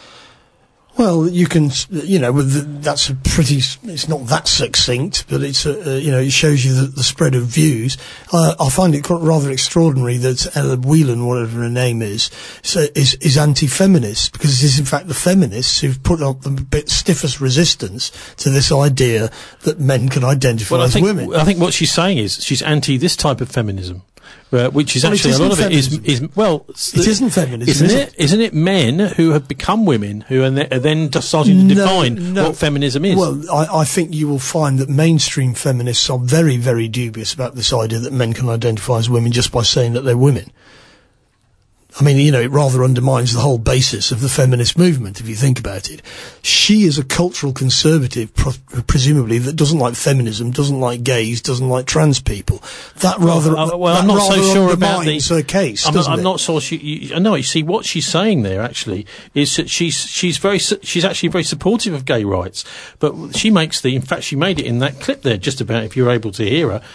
Well, you can, that's it's not that succinct, but it's, it shows you the spread of views. I find it rather extraordinary that Ella Whelan, whatever her name is anti-feminist, because it is in fact the feminists who've put up the bit stiffest resistance to this idea that men can identify as women. I think what she's saying is she's anti this type of feminism. Which is actually a lot of feminism. It isn't feminism, isn't it? Men who have become women who are then just starting to define what feminism is. Well, I think you will find that mainstream feminists are very, very dubious about this idea that men can identify as women just by saying that they're women. I mean, you know, it rather undermines the whole basis of the feminist movement, if you think about it. She is a cultural conservative, presumably, that doesn't like feminism, doesn't like gays, doesn't like trans people. That rather, I'm not so sure about her case. I'm not so sure. No, you see, what she's saying there actually is that she's actually very supportive of gay rights, but she makes in fact, she made it in that clip there, just about, if you're able to hear her,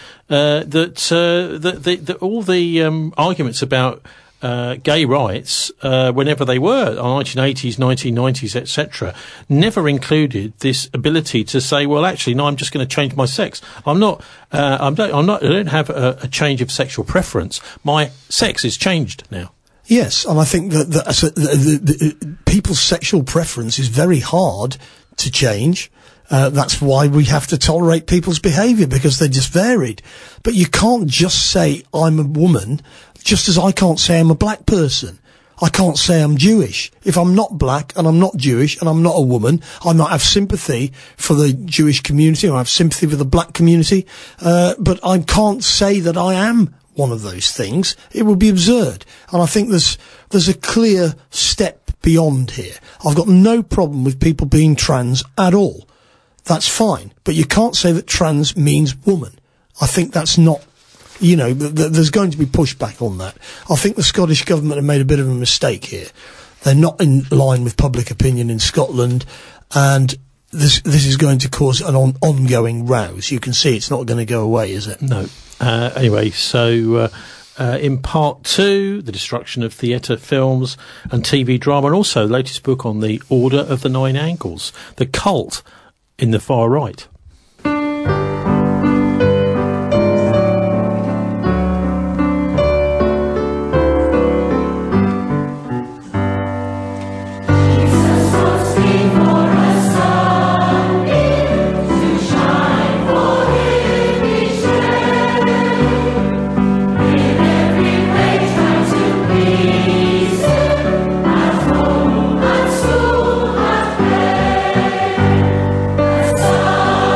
that all the arguments about gay rights, whenever they were, 1980s, 1990s, etc., never included this ability to say, well, actually, no, I'm just going to change my sex. I don't have a change of sexual preference. My sex is changed now. Yes, and I think that the people's sexual preference is very hard to change. That's why we have to tolerate people's behaviour, because they're just varied. But you can't just say, I'm a woman, just as I can't say I'm a black person. I can't say I'm Jewish. If I'm not black and I'm not Jewish and I'm not a woman, I might have sympathy for the Jewish community, or I have sympathy for the black community, but I can't say that I am one of those things. It would be absurd. And I think there's a clear step beyond here. I've got no problem with people being trans at all. That's fine. But you can't say that trans means woman. I think that's not, you know, there's going to be pushback on that. I think the Scottish government have made a bit of a mistake here. They're not in line with public opinion in Scotland, and this is going to cause an ongoing rows. You can see it's not going to go away, is it? No. Anyway, so in part 2, the destruction of theatre, films and TV drama, and also the latest book on the Order of the Nine Angles, the cult in the far right. Song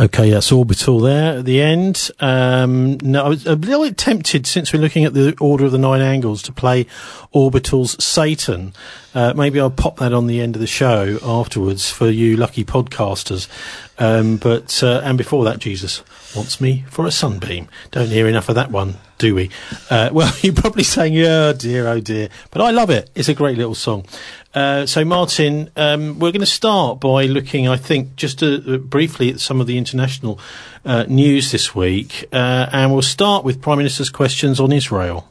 Okay, that's Orbital there at the end. No, I was a little bit tempted, since we're looking at the Order of the Nine Angles, to play Orbital's Satan. Maybe I'll pop that on the end of the show afterwards for you lucky podcasters. But and before that, Jesus Wants Me for a Sunbeam. Don't hear enough of that one, do we? Well, you're probably saying, oh dear. But I love it. It's a great little song. So, Martin, we're going to start by looking, I think, just briefly at some of the international news this week. And we'll start with Prime Minister's questions on Israel.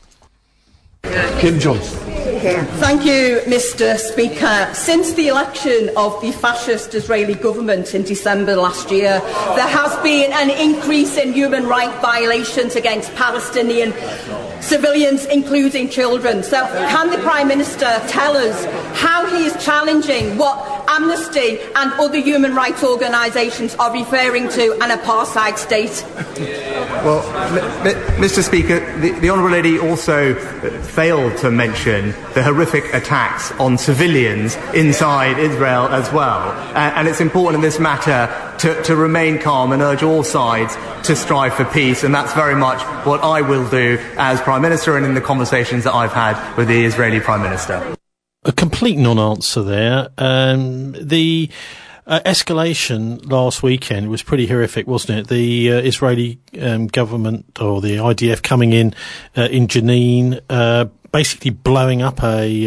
Kim Johnson. Thank you, Mr. Speaker. Since the election of the fascist Israeli government in December last year, there has been an increase in human rights violations against Palestinian civilians, including children. So can the Prime Minister tell us how he is challenging what Amnesty and other human rights organisations are referring to an apartheid state? Well, Mr. Speaker, the Honourable Lady also failed to mention the horrific attacks on civilians inside Israel as well. And it's important in this matter to remain calm and urge all sides to strive for peace, and that's very much what I will do as Prime Minister and in the conversations that I've had with the Israeli Prime Minister. A complete non-answer there. The escalation last weekend was pretty horrific, wasn't it? The Israeli government, or the IDF, coming in Jenin, basically blowing up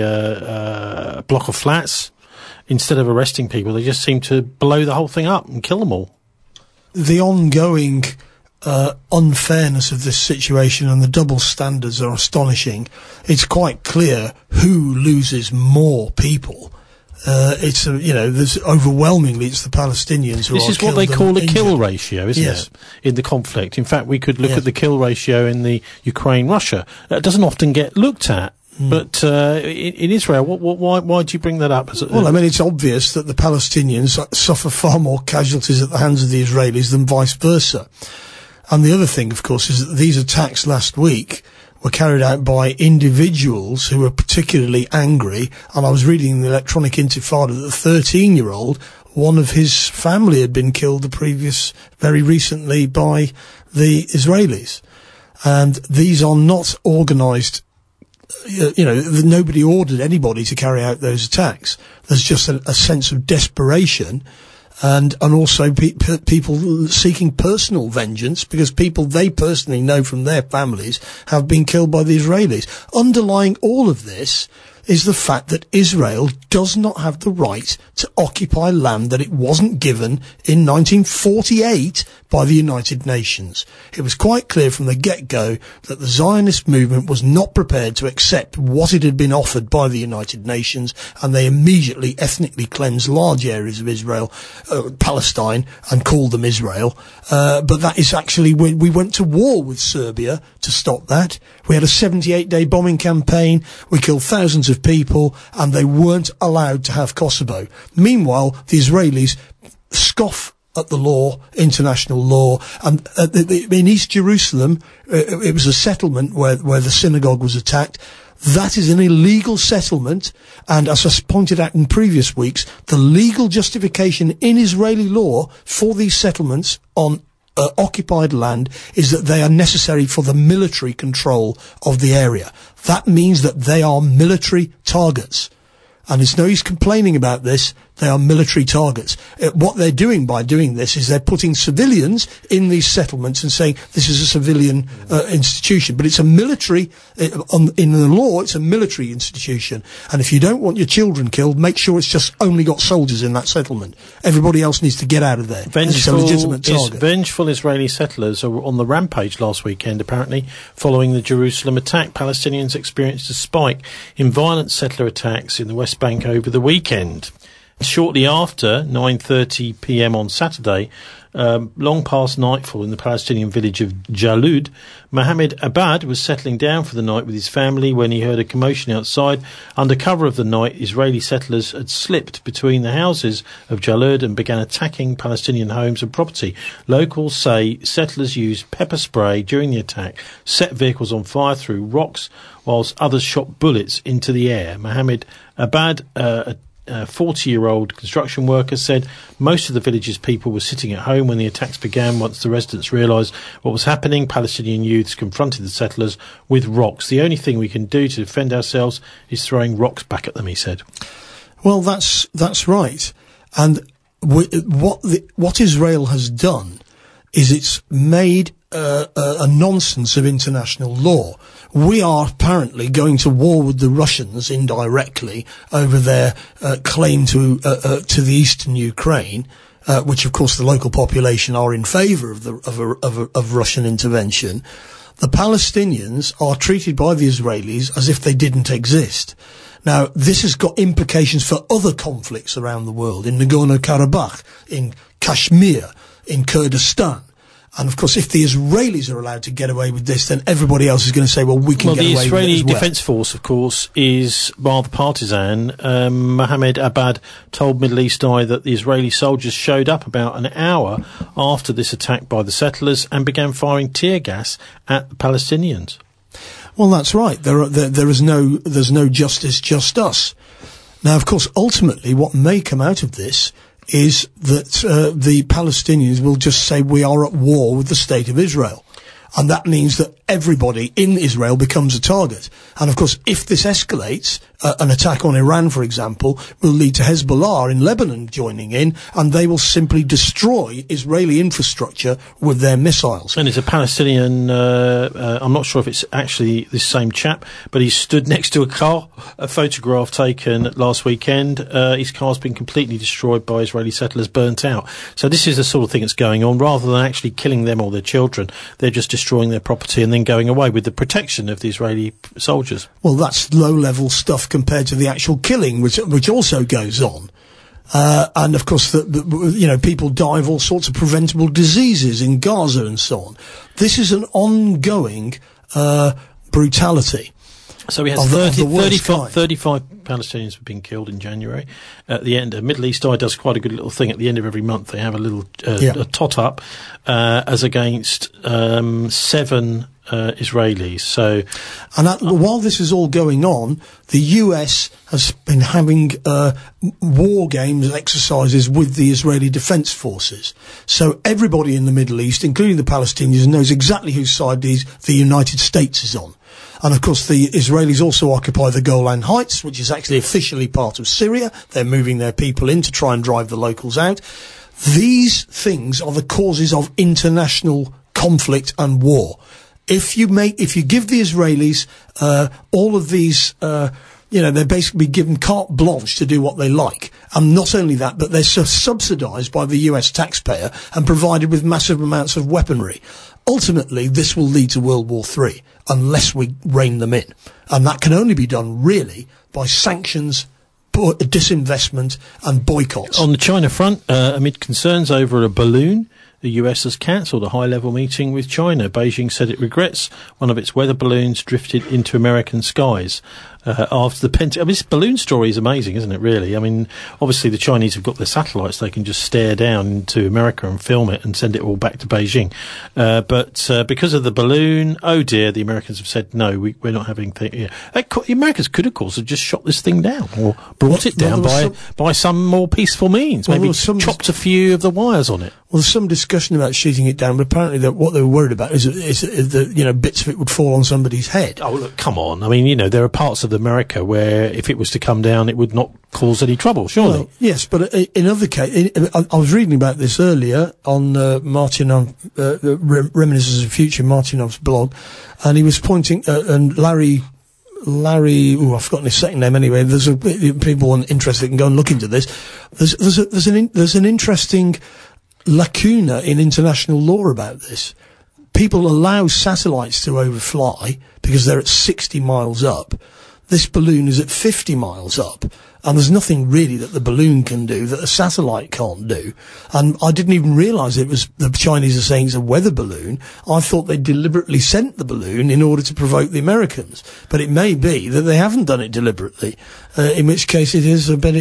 a block of flats. Instead of arresting people, they just seemed to blow the whole thing up and kill them all. The ongoing unfairness of this situation and the double standards are astonishing. It's quite clear who loses more people. There's overwhelmingly it's the Palestinians who are killed. This is what they call a kill ratio, isn't it? In the conflict. In fact, we could look at the kill ratio in the Ukraine-Russia. That doesn't often get looked at. But in Israel, why do you bring that up? Well, I mean, it's obvious that the Palestinians suffer far more casualties at the hands of the Israelis than vice versa. And the other thing, of course, is that these attacks last week were carried out by individuals who were particularly angry. And I was reading in the Electronic Intifada that the 13-year-old, one of his family had been killed very recently by the Israelis. And these are not organised. Nobody ordered anybody to carry out those attacks. There's just a sense of desperation, and also people seeking personal vengeance because people they personally know from their families have been killed by the Israelis. Underlying all of this is the fact that Israel does not have the right to occupy land that it wasn't given in 1948 by the United Nations. It was quite clear from the get-go that the Zionist movement was not prepared to accept what it had been offered by the United Nations, and they immediately ethnically cleansed large areas of Israel, Palestine, and called them Israel. But that is actually when we went to war with Serbia to stop that. We had a 78-day bombing campaign. We killed thousands of people, and they weren't allowed to have Kosovo. Meanwhile, the Israelis scoff at the law, international law, and in East Jerusalem, it was a settlement where the synagogue was attacked. That is an illegal settlement, and as I pointed out in previous weeks, the legal justification in Israeli law for these settlements on occupied land is that they are necessary for the military control of the area. That means that they are military targets. And it's no use complaining about this. They are military targets. What they're doing by doing this is they're putting civilians in these settlements and saying this is a civilian institution. But it's a military, in the law, it's a military institution. And if you don't want your children killed, make sure it's just only got soldiers in that settlement. Everybody else needs to get out of there. It's a legitimate target. Vengeful Israeli settlers are on the rampage last weekend, apparently, following the Jerusalem attack. Palestinians experienced a spike in violent settler attacks in the West Bank over the weekend. Shortly after 9:30 p.m. on Saturday, long past nightfall in the Palestinian village of Jalud, Mohammed Abad was settling down for the night with his family when he heard a commotion outside. Under cover of the night, Israeli settlers had slipped between the houses of Jalud and began attacking Palestinian homes and property. Locals say settlers used pepper spray during the attack, set vehicles on fire, threw rocks, whilst others shot bullets into the air. Mohammed Abad 40-year-old construction worker, said most of the village's people were sitting at home when the attacks began. Once the residents realised what was happening, Palestinian youths confronted the settlers with rocks. The only thing we can do to defend ourselves is throwing rocks back at them, he said. Well, that's right. And what Israel has done is it's made a nonsense of international law. We are apparently going to war with the Russians indirectly over their claim to the eastern Ukraine, which of course the local population are in favour of Russian intervention. The Palestinians are treated by the Israelis as if they didn't exist. Now, this has got implications for other conflicts around the world, in Nagorno-Karabakh, in Kashmir, in Kurdistan. And of course, if the Israelis are allowed to get away with this, then everybody else is going to say, well, we can get away with it as well. The Israeli Defence Force, of course, is rather partisan. Mohammed Abad told Middle East Eye that the Israeli soldiers showed up about an hour after this attack by the settlers and began firing tear gas at the Palestinians. Well, that's right. There's no justice, just us. Now, of course, ultimately, what may come out of this is that the Palestinians will just say we are at war with the State of Israel. And that means that everybody in Israel becomes a target. And of course, if this escalates, an attack on Iran, for example, will lead to Hezbollah in Lebanon joining in, and they will simply destroy Israeli infrastructure with their missiles. And it's a Palestinian, I'm not sure if it's actually this same chap, but he stood next to a car, a photograph taken last weekend. His car's been completely destroyed by Israeli settlers, burnt out. So this is the sort of thing that's going on. Rather than actually killing them or their children, they're just destroying their property and then going away with the protection of the Israeli soldiers. Well, that's low-level stuff compared to the actual killing, which also goes on. And of course, people die of all sorts of preventable diseases in Gaza and so on. This is an ongoing brutality. So we had 35 Palestinians have been killed in January. At the end, Middle East Eye does quite a good little thing. At the end of every month, they have a little a tot up as against 7 Israelis. So, and while this is all going on, the US has been having war games exercises with the Israeli Defence Forces. So everybody in the Middle East, including the Palestinians, knows exactly whose side the United States is on. And of course, the Israelis also occupy the Golan Heights, which is actually officially part of Syria. They're moving their people in to try and drive the locals out. These things are the causes of international conflict and war. If you give the Israelis all of these, they're basically given carte blanche to do what they like. And not only that, but they're subsidised by the US taxpayer and provided with massive amounts of weaponry. Ultimately, this will lead to World War III unless we rein them in. And that can only be done, really, by sanctions, disinvestment and boycotts. On the China front, amid concerns over a balloon, the US has cancelled a high-level meeting with China. Beijing said it regrets one of its weather balloons drifted into American skies. After the this balloon story is amazing, isn't it, really? I mean, obviously the Chinese have got their satellites. They can just stare down into America and film it and send it all back to Beijing. But because of the balloon, oh dear, the Americans have said, no, we're not having... The Americans could, of course, have just shot this thing down or brought it down by some more peaceful means. Maybe chopped a few of the wires on it. Well, there's some discussion about shooting it down, but apparently what they were worried about is that bits of it would fall on somebody's head. Oh, look, come on. I mean, there are parts of America where if it was to come down, it would not cause any trouble, surely. Well, yes, but in other cases, I was reading about this earlier on Martinov, Reminiscences of Future, Martinov's blog, and he was pointing, and Larry, I've forgotten his second name anyway. There's people interested can go and look into this. There's an interesting lacuna in international law about this. People allow satellites to overfly because they're at 60 miles up. This balloon is at 50 miles up, and there's nothing really that the balloon can do that a satellite can't do. And I didn't even realise it was the Chinese are saying it's a weather balloon. I thought they deliberately sent the balloon in order to provoke the Americans. But it may be that they haven't done it deliberately, in which case it is a bit,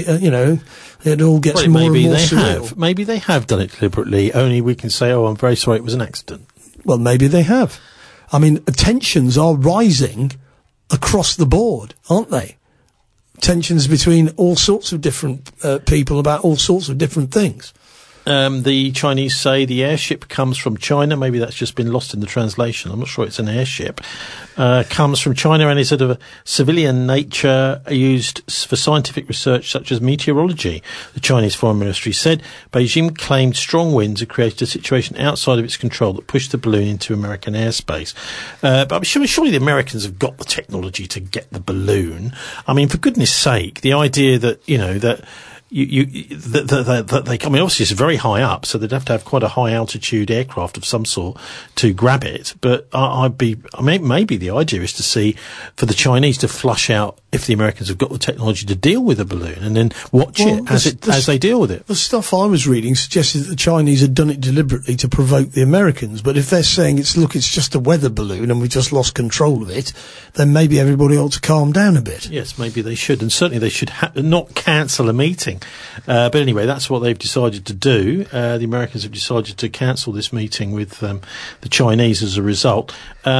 it all gets more and more surreal. Maybe they have done it deliberately, only we can say, I'm very sorry, it was an accident. Well, maybe they have. I mean, tensions are rising across the board, aren't they? tensions between all sorts of different people about all sorts of different things. The Chinese say the airship comes from China. Maybe that's just been lost in the translation. I'm not sure it's an airship. Comes from China and is sort of a civilian nature, used for scientific research such as meteorology. The Chinese Foreign Ministry said Beijing claimed strong winds had created a situation outside of its control that pushed the balloon into American airspace. But surely the Americans have got the technology to get the balloon. I mean, for goodness sake, the idea that, that they come. I mean, obviously it's very high up, so they'd have to have quite a high altitude aircraft of some sort to grab it. But maybe the idea is to see for the Chinese to flush out if the Americans have got the technology to deal with a balloon, and then watch it as they deal with it. The stuff I was reading suggested that the Chinese had done it deliberately to provoke the Americans. But if they're saying it's just a weather balloon and we just lost control of it, then maybe everybody ought to calm down a bit. Yes, maybe they should, and certainly they should not cancel a meeting. But anyway, that's what they've decided to do. The Americans have decided to cancel this meeting with the Chinese as a result.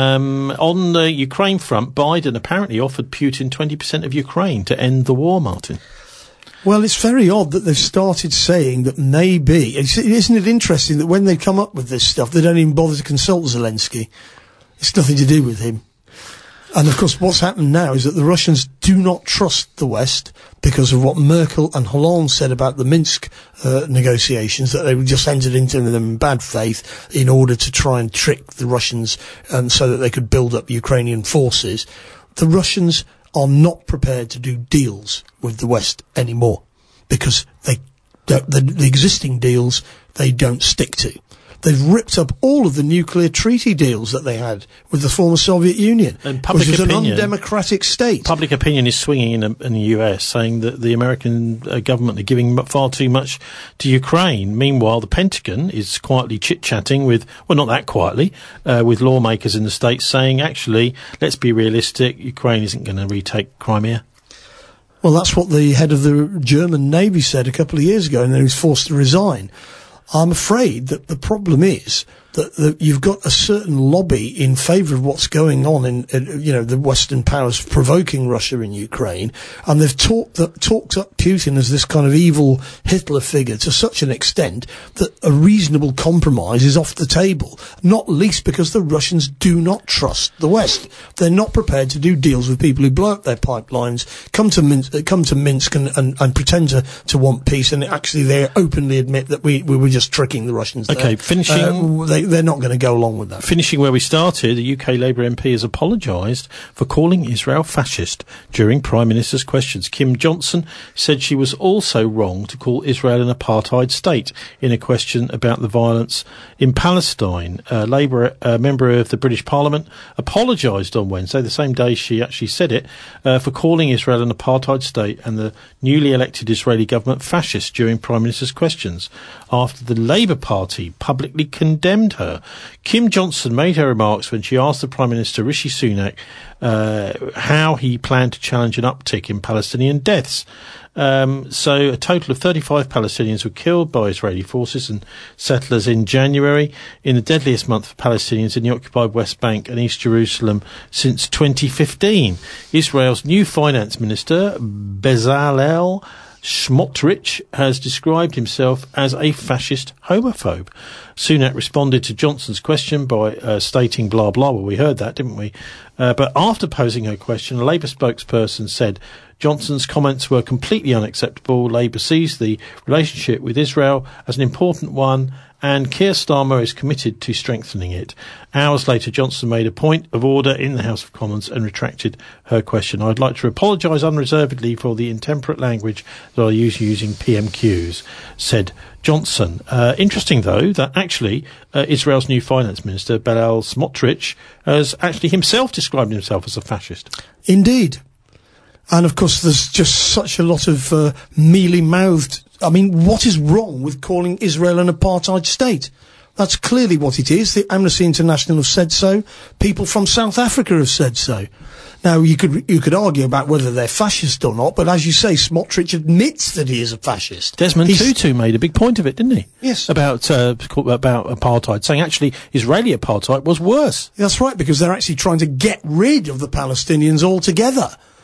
On the Ukraine front, Biden apparently offered Putin 20% of Ukraine to end the war, Martin. Well, it's very odd that they've started saying that maybe... Isn't it interesting that when they come up with this stuff, they don't even bother to consult Zelensky? It's nothing to do with him. And, of course, what's happened now is that the Russians do not trust the West because of what Merkel and Hollande said about the Minsk negotiations, that they just entered into them in bad faith in order to try and trick the Russians so that they could build up Ukrainian forces. The Russians are not prepared to do deals with the West anymore because the existing deals they don't stick to. They've ripped up all of the nuclear treaty deals that they had with the former Soviet Union, which is an undemocratic state. Public opinion is swinging in the US, saying that the American government are giving far too much to Ukraine. Meanwhile, the Pentagon is quietly chit-chatting with not that quietly, with lawmakers in the States saying, actually, let's be realistic, Ukraine isn't going to retake Crimea. Well, that's what the head of the German Navy said a couple of years ago, and then he was forced to resign. I'm afraid that the problem is that you've got a certain lobby in favour of what's going on in the Western powers provoking Russia in Ukraine, and they've talked up Putin as this kind of evil Hitler figure to such an extent that a reasonable compromise is off the table, not least because the Russians do not trust the West. They're not prepared to do deals with people who blow up their pipelines, come to Minsk and pretend to want peace, and actually they openly admit that we were just tricking the Russians there. Okay, finishing... They're not going to go along with that. Finishing where we started, the UK Labour MP has apologised for calling Israel fascist during Prime Minister's questions. Kim Johnson said she was also wrong to call Israel an apartheid state in a question about the violence in Palestine. Labour member of the British Parliament apologised on Wednesday, the same day she actually said it, for calling Israel an apartheid state and the newly elected Israeli government fascist during Prime Minister's questions, after the Labour Party publicly condemned her. Kim Johnson made her remarks when she asked the Prime Minister Rishi Sunak how he planned to challenge an uptick in Palestinian deaths. So a total of 35 Palestinians were killed by Israeli forces and settlers in January, in the deadliest month for Palestinians in the occupied West Bank and East Jerusalem since 2015. Israel's new finance minister, Bezalel Smotrich, has described himself as a fascist homophobe. Sunak responded to Johnson's question by stating blah blah. Well, we heard that, didn't we? But after posing her question, a Labour spokesperson said Johnson's comments were completely unacceptable. Labour sees the relationship with Israel as an important one, and Keir Starmer is committed to strengthening it. Hours later, Johnson made a point of order in the House of Commons and retracted her question. I'd like to apologise unreservedly for the intemperate language that I use using PMQs, said Johnson. Interesting, though, that actually Israel's new finance minister, Bezalel Smotrich, has actually himself described himself as a fascist. Indeed. And, of course, there's just such a lot of mealy-mouthed... I mean, what is wrong with calling Israel an apartheid state? That's clearly what it is. The Amnesty International have said so. People from South Africa have said so. Now, you could argue about whether they're fascist or not, but as you say, Smotrich admits that he is a fascist. Desmond Tutu made a big point of it, didn't he? Yes. About apartheid, saying actually Israeli apartheid was worse. That's right, because they're actually trying to get rid of the Palestinians altogether.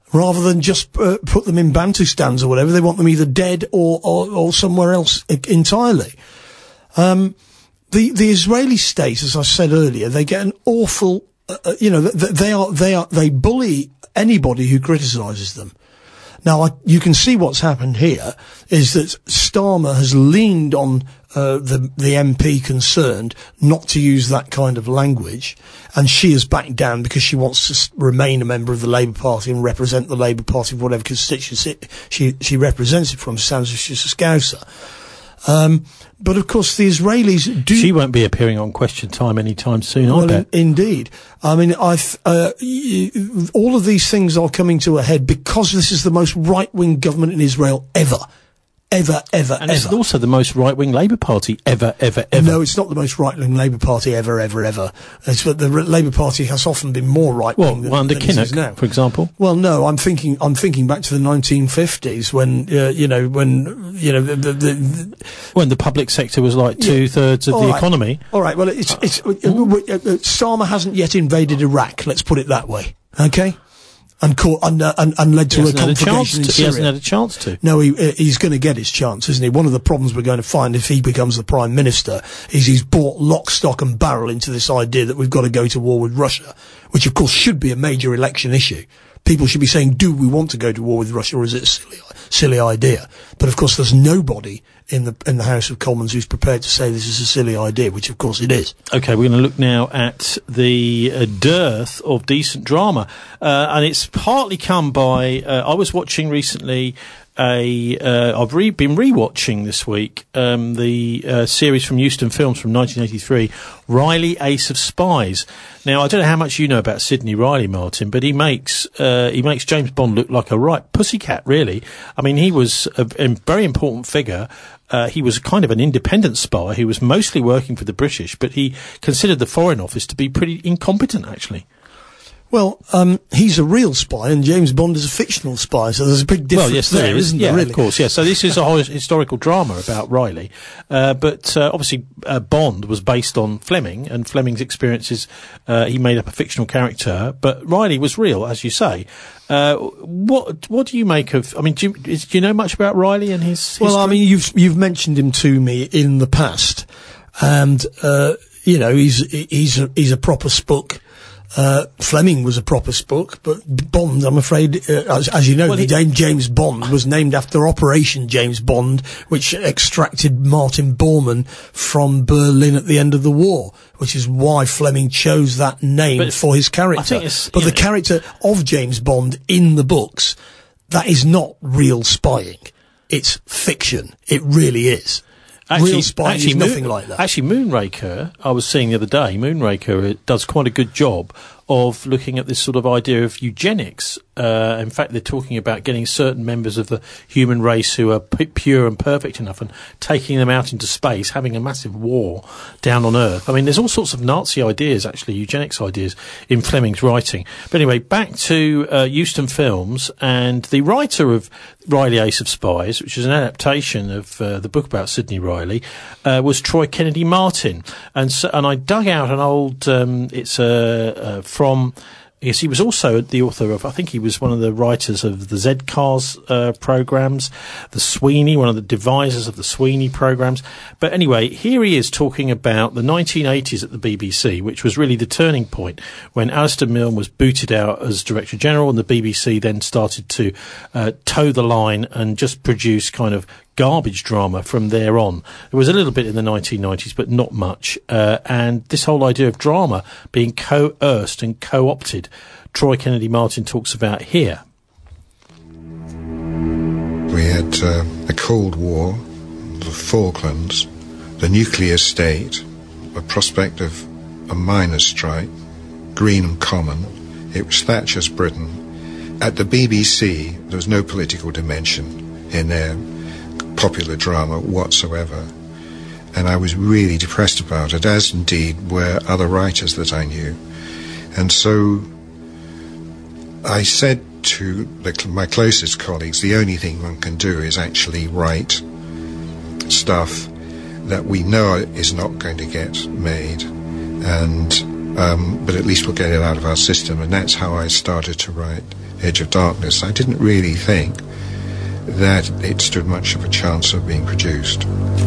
Rather than just put them in Bantustans or whatever, they want them either dead or somewhere else entirely. The Israeli state, as I said earlier, they get an awful, they bully anybody who criticises them. Now, you can see what's happened here is that Starmer has leaned on the MP concerned not to use that kind of language, and she has backed down because she wants to remain a member of the Labour Party and represent the Labour Party of whatever constituency she represents it from. Sounds as if she's a Scouser. But of course the Israelis do... She won't be appearing on Question Time anytime soon, I bet. Indeed. I mean, all of these things are coming to a head because this is the most right-wing government in Israel ever. Ever. And it's also the most right-wing Labour Party ever. No, it's not the most right-wing Labour Party ever. It's that the Labour Party has often been more right-wing than under it is Kinnock, now. for example. Well, no, I'm thinking back to the 1950s when when the public sector was like 2/3 of the economy. All right. Well, Starmer hasn't yet invaded Iraq. Let's put it that way. Okay. And led to a conflagration in Syria. He hasn't had a chance to. No, he's going to get his chance, isn't he? One of the problems we're going to find if he becomes the Prime Minister is he's brought lock, stock and barrel into this idea that we've got to go to war with Russia, which of course should be a major election issue. People should be saying, do we want to go to war with Russia, or is it a silly idea? But of course there's nobody in the House of Commons who's prepared to say this is a silly idea, which of course it is. Okay, we're going to look now at the dearth of decent drama. And it's partly come by, I was watching recently I've been rewatching this week the series from Euston Films from 1983, Riley, Ace of Spies. Now, I don't know how much you know about Sidney Riley, Martin, but he makes James Bond look like a right pussycat, really. I mean, he was a very important figure. He was kind of an independent spy who was mostly working for the British, but he considered the Foreign Office to be pretty incompetent, actually. Well, he's a real spy, and James Bond is a fictional spy, so there's a big difference isn't there, really? Of course, yes. So this is a whole historical drama about Riley. But obviously, Bond was based on Fleming, and Fleming's experiences, he made up a fictional character, but Riley was real, as you say. What do you make of... I mean, do you know much about Riley and his history? Well, I mean, you've mentioned him to me in the past, and, he's a proper spook. Fleming was a proper spook, but Bond, I'm afraid, as you know, the name James Bond was named after Operation James Bond, which extracted Martin Bormann from Berlin at the end of the war, which is why Fleming chose that name for his character. But the character of James Bond in the books, that is not real spying. It's fiction. It really is. Real spying is nothing like that. Actually, Moonraker, I was seeing the other day, Moonraker does quite a good job of looking at this sort of idea of eugenics. In fact, they're talking about getting certain members of the human race who are pure and perfect enough and taking them out into space, having a massive war down on Earth. I mean, there's all sorts of Nazi ideas, actually, eugenics ideas, in Fleming's writing. But anyway, back to Euston Films, and the writer of Riley, Ace of Spies, which is an adaptation of the book about Sidney Riley, was Troy Kennedy Martin. And I dug out an old, from... Yes, he was also the author of, I think he was one of the writers of the Z-Cars programs, the Sweeney, one of the devisers of the Sweeney programs. But anyway, here he is talking about the 1980s at the BBC, which was really the turning point when Alistair Milne was booted out as Director General, and the BBC then started to toe the line and just produce kind of garbage drama from there on. There was a little bit in the 1990s, but not much. And this whole idea of drama being coerced and co-opted, Troy Kennedy Martin talks about here. We had the Cold War, the Falklands, the nuclear state, a prospect of a miners' strike, Greenham Common. It was Thatcher's Britain. At the BBC, there was no political dimension in their popular drama whatsoever, and I was really depressed about it, as indeed were other writers that I knew. And so I said to my closest colleagues, the only thing one can do is actually write stuff that we know is not going to get made, and but at least we'll get it out of our system. And that's how I started to write Edge of Darkness, I didn't really think that it stood much of a chance of being produced.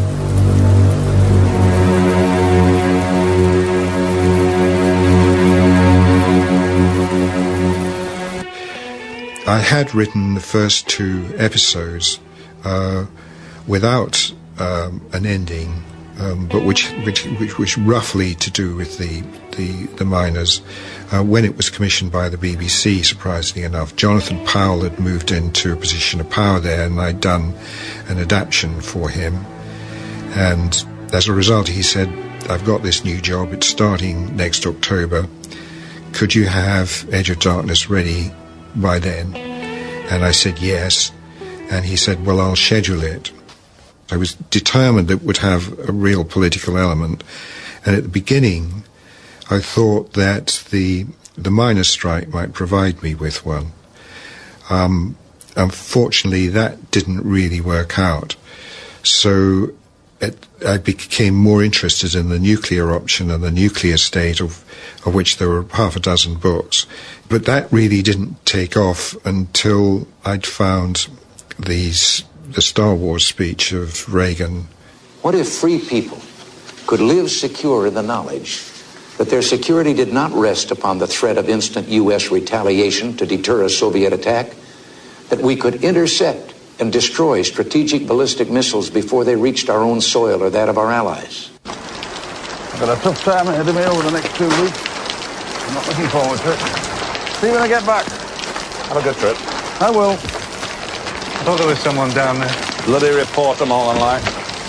I had written the first 2 episodes without an ending, but which roughly to do with the miners. When it was commissioned by the BBC, surprisingly enough, Jonathan Powell had moved into a position of power there, and I'd done an adaptation for him. And as a result, he said, I've got this new job, it's starting next October. Could you have Edge of Darkness ready by then? And I said yes. And he said, well, I'll schedule it. I was determined it would have a real political element. And at the beginning, I thought that the miners' strike might provide me with one. Unfortunately, that didn't really work out. So I became more interested in the nuclear option and the nuclear state, of which there were half a dozen books. But that really didn't take off until I'd found the Star Wars speech of Reagan. What if free people could live secure in the knowledge that their security did not rest upon the threat of instant U.S. retaliation to deter a Soviet attack, that we could intercept and destroy strategic ballistic missiles before they reached our own soil or that of our allies? I've got a tough time ahead of me over the next 2 weeks. I'm not looking forward to it. See you when I get back. Have a good trip. I will. I thought there was someone down there. Bloody reporter, more than like.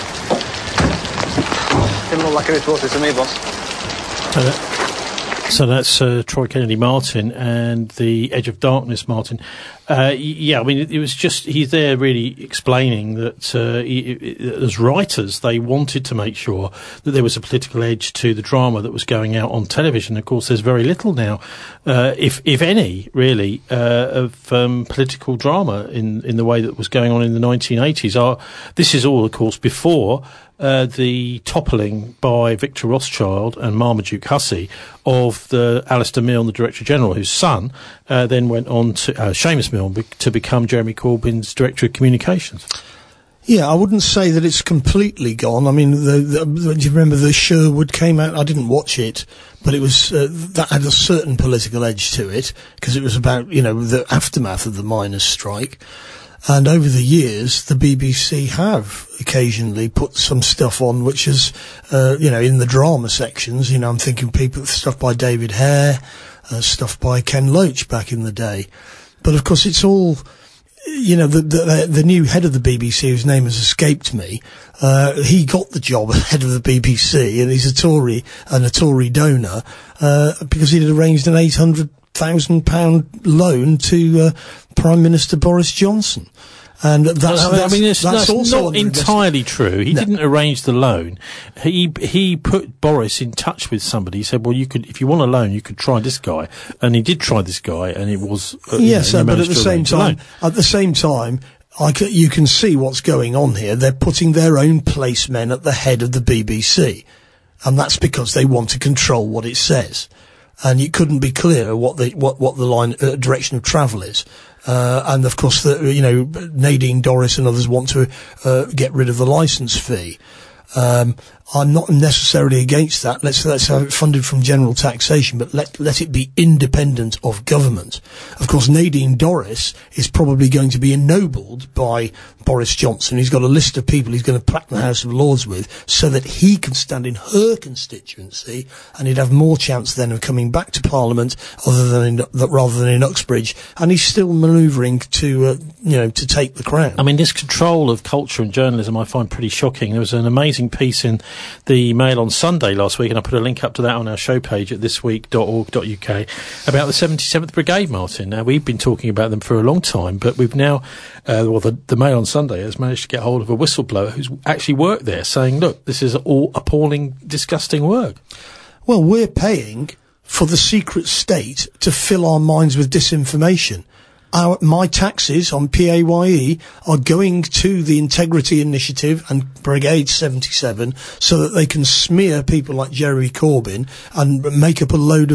Didn't look like a reporter to me, boss. So that's Troy Kennedy Martin and the Edge of Darkness Martin. Yeah, I mean, it was just, he's there really explaining that as writers, they wanted to make sure that there was a political edge to the drama that was going out on television. Of course, there's very little now, if any, really, of political drama in the way that was going on in the 1980s. This is all, of course, before the toppling by Victor Rothschild and Marmaduke Hussey of the Alistair Milne, the Director General, whose son then went on to Seamus Milne to become Jeremy Corbyn's Director of Communications. Yeah, I wouldn't say that it's completely gone. I mean, do you remember the Sherwood came out? I didn't watch it, but it was that had a certain political edge to it because it was about, the aftermath of the miners' strike. And over the years, the BBC have occasionally put some stuff on, which is, in the drama sections. I'm thinking stuff by David Hare, stuff by Ken Loach back in the day. But of course, it's all, the new head of the BBC, whose name has escaped me, he got the job as head of the BBC, and he's a Tory donor, because he'd arranged an £800,000 loan to Prime Minister Boris Johnson. And that's also not entirely true. He didn't arrange the loan. He put Boris in touch with somebody. He said, well, you could, if you want a loan, you could try this guy. And he did try this guy, and it was... yes, but at the same time, you can see what's going on here. They're putting their own placemen at the head of the BBC. And that's because they want to control what it says. And it couldn't be clearer what the line, direction of travel is. And of course, Nadine Dorries and others want to get rid of the licence fee. I'm not necessarily against that. Let's have it funded from general taxation, but let it be independent of government. Of course, Nadine Dorries is probably going to be ennobled by Boris Johnson. He's got a list of people he's going to pack the House of Lords with so that he can stand in her constituency, and he'd have more chance then of coming back to Parliament rather than in Uxbridge. And he's still manoeuvring to take the crown. I mean, this control of culture and journalism I find pretty shocking. There was an amazing piece in the Mail on Sunday last week, and I put a link up to that on our show page at thisweek.org.uk about the 77th Brigade, Martin. Now, we've been talking about them for a long time, but we've now, the Mail on Sunday has managed to get hold of a whistleblower who's actually worked there, saying, look, this is all appalling, disgusting work. Well, we're paying for the secret state to fill our minds with disinformation. My taxes on PAYE are going to the Integrity Initiative and Brigade 77 so that they can smear people like Jeremy Corbyn and make up a load of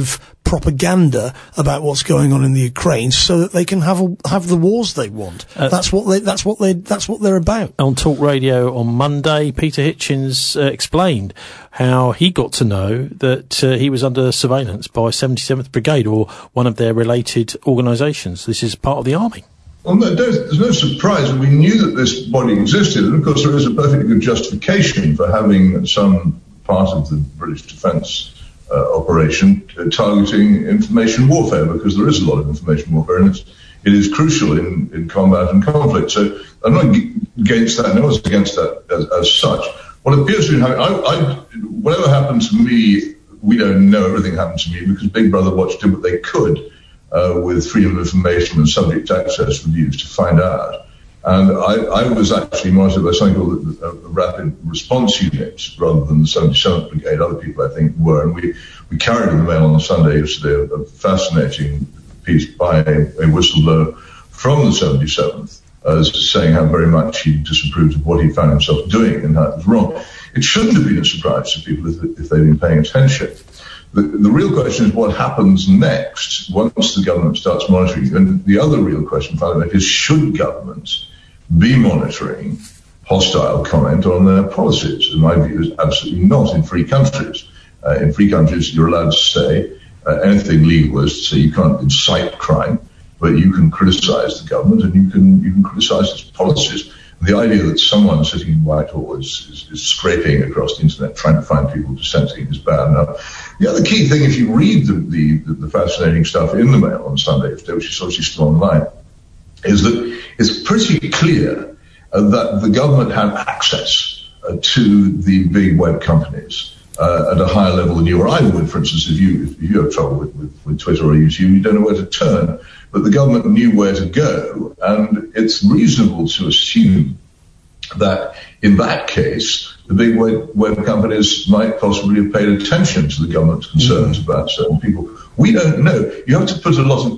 propaganda about what's going on in the Ukraine, so that they can have the wars they want. That's what they're about. On Talk Radio on Monday, Peter Hitchens explained how he got to know that he was under surveillance by 77th Brigade or one of their related organisations. This is part of the army. Well, there's no surprise. We knew that this body existed, and of course there is a perfectly good justification for having some part of the British defence operation targeting information warfare, because there is a lot of information warfare, and it is crucial in combat and conflict. So I'm not against that, and I was against that as such. What appears to be happening, whatever happened to me, we don't know everything happened to me, because Big Brother Watch did what they could with freedom of information and subject access reviews to find out. And I was actually monitored by something called a rapid response unit rather than the 77th Brigade. Other people, I think, were. And we carried in the mail on Sunday yesterday a fascinating piece by a whistleblower from the 77th saying how very much he disapproved of what he found himself doing and how it was wrong. It shouldn't have been a surprise to people if they'd been paying attention. The real question is what happens next once the government starts monitoring. And the other real question, fundamentally, is should governments be monitoring hostile comment on their policies? And my view is absolutely not in free countries. In free countries, you're allowed to say anything legal is to say you can't incite crime, but you can criticize the government and you can criticize its policies. The idea that someone sitting in Whitehall is scraping across the internet trying to find people dissenting is bad enough. The other key thing, if you read the fascinating stuff in the Mail on Sunday, which is obviously still online, is that it's pretty clear that the government had access to the big web companies at a higher level than you or I would. For instance, if you have trouble with Twitter or YouTube, you don't know where to turn. But the government knew where to go, and it's reasonable to assume that in that case, the big web companies might possibly have paid attention to the government's concerns about certain people. We don't know. You have to put a lot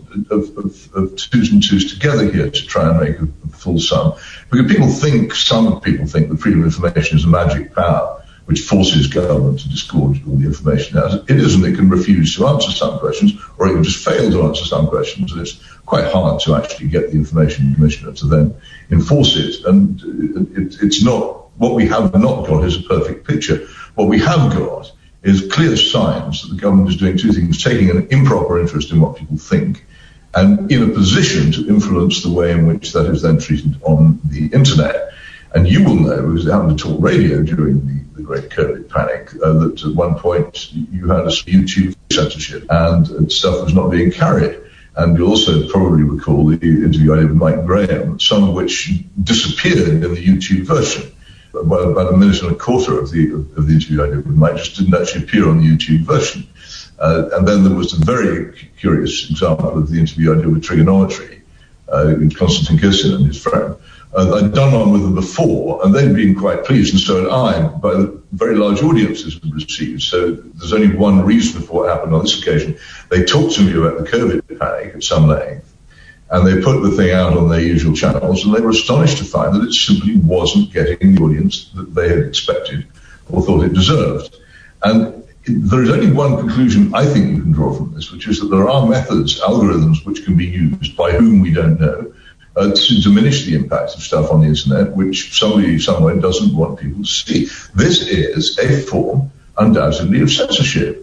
of twos and twos together here to try and make a full sum. Because some people think that freedom of information is a magic power which forces government to disgorge all the information out. It isn't. It can refuse to answer some questions, or it can just fail to answer some questions, and it's quite hard to actually get the information commissioner to then enforce it. And it's not, what we have not got is a perfect picture. What we have got is clear signs that the government is doing two things: taking an improper interest in what people think, and in a position to influence the way in which that is then treated on the internet. And you will know, because it happened to Talk Radio during the great COVID panic, that at one point you had a YouTube censorship and stuff was not being carried. And you'll also probably recall the interview I did with Mike Graham, some of which disappeared in the YouTube version. About a minute and a quarter of the interview I did with Mike just didn't actually appear on the YouTube version. And then there was the very curious example of the interview I did with Trigonometry, with Konstantin Kirsin and his friend. I'd done one with them before, and they'd been quite pleased, and so had I, by the very large audiences we received. So there's only one reason for what happened on this occasion. They talked to me about the COVID panic at some length, and they put the thing out on their usual channels, and they were astonished to find that it simply wasn't getting the audience that they had expected or thought it deserved. And there is only one conclusion I think you can draw from this, which is that there are methods, algorithms, which can be used by whom we don't know, to diminish the impact of stuff on the internet, which somebody somewhere doesn't want people to see. This is a form, undoubtedly, of censorship.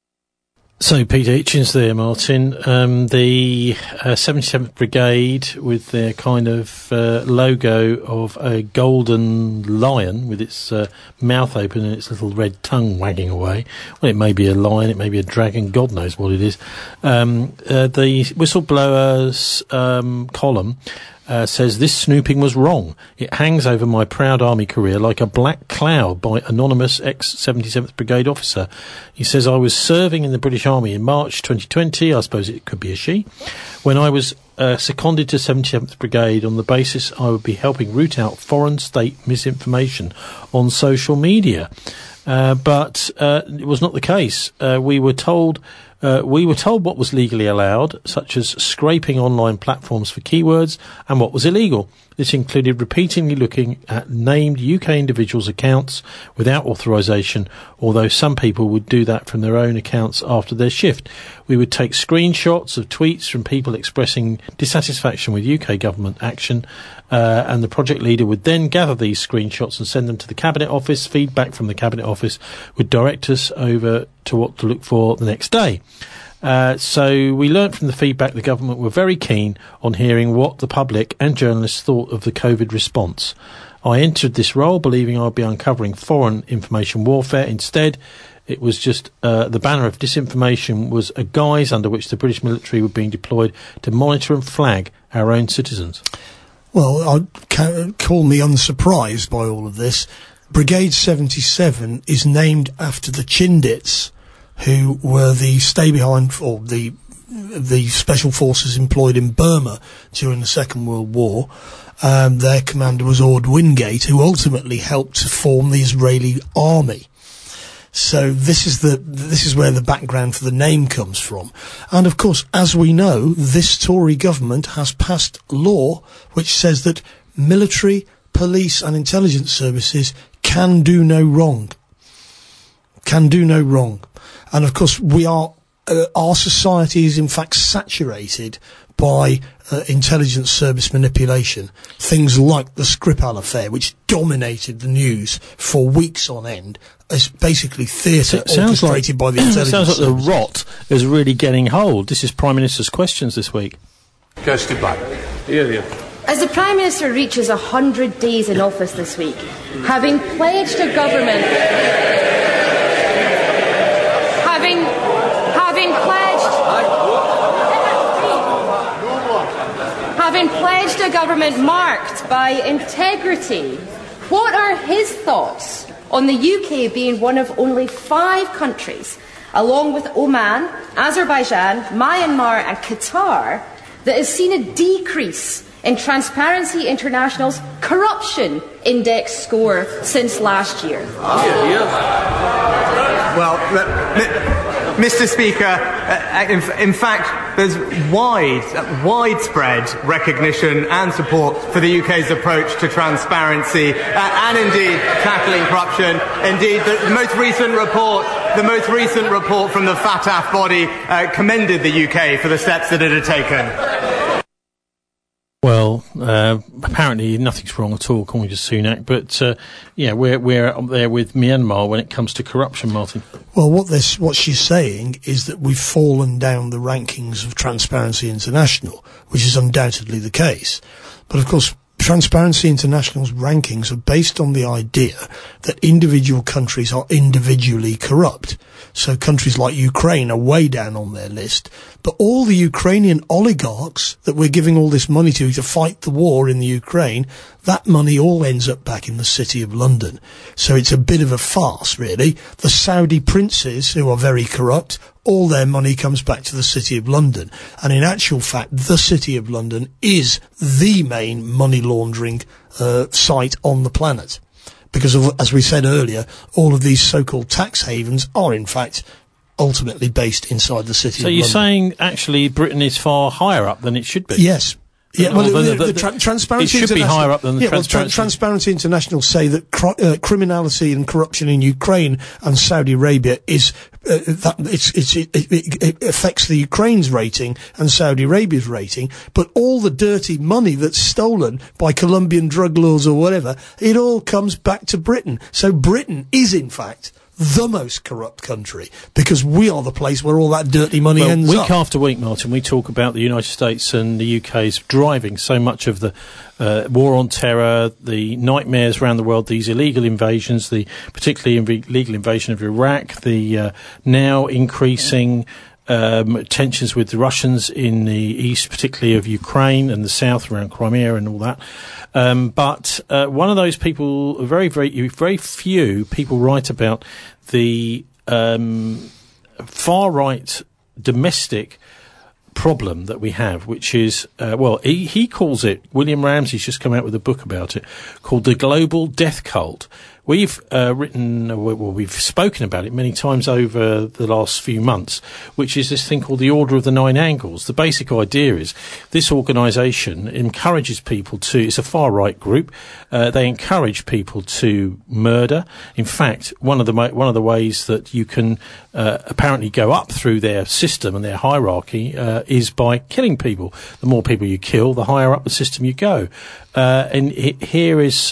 So, Peter Hitchens there, Martin. The 77th Brigade, with their kind of logo of a golden lion with its mouth open and its little red tongue wagging away. Well, it may be a lion, it may be a dragon, God knows what it is. The whistleblower's column says this snooping was wrong. It hangs over my proud army career like a black cloud by anonymous ex-77th Brigade officer. He says, I was serving in the British Army in March 2020, I suppose it could be a she, when I was seconded to 77th Brigade on the basis I would be helping root out foreign state misinformation on social media. But it was not the case. We were told We were told what was legally allowed, such as scraping online platforms for keywords, and what was illegal. This included repeatedly looking at named UK individuals' accounts without authorisation, although some people would do that from their own accounts after their shift. We would take screenshots of tweets from people expressing dissatisfaction with UK government action, and the project leader would then gather these screenshots and send them to the Cabinet Office. Feedback from the Cabinet Office would direct us over to what to look for the next day. So we learnt from the feedback the government were very keen on hearing what the public and journalists thought of the COVID response. I entered this role believing I would be uncovering foreign information warfare. Instead, it was just the banner of disinformation was a guise under which the British military were being deployed to monitor and flag our own citizens. Well, call me unsurprised by all of this. Brigade 77 is named after the Chindits, who were the stay-behind, or the special forces employed in Burma during the Second World War. Their commander was Orde Wingate, who ultimately helped to form the Israeli army. So this is where the background for the name comes from. And of course, as we know, this Tory government has passed law which says that military, police and intelligence services can do no wrong. Can do no wrong. And of course, our society is in fact saturated by intelligence service manipulation. Things like the Skripal affair, which dominated the news for weeks on end, is basically theatre orchestrated by the intelligence service. Sounds like services. the rot is really getting hold. This is Prime Minister's Questions this week. Kirsty Black. Here. As the Prime Minister reaches 100 days in office this week, having pledged a government... Having pledged a government marked by integrity, what are his thoughts on the UK being one of only 5 countries, along with Oman, Azerbaijan, Myanmar and Qatar, that has seen a decrease in Transparency International's corruption index score since last year? Well, Mr. Speaker, in fact, there's widespread recognition and support for the UK's approach to transparency and indeed tackling corruption. Indeed, the most recent report from the FATF body commended the UK for the steps that it had taken. Well, apparently nothing's wrong at all, according to Sunak. But we're up there with Myanmar when it comes to corruption, Martin. Well, what she's saying is that we've fallen down the rankings of Transparency International, which is undoubtedly the case. But of course, Transparency International's rankings are based on the idea that individual countries are individually corrupt. So countries like Ukraine are way down on their list. But all the Ukrainian oligarchs that we're giving all this money to fight the war in the Ukraine, that money all ends up back in the City of London. So it's a bit of a farce, really. The Saudi princes, who are very corrupt, all their money comes back to the City of London. And in actual fact, the City of London is the main money laundering site on the planet. Because, as we said earlier, all of these so-called tax havens are, in fact, ultimately based inside the City of London. So you're saying, actually, Britain is far higher up than it should be? Yes. Yeah, well, Transparency it should be higher up than the Transparency. Transparency International say that criminality and corruption in Ukraine and Saudi Arabia is it affects the Ukraine's rating and Saudi Arabia's rating, but all the dirty money that's stolen by Colombian drug lords or whatever, it all comes back to Britain. So Britain is, in fact, the most corrupt country, because we are the place where all that dirty money ends up. Week after week, Martin, we talk about the United States and the UK's driving so much of the war on terror, the nightmares around the world, these illegal invasions, the particularly illegal invasion of Iraq, the now increasing tensions with the Russians in the east, particularly of Ukraine, and the south around Crimea and all that. But one of those people, very few people write about the far-right domestic problem that we have, which is, he calls it, William Ramsey's just come out with a book about it, called The Global Death Cult. We've we've spoken about it many times over the last few months, which is this thing called the Order of the Nine Angles. The basic idea is this organisation encourages people to, it's a far-right group, they encourage people to murder. In fact, one of the ways that you can apparently go up through their system and their hierarchy is by killing people. The more people you kill, the higher up the system you go. And here is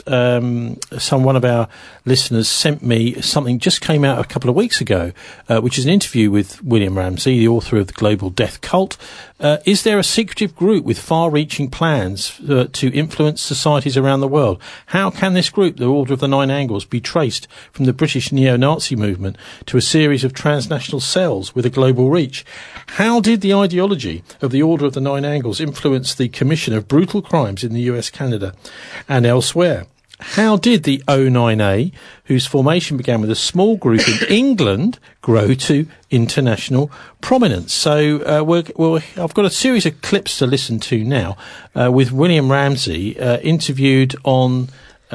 one of our listeners sent me something just came out a couple of weeks ago, which is an interview with William Ramsey, the author of The Global Death Cult. Is there a secretive group with far-reaching plans to influence societies around the world? How can this group, the Order of the Nine Angles, be traced from the British neo-Nazi movement to a series of transnational cells with a global reach? How did the ideology of the Order of the Nine Angles influence the commission of brutal crimes in the US, Canada, and elsewhere? How did the O9A, whose formation began with a small group in England, grow to international prominence? So I've got a series of clips to listen to now with William Ramsey interviewed on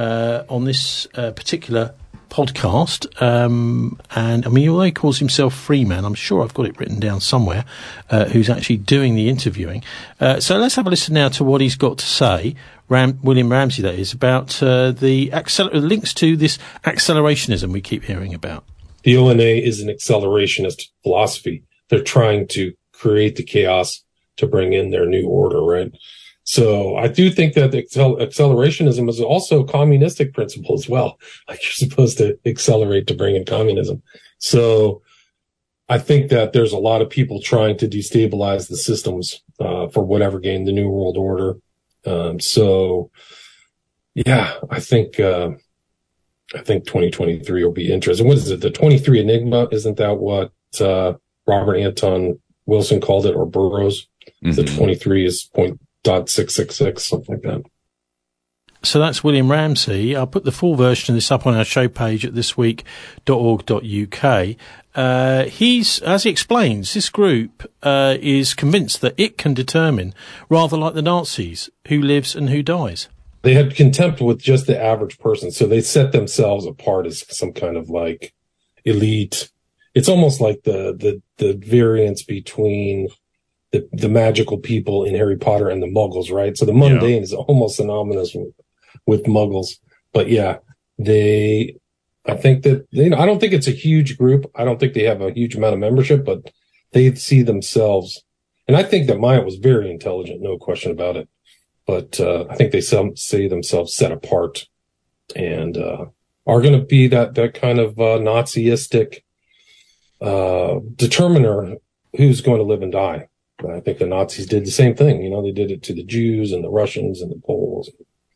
this particular podcast. And I mean, although he calls himself Freeman, I'm sure I've got it written down somewhere, who's actually doing the interviewing. So let's have a listen now to what he's got to say. William Ramsey, that is, about the links to this accelerationism we keep hearing about. The ONA is an accelerationist philosophy. They're trying to create the chaos to bring in their new order, right? So I do think that accelerationism is also a communistic principle as well. Like you're supposed to accelerate to bring in communism. So I think that there's a lot of people trying to destabilize the systems for whatever gain, the New World Order. So yeah, I think 2023 will be interesting. What is it? The 23 Enigma? Isn't that what Robert Anton Wilson called it, or Burroughs? Mm-hmm. The 23 is .666, something like that. So that's William Ramsey. I'll put the full version of this up on our show page at thisweek.org.uk. As he explains, this group is convinced that it can determine, rather like the Nazis, who lives and who dies. They had contempt with just the average person, so they set themselves apart as some kind of like elite. It's almost like the variance between the magical people in Harry Potter and the Muggles, right? So the mundane is almost synonymous with Muggles. But yeah, I think that, I don't think it's a huge group. I don't think they have a huge amount of membership, but they see themselves. And I think that Maya was very intelligent, no question about it. But I think they see themselves set apart and are going to be that kind of Naziistic determiner who's going to live and die. And I think the Nazis did the same thing. They did it to the Jews and the Russians and the Poles.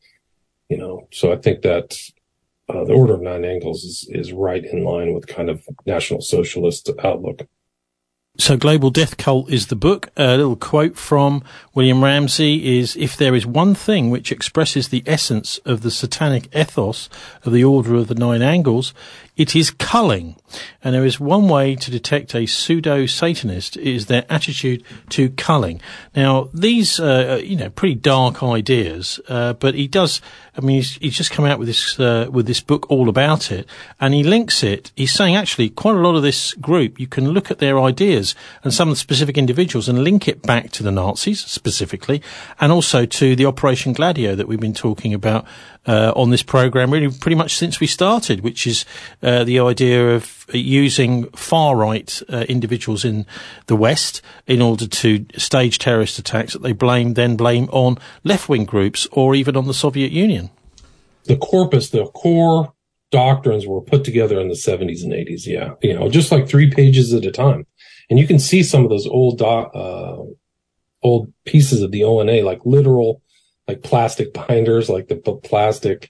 So I think that the Order of Nine Angles is right in line with kind of National Socialist outlook. So Global Death Cult is the book. A little quote from William Ramsey is, if there is one thing which expresses the essence of the satanic ethos of the Order of the Nine Angles, it is culling. And there is one way to detect a pseudo-Satanist is their attitude to culling. Now, these, pretty dark ideas, but he does, he's just come out with this book all about it, and he links it. He's saying actually quite a lot of this group, you can look at their ideas and some of the specific individuals and link it back to the Nazis specifically, and also to the Operation Gladio that we've been talking about on this program really pretty much since we started, which is the idea of using far-right individuals in the West in order to stage terrorist attacks that they then blame on left-wing groups or even on the Soviet Union. The core doctrines were put together in the 70s and 80s, yeah. Just like 3 pages at a time. And you can see some of those old pieces of the ONA, like literal, like plastic binders, like the plastic,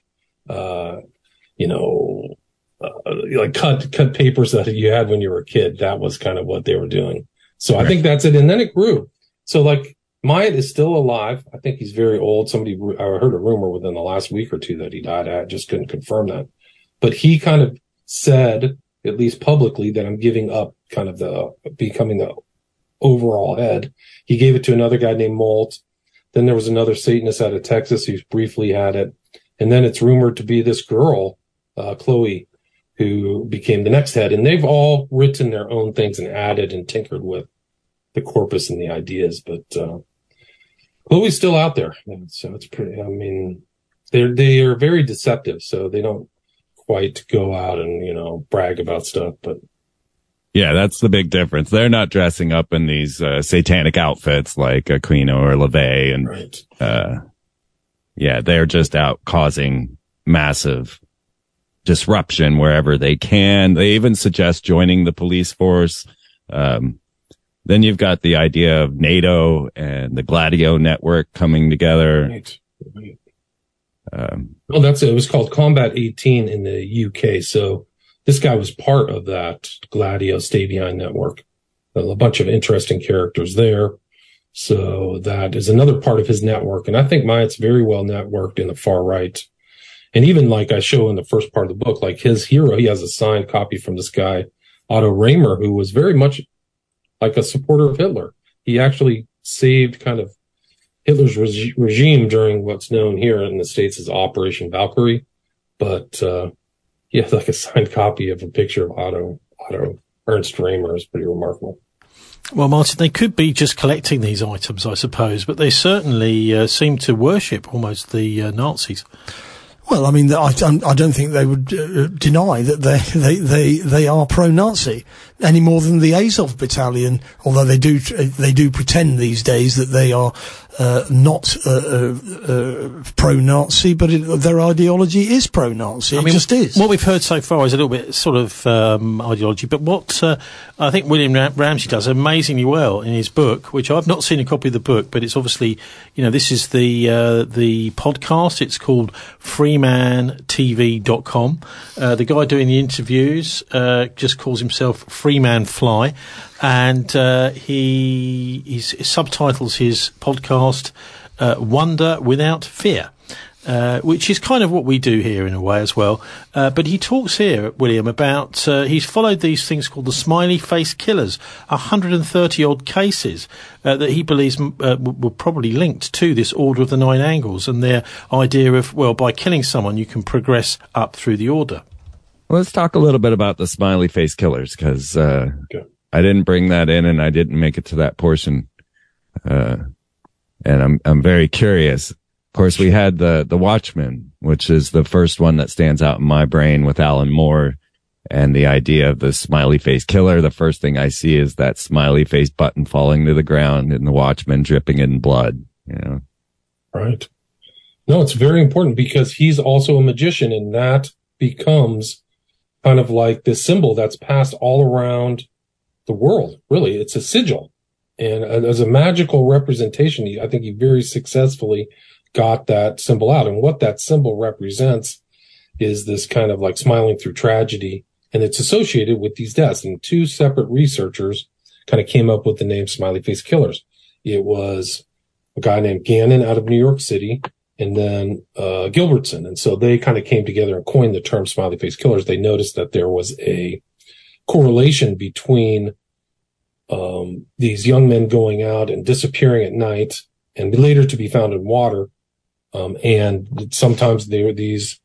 like cut papers that you had when you were a kid. That was kind of what they were doing. So I think that's it. And then it grew. So like Myatt is still alive. I think he's very old. I heard a rumor within the last week or two that he died. I just couldn't confirm that. But he kind of said, at least publicly, that I'm giving up kind of becoming the overall head. He gave it to another guy named Molt. Then there was another Satanist out of Texas who briefly had it. And then it's rumored to be this girl, Chloe, who became the next head. And they've all written their own things and added and tinkered with the corpus and the ideas. But Chloe's still out there. So it's pretty, I mean, they are very deceptive. So they don't quite go out and, brag about stuff. But yeah, that's the big difference. They're not dressing up in these satanic outfits like Aquino or LaVey. And right. Yeah, they're just out causing massive disruption wherever they can. They even suggest joining the police force. Then you've got the idea of NATO and the Gladio network coming together. Right. Well, it was called Combat 18 in the UK. So this guy was part of that Gladio Stay-Behind network. A bunch of interesting characters there. So that is another part of his network. And I think Myatt's very well networked in the far right. And even like I show in the first part of the book, like his hero, he has a signed copy from this guy, Otto Raymer, who was very much like a supporter of Hitler. He actually saved kind of Hitler's regime during what's known here in the States as Operation Valkyrie. But he has like a signed copy of a picture of Otto Ernst Raymer. Is pretty remarkable. Well, Martin, they could be just collecting these items, I suppose, but they certainly seem to worship almost the Nazis. Well, I mean, I don't think they would deny that they are pro-Nazi any more than the Azov Battalion, although they do pretend these days that they are not pro-Nazi, but their ideology is pro-Nazi. It just is. What we've heard so far is a little bit sort of ideology, but what I think William Ramsey does amazingly well in his book, which I've not seen a copy of the book, but it's obviously, this is the podcast. It's called freemantv.com. The guy doing the interviews just calls himself Freeman Fly, and he subtitles his podcast Wonder Without Fear, which is kind of what we do here in a way as well. But he talks here, William, about he's followed these things called the smiley face killers, 130 odd cases that he believes were probably linked to this Order of the Nine Angles and their idea of, well, by killing someone you can progress up through the order. Well, let's talk a little bit about the smiley face killers, because I didn't bring that in and I didn't make it to that portion. And I'm very curious. Of course, we had the Watchmen, which is the first one that stands out in my brain with Alan Moore, and the idea of the smiley face killer. The first thing I see is that smiley face button falling to the ground and the Watchmen dripping in blood, Right. No, it's very important because he's also a magician, and that becomes kind of like this symbol that's passed all around the world. Really, it's a sigil. And as a magical representation, I think he very successfully got that symbol out. And what that symbol represents is this kind of like smiling through tragedy. And it's associated with these deaths. And two separate researchers kind of came up with the name Smiley Face Killers. It was a guy named Gannon out of New York City, and then Gilbertson. And so they kind of came together and coined the term Smiley Face Killers. They noticed that there was a correlation between these young men going out and disappearing at night and later to be found in water. And sometimes where these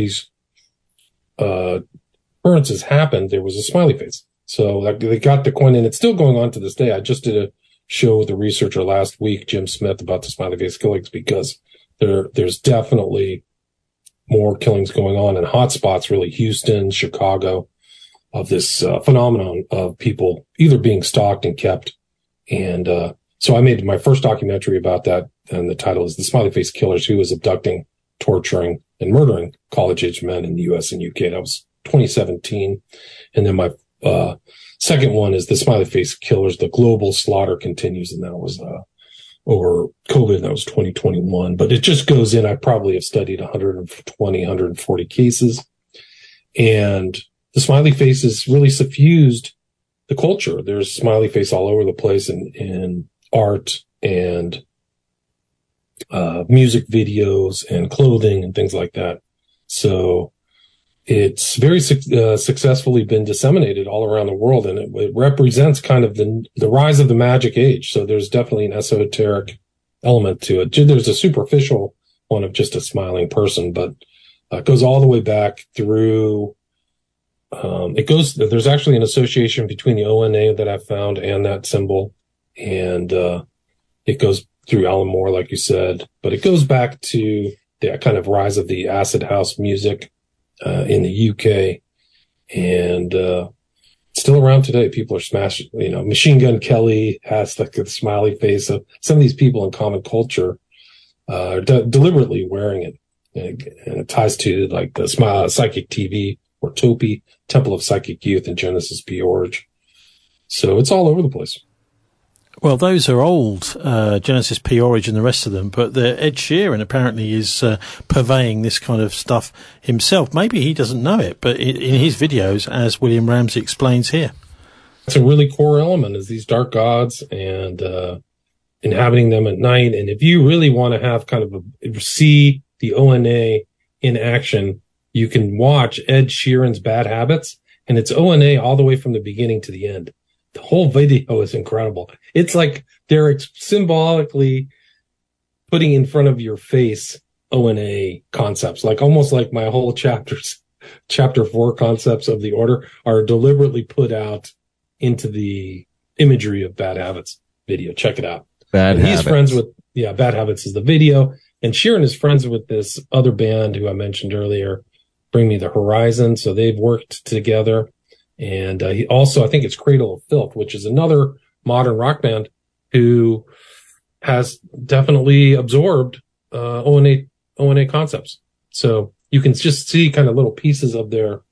occurrences happened, there was a smiley face. So they got the coin, and it's still going on to this day. I just did a show with a researcher last week, Jim Smith, about the smiley face killings, because there's definitely more killings going on in hotspots, really Houston, Chicago, of this phenomenon of people either being stalked and kept. And so I made my first documentary about that, and the title is The Smiley Face Killers, Who Was Abducting, Torturing, and Murdering College-Age Men in the U.S. and UK. That was 2017. And then my second one is The Smiley Face Killers, The Global Slaughter Continues, and that was over COVID, that was 2021. But it just goes in, I probably have studied 140 cases. And the smiley faces really suffused the culture. There's smiley face all over the place in art and music videos and clothing and things like that. So it's very successfully been disseminated all around the world, and it represents kind of the rise of the magic age. So there's definitely an esoteric element to it. There's a superficial one of just a smiling person, but it goes all the way back through. There's actually an association between the ONA that I found and that symbol, and it goes through Alan Moore, like you said, but it goes back to the kind of rise of the acid house music in the UK, and still around today. People are smashing. Machine Gun Kelly has like the smiley face. Of some of these people in common culture are deliberately wearing it, and it ties to like the Psychic TV or Topi, Temple of Psychic Youth, and Genesis P. Orge. So it's all over the place. Well, those are old, Genesis P. Orge and the rest of them, but Ed Sheeran apparently is purveying this kind of stuff himself. Maybe he doesn't know it, but in his videos, as William Ramsey explains here. It's a really core element, is these dark gods and inhabiting them at night. And if you really want to have kind of see the ONA in action, you can watch Ed Sheeran's Bad Habits, and it's ONA all the way from the beginning to the end. The whole video is incredible. It's like they're symbolically putting in front of your face ONA concepts, like almost like my whole chapter 4 concepts of the order are deliberately put out into the imagery of Bad Habits video. Check it out. He's friends with, Bad Habits is the video, and Sheeran is friends with this other band who I mentioned earlier, Bring Me the Horizon. So they've worked together. And he also, I think it's Cradle of Filth, which is another modern rock band who has definitely absorbed ONA concepts. So you can just see kind of little pieces of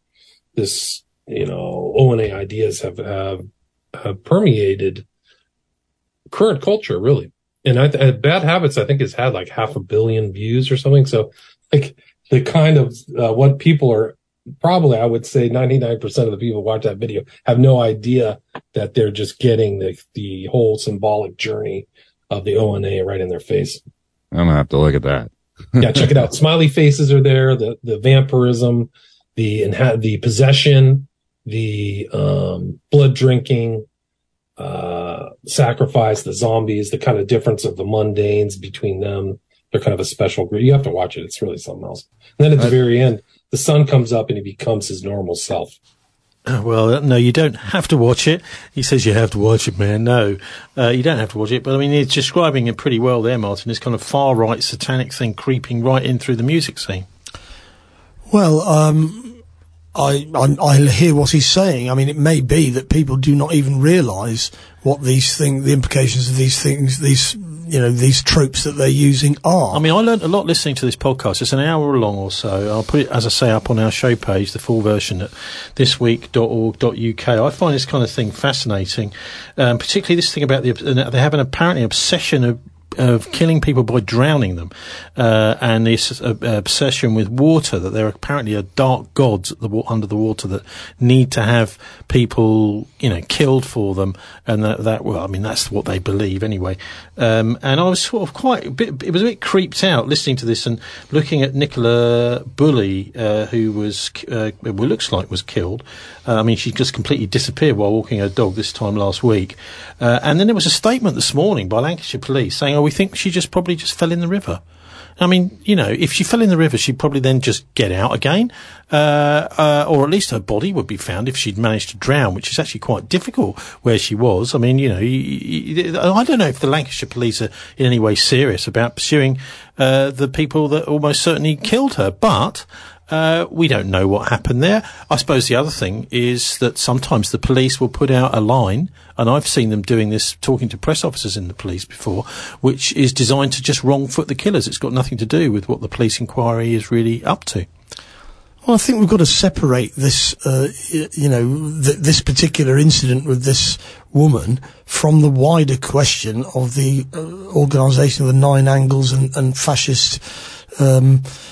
ONA ideas have permeated current culture, really. And Bad Habits, I think, has had like 500 million views or something. So like the kind of what people are. Probably, I would say 99% of the people who watch that video have no idea that they're just getting the whole symbolic journey of the ONA right in their face. I'm going to have to look at that. Yeah, check it out. Smiley faces are there, the vampirism, the possession, the blood drinking, sacrifice, the zombies, the kind of difference of the mundanes between them. They're kind of a special group. You have to watch it. It's really something else. And then at the very end, the sun comes up and he becomes his normal self. Well, no, you don't have to watch it. He says you have to watch it, man. No, you don't have to watch it. But I mean, he's describing it pretty well there, Martin. This kind of far right satanic thing creeping right in through the music scene. Well, I hear what he's saying. I mean, it may be that people do not even realise what these things, the implications of these things, these tropes that they're using are. I mean, I learned a lot listening to this podcast. It's an hour long or so. I'll put it, as I say, up on our show page, the full version at thisweek.org.uk. I find this kind of thing fascinating, particularly this thing about they have an apparently obsession of killing people by drowning them, and this obsession with water, that there apparently are dark gods under the water that need to have people, killed for them, and that's what they believe anyway. And I was sort of it was a bit creeped out listening to this and looking at Nicola Bulley, who was, looks like was killed. I mean, she just completely disappeared while walking her dog this time last week. And then there was a statement this morning by Lancashire Police saying, we think she probably just fell in the river. I mean, if she fell in the river, she'd probably then just get out again, or at least her body would be found if she'd managed to drown, which is actually quite difficult where she was. I mean, I don't know if the Lancashire Police are in any way serious about pursuing the people that almost certainly killed her, but we don't know what happened there. I suppose the other thing is that sometimes the police will put out a line, and I've seen them doing this, talking to press officers in the police before, which is designed to just wrong foot the killers. It's got nothing to do with what the police inquiry is really up to. Well, I think we've got to separate this, this particular incident with this woman from the wider question of the organisation of the Nine Angles and fascist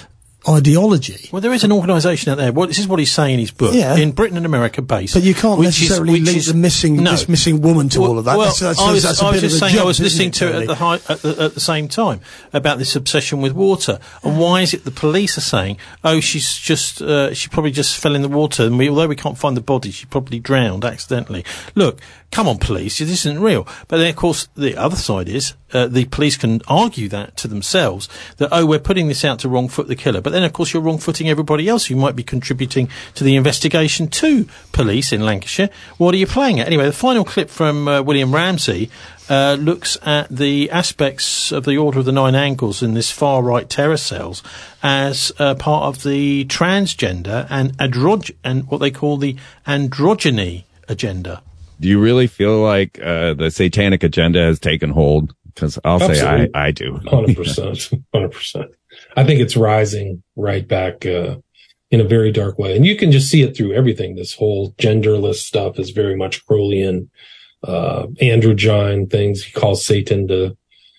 ideology. Well, there is an organisation out there. Well, this is what he's saying in his book. Yeah. In Britain and America based. But you can't necessarily link this missing woman to all of that. Well, I was listening to it at the same time about this obsession with water. And why is it the police are saying, oh, she probably just fell in the water, and although we can't find the body, she probably drowned accidentally. Look, come on, police, this isn't real. But then, of course, the other side is the police can argue that to themselves, that, oh, we're putting this out to wrong foot the killer. But then, of course, you're wrong-footing everybody else who might be contributing to the investigation to police in Lancashire. What are you playing at? Anyway, the final clip from William Ramsey looks at the aspects of the Order of the Nine Angles in this far-right terror cells as part of the transgender and what they call the androgyny agenda. Do you really feel like the satanic agenda has taken hold? Because I'll say I do. 100%. 100%. I think it's rising right back in a very dark way. And you can just see it through everything. This whole genderless stuff is very much Crowleyan, androgyne things. He calls Satan to,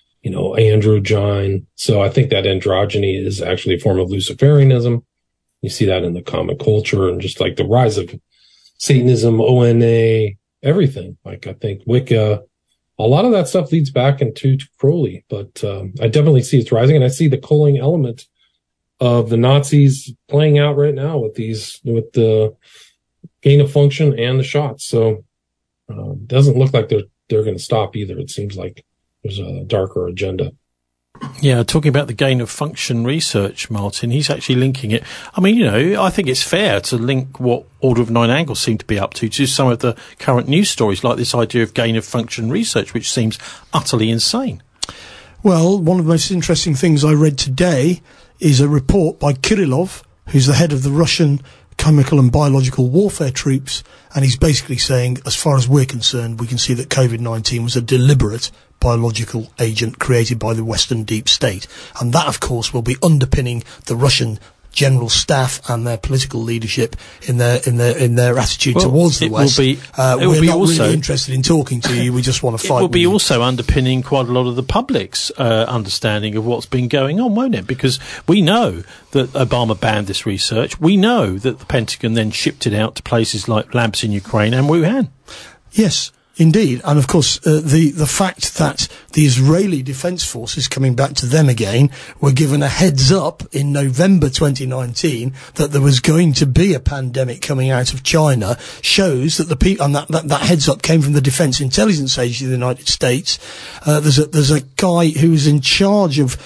androgyne. So I think that androgyny is actually a form of Luciferianism. You see that in the comic culture and just like the rise of Satanism, ONA, everything. Like I think Wicca, a lot of that stuff leads back into Crowley, but I definitely see it's rising, and I see the culling element of the Nazis playing out right now with the gain of function and the shots. So it doesn't look like they're going to stop either. It seems like there's a darker agenda. Yeah, talking about the gain of function research, Martin, he's actually linking it. I mean, I think it's fair to link what Order of Nine Angles seem to be up to some of the current news stories, like this idea of gain of function research, which seems utterly insane. Well, one of the most interesting things I read today is a report by Kirillov, who's the head of the Russian chemical and biological warfare troops, and he's basically saying, as far as we're concerned, we can see that COVID-19 was a deliberate biological agent created by the Western deep state. And that, of course, will be underpinning the Russian general staff and their political leadership in their attitude towards the West. We're not really interested in talking to you. We just want to fight. It will be also underpinning quite a lot of the public's understanding of what's been going on, won't it? Because we know that Obama banned this research. We know that the Pentagon then shipped it out to places like labs in Ukraine and Wuhan. Yes. Indeed, and of course, the fact that the Israeli Defence Forces, coming back to them again, were given a heads up in November 2019 that there was going to be a pandemic coming out of China shows that that heads up came from the Defence Intelligence Agency of the United States. There's a guy who's in charge of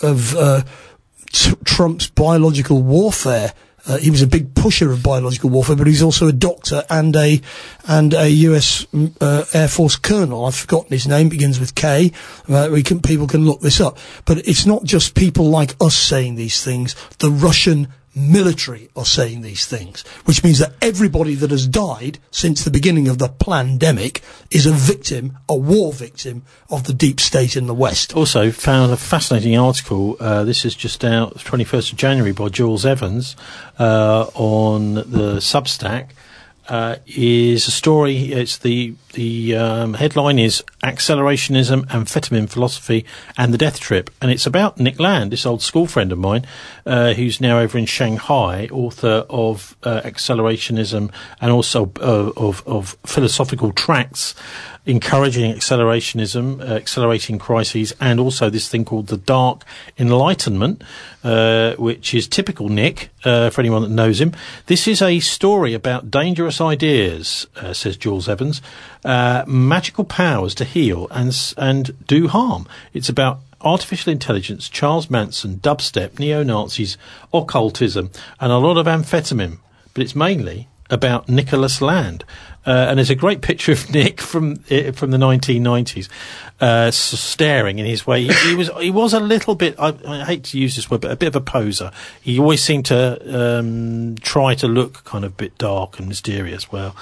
Trump's biological warfare. He was a big pusher of biological warfare, but he's also a doctor and a US Air Force colonel. I've forgotten his name, begins with K. People can look this up. But it's not just people like us saying these things. The Russian military are saying these things, which means that everybody that has died since the beginning of the pandemic is a war victim of the deep state in the West. Also found a fascinating article, this is just out 21st of January by Jules Evans, on the Substack, is a story. It's the headline is Accelerationism, Amphetamine Philosophy and the Death Trip, and it's about Nick Land, this old school friend of mine, who's now over in Shanghai, author of Accelerationism and also of philosophical tracts encouraging accelerationism, accelerating crises, and also this thing called the Dark Enlightenment, which is typical Nick, for anyone that knows him. This is a story about dangerous ideas, says Jules Evans, magical powers to heal and do harm. It's about artificial intelligence, Charles Manson, dubstep, neo-Nazis, occultism, and a lot of amphetamine. But it's mainly about Nicholas Land. And there's a great picture of Nick from the 1990s, staring in his way. He was a little bit, I hate to use this word, but a bit of a poser. He always seemed to try to look kind of a bit dark and mysterious. Well,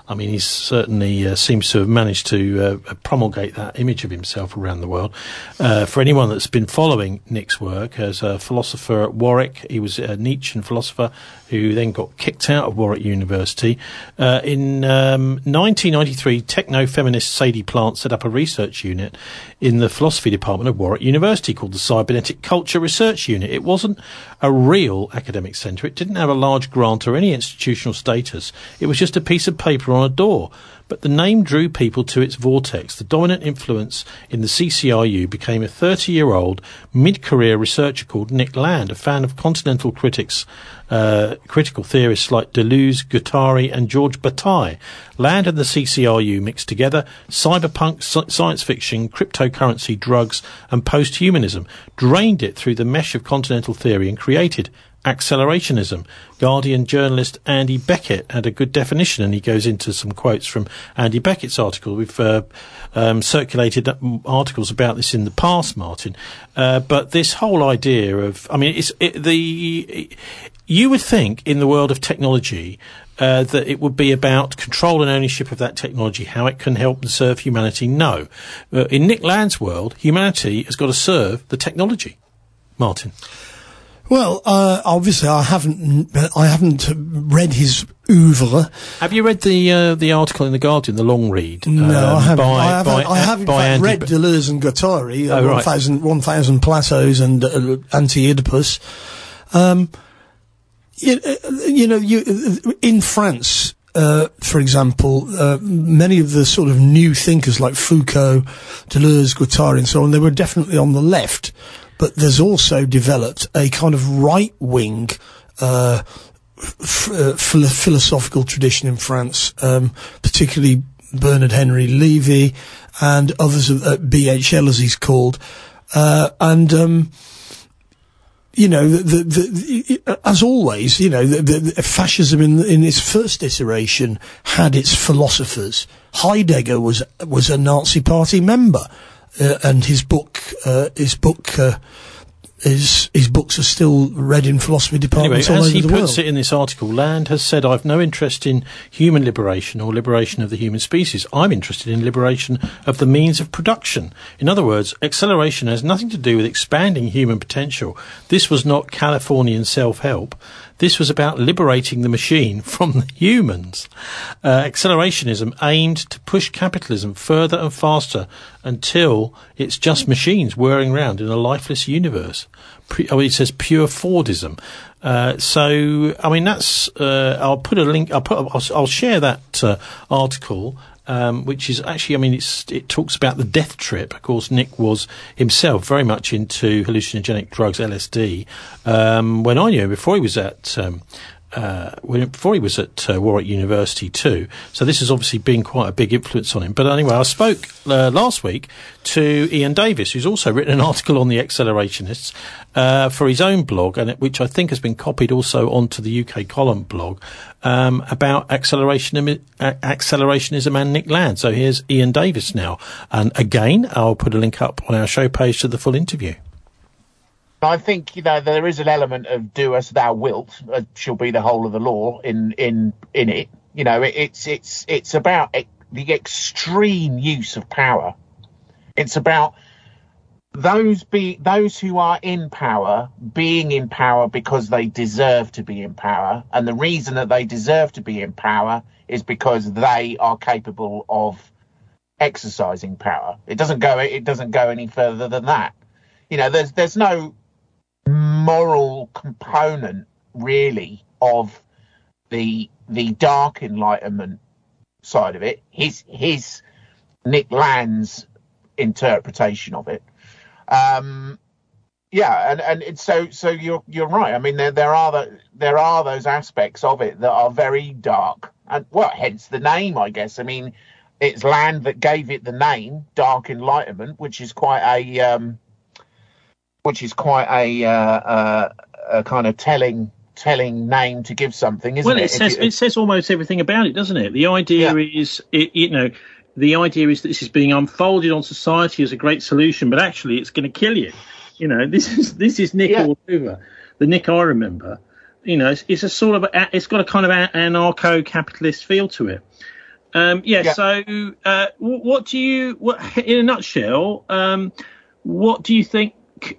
I mean, he certainly seems to have managed to promulgate that image of himself around the world. For anyone that's been following Nick's work as a philosopher at Warwick, he was a Nietzschean philosopher who then got kicked out of Warwick University. In 1993, techno-feminist Sadie Plant set up a research unit in the philosophy department of Warwick University called the Cybernetic Culture Research Unit. It wasn't a real academic centre. It didn't have a large grant or any institutional status. It was just a piece of paper on a door. But the name drew people to its vortex. The dominant influence in the CCRU became a 30-year-old mid-career researcher called Nick Land, a fan of continental critical theorists like Deleuze, Guattari and George Bataille. Land and the CCRU mixed together cyberpunk, science fiction, cryptocurrency, drugs and post-humanism, drained it through the mesh of continental theory and created accelerationism. Guardian journalist Andy Beckett had a good definition, and he goes into some quotes from Andy Beckett's article. We've circulated articles about this in the past, Martin. But this whole idea of, I mean, you would think in the world of technology that it would be about control and ownership of that technology, how it can help and serve humanity. No. In Nick Land's world, humanity has got to serve the technology. Martin. Well, obviously, I haven't read his oeuvre. Have you read the article in the Guardian, the long read? No, I haven't. I have in fact read Deleuze and Guattari, 1,000 Plateaus and Anti-Oedipus. In France, for example, many of the sort of new thinkers like Foucault, Deleuze, Guattari, and so on, they were definitely on the left. But there's also developed a kind of right-wing philosophical tradition in France, particularly Bernard Henry Levy and others, BHL as he's called. As always, the fascism in its first iteration had its philosophers. Heidegger was a Nazi Party member. And his books are still read in philosophy departments all over the world. As he puts it in this article, Land has said, "I've no interest in human liberation or liberation of the human species. I'm interested in liberation of the means of production." In other words, acceleration has nothing to do with expanding human potential. This was not Californian self-help. This was about liberating the machine from the humans. Accelerationism aimed to push capitalism further and faster until it's just machines whirring around in a lifeless universe. It says pure Fordism. So, I mean, that's. I'll put a link. I'll share that article. Which is actually, I mean, it talks about the death trip. Of course, Nick was himself very much into hallucinogenic drugs, LSD. When I knew him, before he was at Warwick University too. So this has obviously been quite a big influence on him. But anyway, I spoke last week to Ian Davis, who's also written an article on the accelerationists for his own blog, and which I think has been copied also onto the UK Column blog, about accelerationism and Nick Land. So here's Ian Davis now. And again, I'll put a link up on our show page to the full interview. I think, there is an element of do as thou wilt shall be the whole of the law in it. It's about the extreme use of power. It's about those who are in power being in power because they deserve to be in power, and the reason that they deserve to be in power is because they are capable of exercising power. It doesn't go any further than that. There's no moral component really of the dark Enlightenment side of it. His Nick Land's interpretation of it. And so you're right. I mean, there are those aspects of it that are very dark, and hence the name, I guess. I mean, it's Land that gave it the name Dark Enlightenment, which is quite a kind of telling name to give something, isn't it? Well, it says almost everything about it, doesn't it? The idea is, the idea is that this is being unfolded on society as a great solution, but actually it's going to kill you. This is Nick all over. The Nick I remember. It's a sort of, it's got a kind of anarcho-capitalist feel to it. So what do you, in a nutshell, what do you think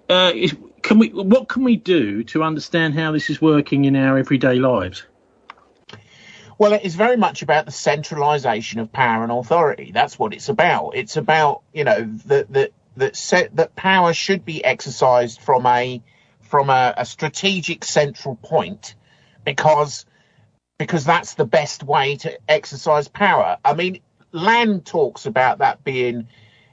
what can we do to understand how this is working in our everyday lives? Well, it is very much about the centralisation of power and authority. That's what it's about. It's about, that power should be exercised from a strategic central point, because that's the best way to exercise power. I mean, Land talks about that being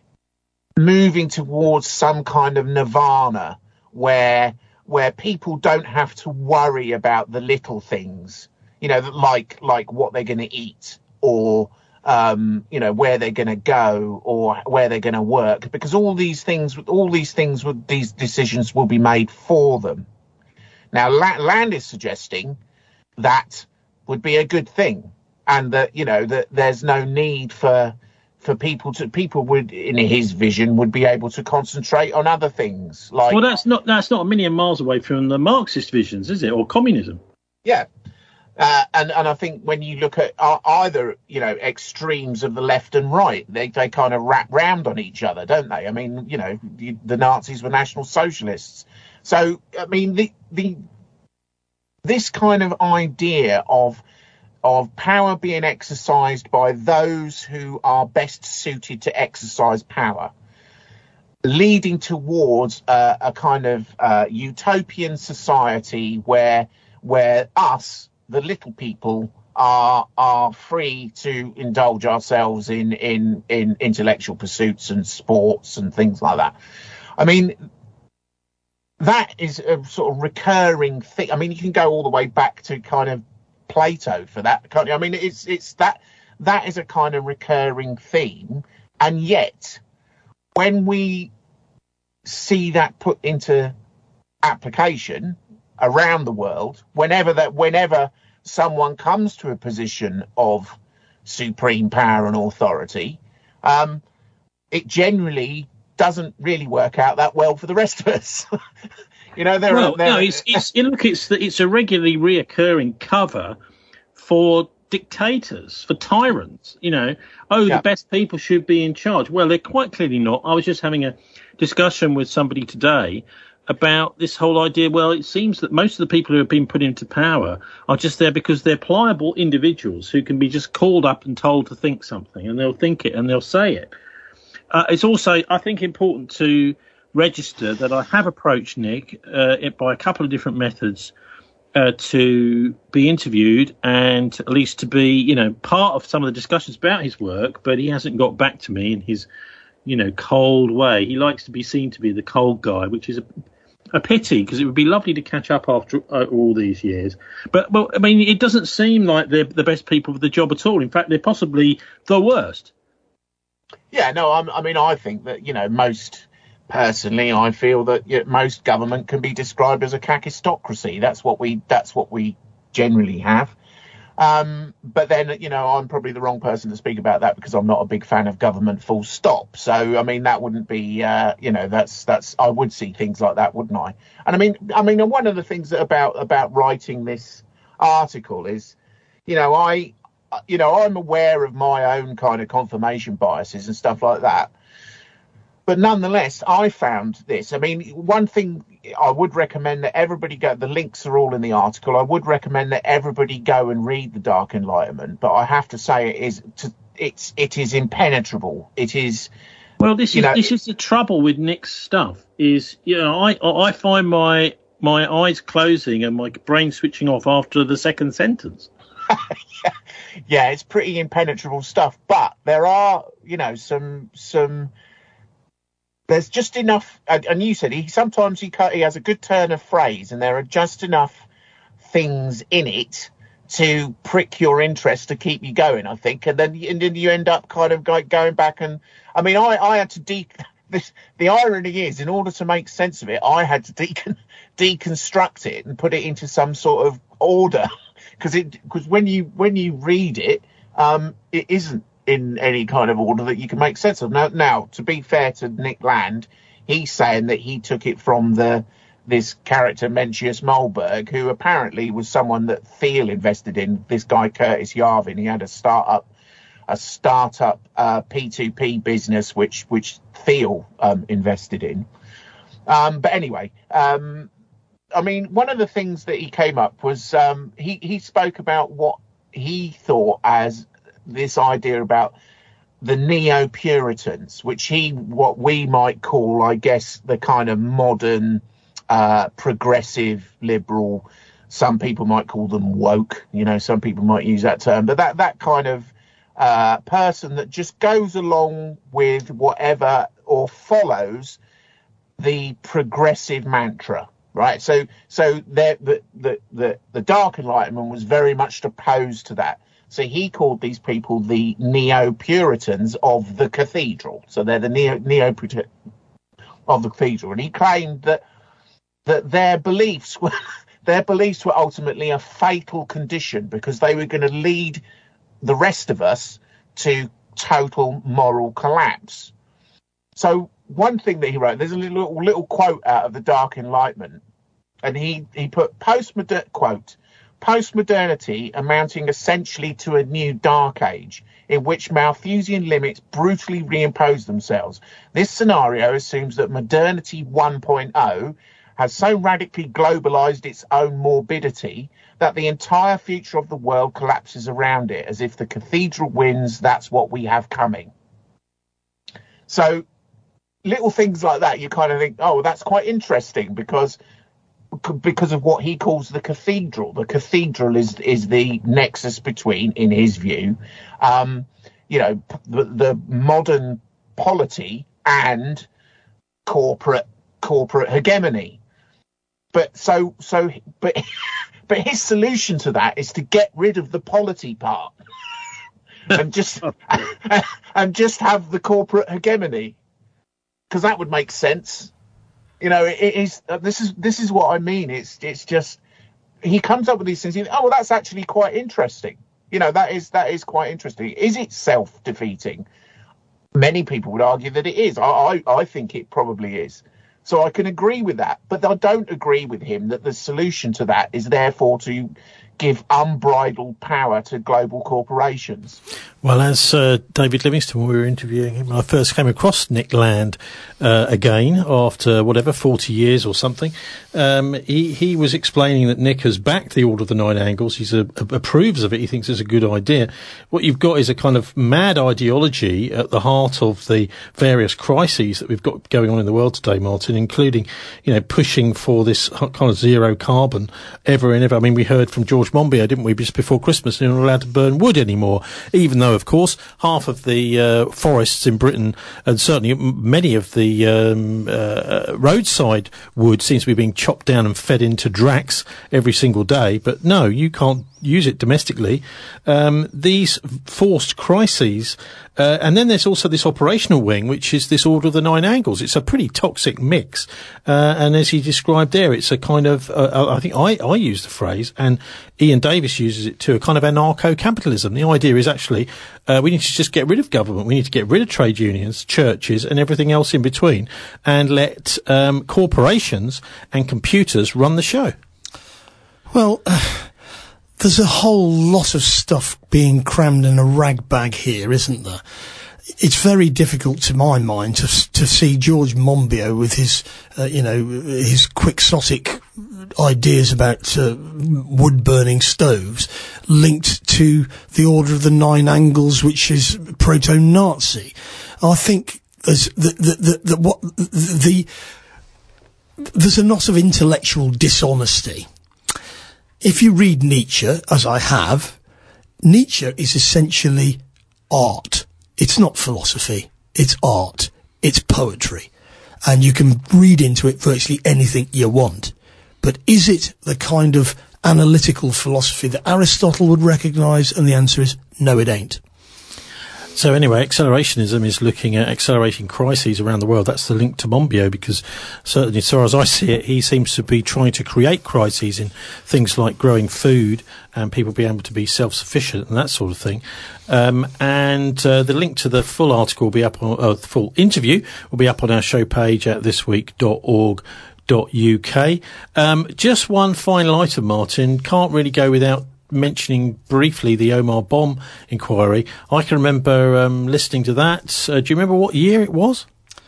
moving towards some kind of nirvana where people don't have to worry about the little things, like what they're going to eat, or where they're going to go, or where they're going to work, because all these decisions will be made for them. Now, Land is suggesting that would be a good thing, and that that there's no need for people would, in his vision, would be able to concentrate on other things. Like, well, that's not a million miles away from the Marxist visions, is it, or communism? Yeah. And I think when you look at either, extremes of the left and right, they kind of wrap round on each other, don't they? I mean, the Nazis were National Socialists. So, I mean, this kind of idea of power being exercised by those who are best suited to exercise power, leading towards a kind of utopian society where us, the little people, are free to indulge ourselves in intellectual pursuits and sports and things like that. I mean, that is a sort of recurring thing. I mean, you can go all the way back to kind of Plato for that, can't you? I mean, it's that is a kind of recurring theme, and yet when we see that put into application around the world, whenever someone comes to a position of supreme power and authority, it generally doesn't really work out that well for the rest of us. It's a regularly reoccurring cover for dictators, for tyrants. The best people should be in charge. Well, they're quite clearly not. I was just having a discussion with somebody today about this whole idea. Well, it seems that most of the people who have been put into power are just there because they're pliable individuals who can be just called up and told to think something, and they'll think it and they'll say it. It's also, I think, important to register that I have approached Nick by a couple of different methods to be interviewed and at least to be, part of some of the discussions about his work, but he hasn't got back to me in his, cold way. He likes to be seen to be the cold guy, which is a pity, because it would be lovely to catch up after all these years. But I mean, it doesn't seem like they're the best people for the job at all. In fact, they're possibly the worst. Yeah, no, I think that, personally, I feel that most government can be described as a kakistocracy. That's what we generally have. But then, I'm probably the wrong person to speak about that, because I'm not a big fan of government, full stop. So, I mean, that wouldn't be, that's I would see things like that, wouldn't I? And I mean, one of the things about writing this article is, I'm aware of my own kind of confirmation biases and stuff like that. But nonetheless, I found this. I mean, one thing I would recommend that everybody go, the links are all in the article. I would recommend that everybody go and read The Dark Enlightenment. But I have to say it is impenetrable. It is. Well, this is the trouble with Nick's stuff is, I find my eyes closing and my brain switching off after the second sentence. Yeah, it's pretty impenetrable stuff, but there are, some there's just enough, and you said he has a good turn of phrase, and there are just enough things in it to prick your interest to keep you going, I think, and then you end up kind of going back, and I mean, I had to the irony is, in order to make sense of it, I had to deconstruct it and put it into some sort of order. Because when you read it, it isn't in any kind of order that you can make sense of. Now, to be fair to Nick Land, he's saying that he took it from this character Mencius Mollberg, who apparently was someone that Thiel invested in. This guy Curtis Yarvin, he had a startup startup P2P business, which Thiel invested in. But anyway, I mean, one of the things that he came up was he spoke about what he thought as this idea about the neo-Puritans, what we might call, I guess, the kind of modern progressive liberal. Some people might call them woke, some people might use that term, but that kind of person that just goes along with whatever or follows the progressive mantra. Right, so the Dark Enlightenment was very much opposed to that. So he called these people the Neo-Puritans of the Cathedral. So they're the Neo-Puritans of the Cathedral, and he claimed that their beliefs were ultimately a fatal condition because they were going to lead the rest of us to total moral collapse. So one thing that he wrote, there's a little quote out of the Dark Enlightenment, and he put postmodernity amounting essentially to a new dark age in which Malthusian limits brutally reimpose themselves. This scenario assumes that modernity 1.0 has so radically globalized its own morbidity that the entire future of the world collapses around it, as if the cathedral wins, that's what we have coming. So little things like that, you kind of think, oh, that's quite interesting because of what he calls the cathedral. The cathedral is the nexus between, in his view, the modern polity and corporate hegemony But his solution to that is to get rid of the polity part and just have the corporate hegemony, because that would make sense. You know, it is. This is what I mean. It's just he comes up with these things. You think, oh, well, that's actually quite interesting. You know, that is quite interesting. Is it self-defeating? Many people would argue that it is. I think it probably is. So I can agree with that, but I don't agree with him that the solution to that is therefore to give unbridled power to global corporations. Well, as David Livingstone, when we were interviewing him, I first came across Nick Land again after 40 years or something. He was explaining that Nick has backed the Order of the Nine Angles. He approves of it. He thinks it's a good idea. What you've got is a kind of mad ideology at the heart of the various crises that we've got going on in the world today, Martin, including, pushing for this kind of zero carbon ever and ever. I mean, we heard from George Monbiot, didn't we, just before Christmas, you're not allowed to burn wood anymore, even though, of course, half of the forests in Britain, and certainly many of the roadside wood, seems to be being chopped down and fed into Drax every single day. But no, you can't use it domestically. These forced crises, and then there's also this operational wing, which is this Order of the Nine Angles. It's a pretty toxic mix, and as he described there, it's a kind of I think I use the phrase, and Ian Davis uses it too, a kind of anarcho-capitalism. The idea is actually we need to just get rid of government, we need to get rid of trade unions, churches, and everything else in between, and let corporations and computers run the show. Well, there's a whole lot of stuff being crammed in a rag bag here, isn't there? It's very difficult, to my mind, to see George Monbiot with his, his quixotic ideas about wood-burning stoves linked to the Order of the Nine Angles, which is proto-Nazi. I think there's there's a lot of intellectual dishonesty. If you read Nietzsche, as I have, Nietzsche is essentially art. It's not philosophy. It's art. It's poetry. And you can read into it virtually anything you want. But is it the kind of analytical philosophy that Aristotle would recognise? And the answer is no, it ain't. So anyway, accelerationism is looking at accelerating crises around the world. That's the link to Monbiot, because certainly, as far as I see it, he seems to be trying to create crises in things like growing food and people being able to be self-sufficient and that sort of thing. The link to the full article will be up on, the full interview will be up on our show page at thisweek.org.uk. Just one final item, Martin. Can't really go without mentioning briefly the Omar bomb inquiry, I can remember listening to that. Do you remember what year it was?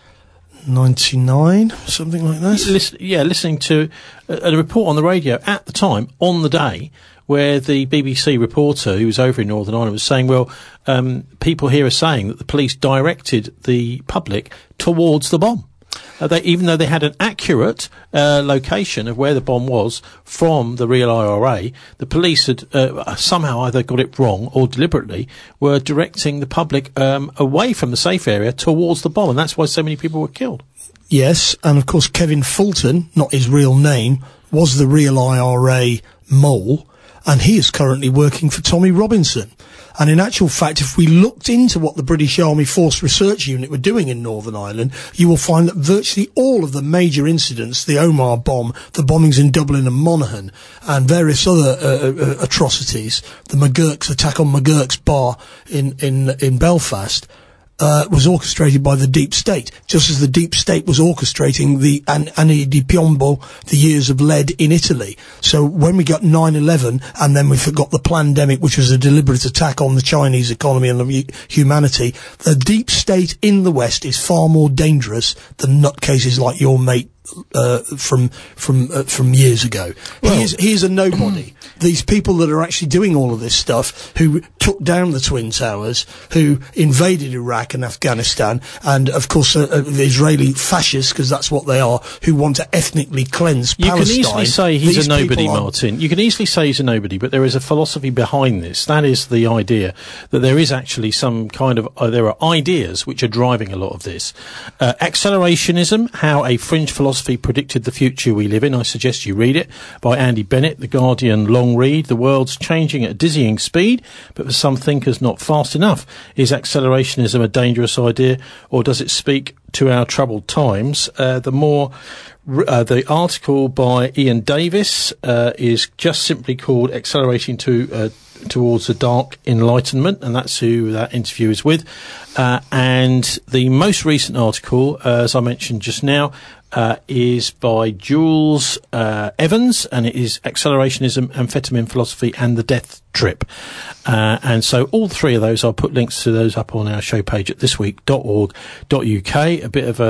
99, something like that. Listening to a report on the radio at the time, on the day, where the BBC reporter who was over in Northern Ireland was saying, well, people here are saying that the police directed the public towards the bomb. Even though they had an accurate location of where the bomb was from the real IRA, the police had somehow either got it wrong or deliberately were directing the public away from the safe area towards the bomb, and that's why so many people were killed. Yes, and of course Kevin Fulton, not his real name, was the real IRA mole, and he is currently working for Tommy Robinson. And in actual fact, if we looked into what the British Army Force Research Unit were doing in Northern Ireland, you will find that virtually all of the major incidents, the Omar bomb, the bombings in Dublin and Monaghan, and various other atrocities, the McGurk's attack on McGurk's bar in Belfast, was orchestrated by the Deep State, just as the Deep State was orchestrating the Anni di Piombo, the years of lead in Italy. So when we got 9/11, and then we forgot the Plandemic, which was a deliberate attack on the Chinese economy and humanity, the Deep State in the West is far more dangerous than nutcases like your mate from years ago. Well, he is a nobody. These people that are actually doing all of this stuff, who took down the Twin Towers, who invaded Iraq and Afghanistan, and of course the Israeli fascists, because that's what they are, who want to ethnically cleanse Palestine. You can easily say he's a nobody, Martin. You can easily say he's a nobody, but there is a philosophy behind this. That is the idea that there is actually some kind of there are ideas which are driving a lot of this. Accelerationism, how a fringe philosophy predicted the future we live in. I suggest you read it, by Andy Bennett, The Guardian long read. The world's changing at a dizzying speed, but for some thinkers not fast enough. Is accelerationism a dangerous idea, or does it speak to our troubled times? The article by Ian Davis is just simply called Accelerating Towards the Dark Enlightenment, and that's who that interview is with. And the most recent article, as I mentioned just now, is by Jules Evans, and it is Accelerationism, Amphetamine Philosophy and the Death Trip. And so all three of those, I'll put links to those up on our show page at thisweek.org.uk. A bit of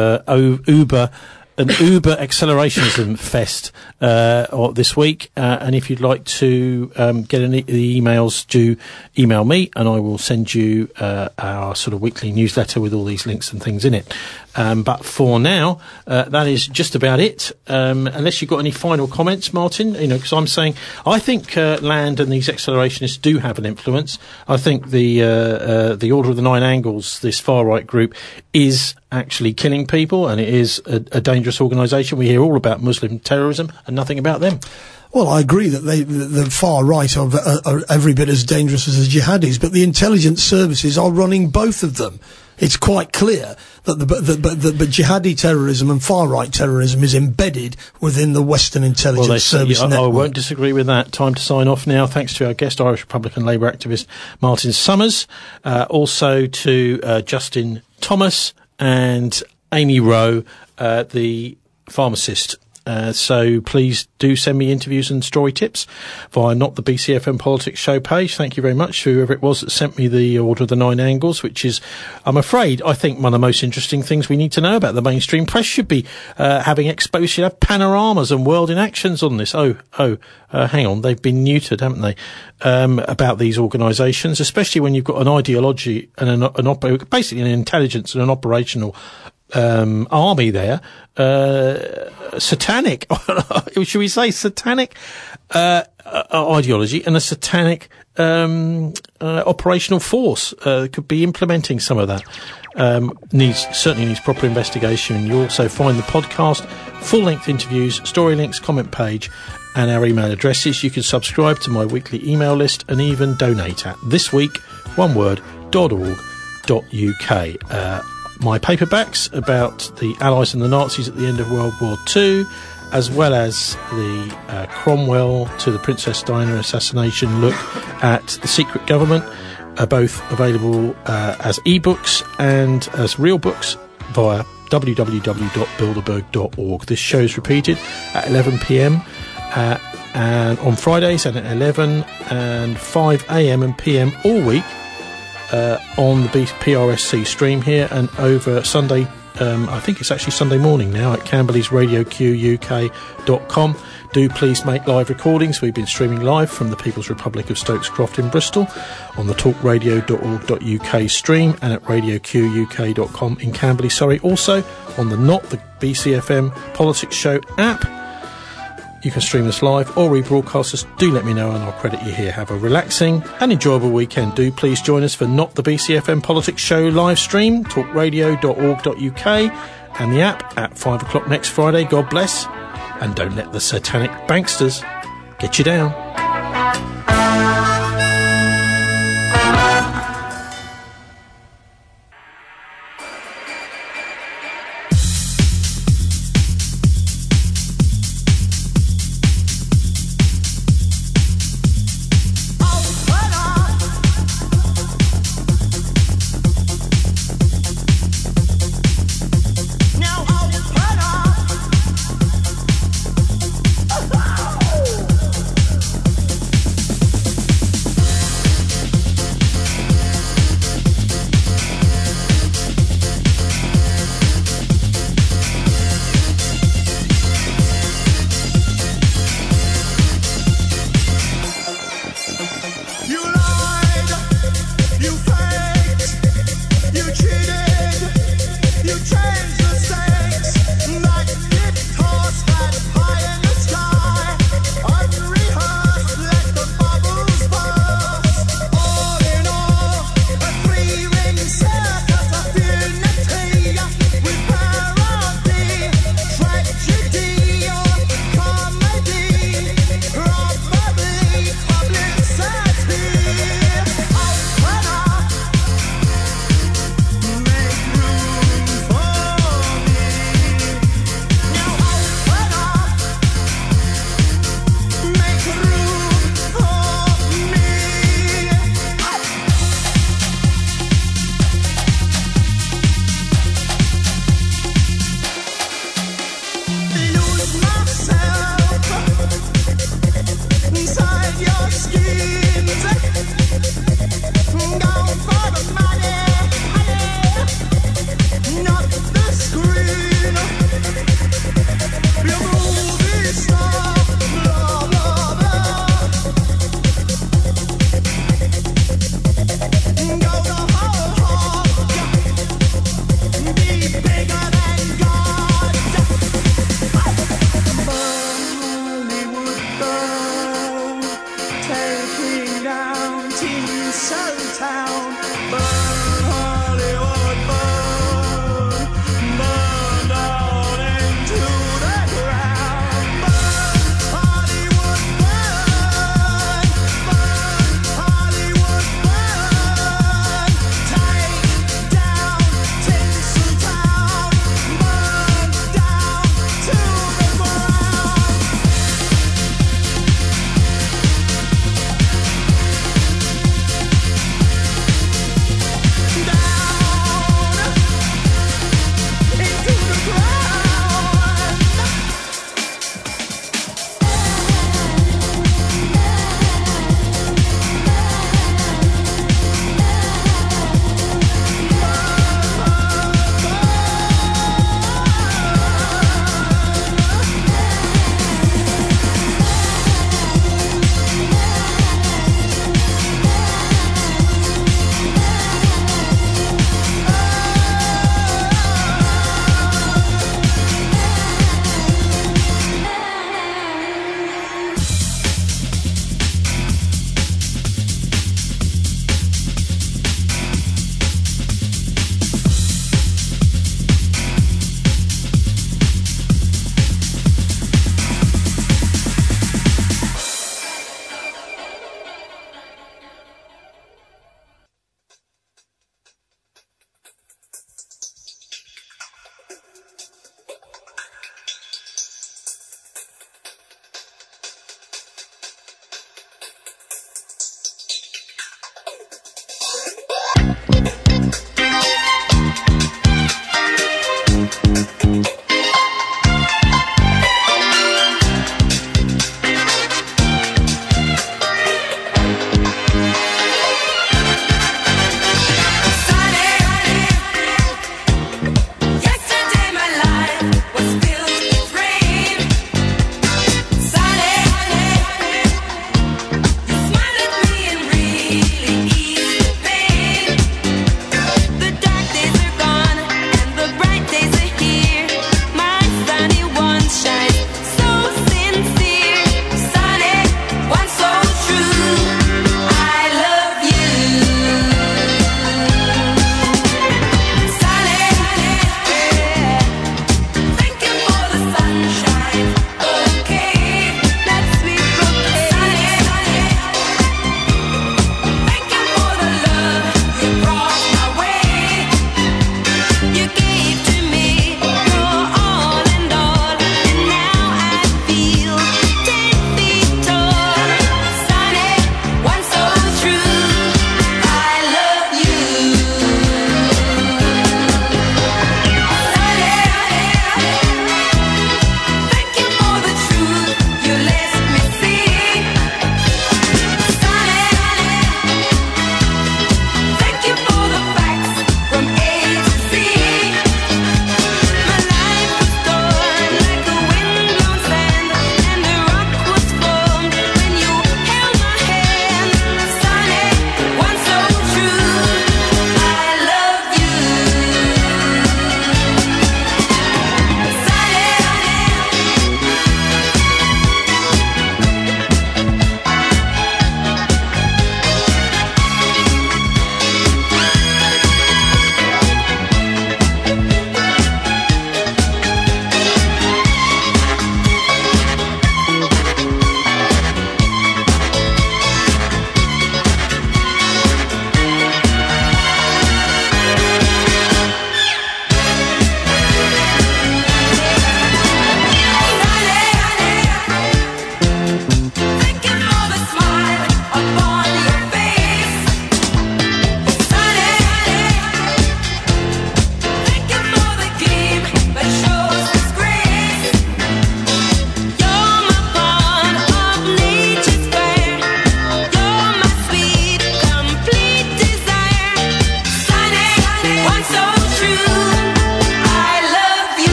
an Uber accelerationism fest this week, and if you'd like to get the emails, do email me, and I will send you our sort of weekly newsletter with all these links and things in it. But for now, that is just about it. Unless you've got any final comments, Martin, because I'm saying I think Land and these accelerationists do have an influence. I think the Order of the Nine Angles, this far right group, is actually killing people, and it is a dangerous organisation. We hear all about Muslim terrorism and nothing about them. Well, I agree that the far right are every bit as dangerous as the jihadis, but the intelligence services are running both of them. It's quite clear that the jihadi terrorism and far right terrorism is embedded within the Western intelligence service network. I won't disagree with that. Time to sign off now. Thanks to our guest, Irish Republican Labour activist Martin Summers, also to Justin Thomas and Amy Rowe, the pharmacist. So please do send me interviews and story tips via Not the BCFM Politics show page. Thank you very much to whoever it was that sent me the Order of the Nine Angles, which is, I'm afraid, I think one of the most interesting things we need to know about. The mainstream press should be having exposed, panoramas and world inactions on this. Hang on, they've been neutered, haven't they, about these organisations, especially when you've got an ideology and basically an intelligence and an operational army there, satanic, should we say satanic ideology, and a satanic operational force could be implementing some of that. Certainly needs proper investigation. You also find the podcast, full-length interviews, story links, comment page, and our email addresses. You can subscribe to my weekly email list and even donate at thisweek.org.uk. My paperbacks about the Allies and the Nazis at the end of World War II, as well as the Cromwell to the Princess Diana assassination look at the secret government, are both available as ebooks and as real books via www.bilderberg.org. This show is repeated at 11 p.m. and on Fridays and at 11 and 5 a.m. and p.m. all week on the PRSC stream here, and over Sunday, I think it's actually Sunday morning now, at Camberley'sRadioQUK.com. Do please make live recordings. We've been streaming live from the People's Republic of Stokes Croft in Bristol on the talkradio.org.uk stream, and at radioquk.com in Camberley, Surrey. Also on the BCFM Politics Show app, you can stream us live or rebroadcast us. Do let me know and I'll credit you here. Have a relaxing and enjoyable weekend. Do please join us for Not the BCFM Politics Show live stream, talkradio.org.uk, and the app at 5 o'clock next Friday. God bless, and don't let the satanic banksters get you down.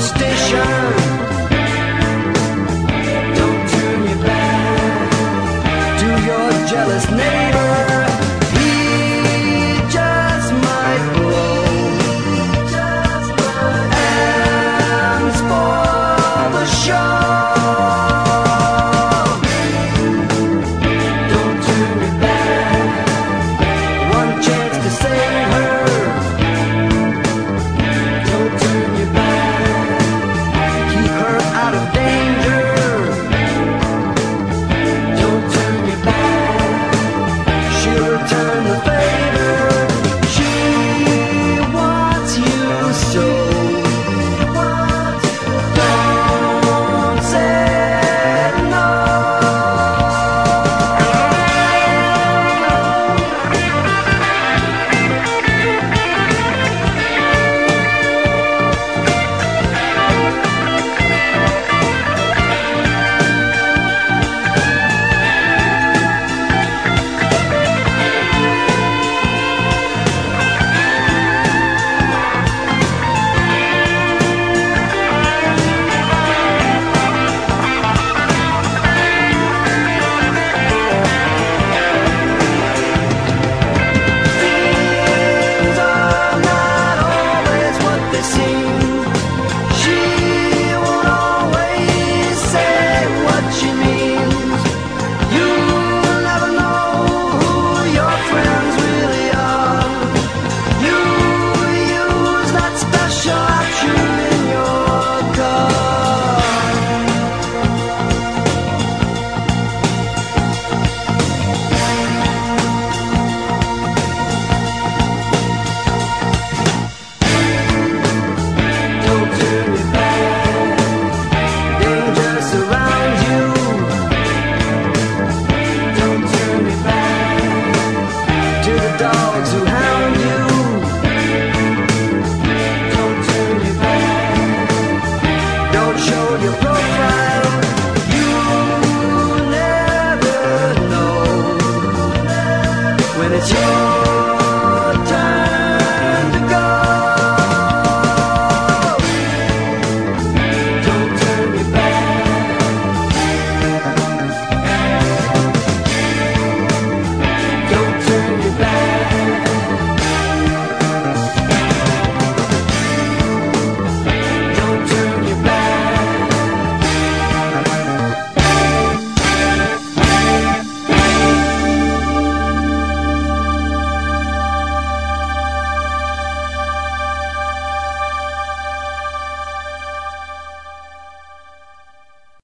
station. Don't turn your back to your jealous neighbor. He just might blow and spoil the show. Don't turn your back. One chance to save her. Don't turn your back. Keep her out of danger. Don't turn your back. She'll return the favor. She wants you so. Don't say no. Things are not always what they seem. She won't always say what she means. You'll never know who your friends really are. You use that special option in your car. Don't turn your back. Danger surrounds you. Don't turn your back to the dogs who hound you. Don't turn your back. Don't show your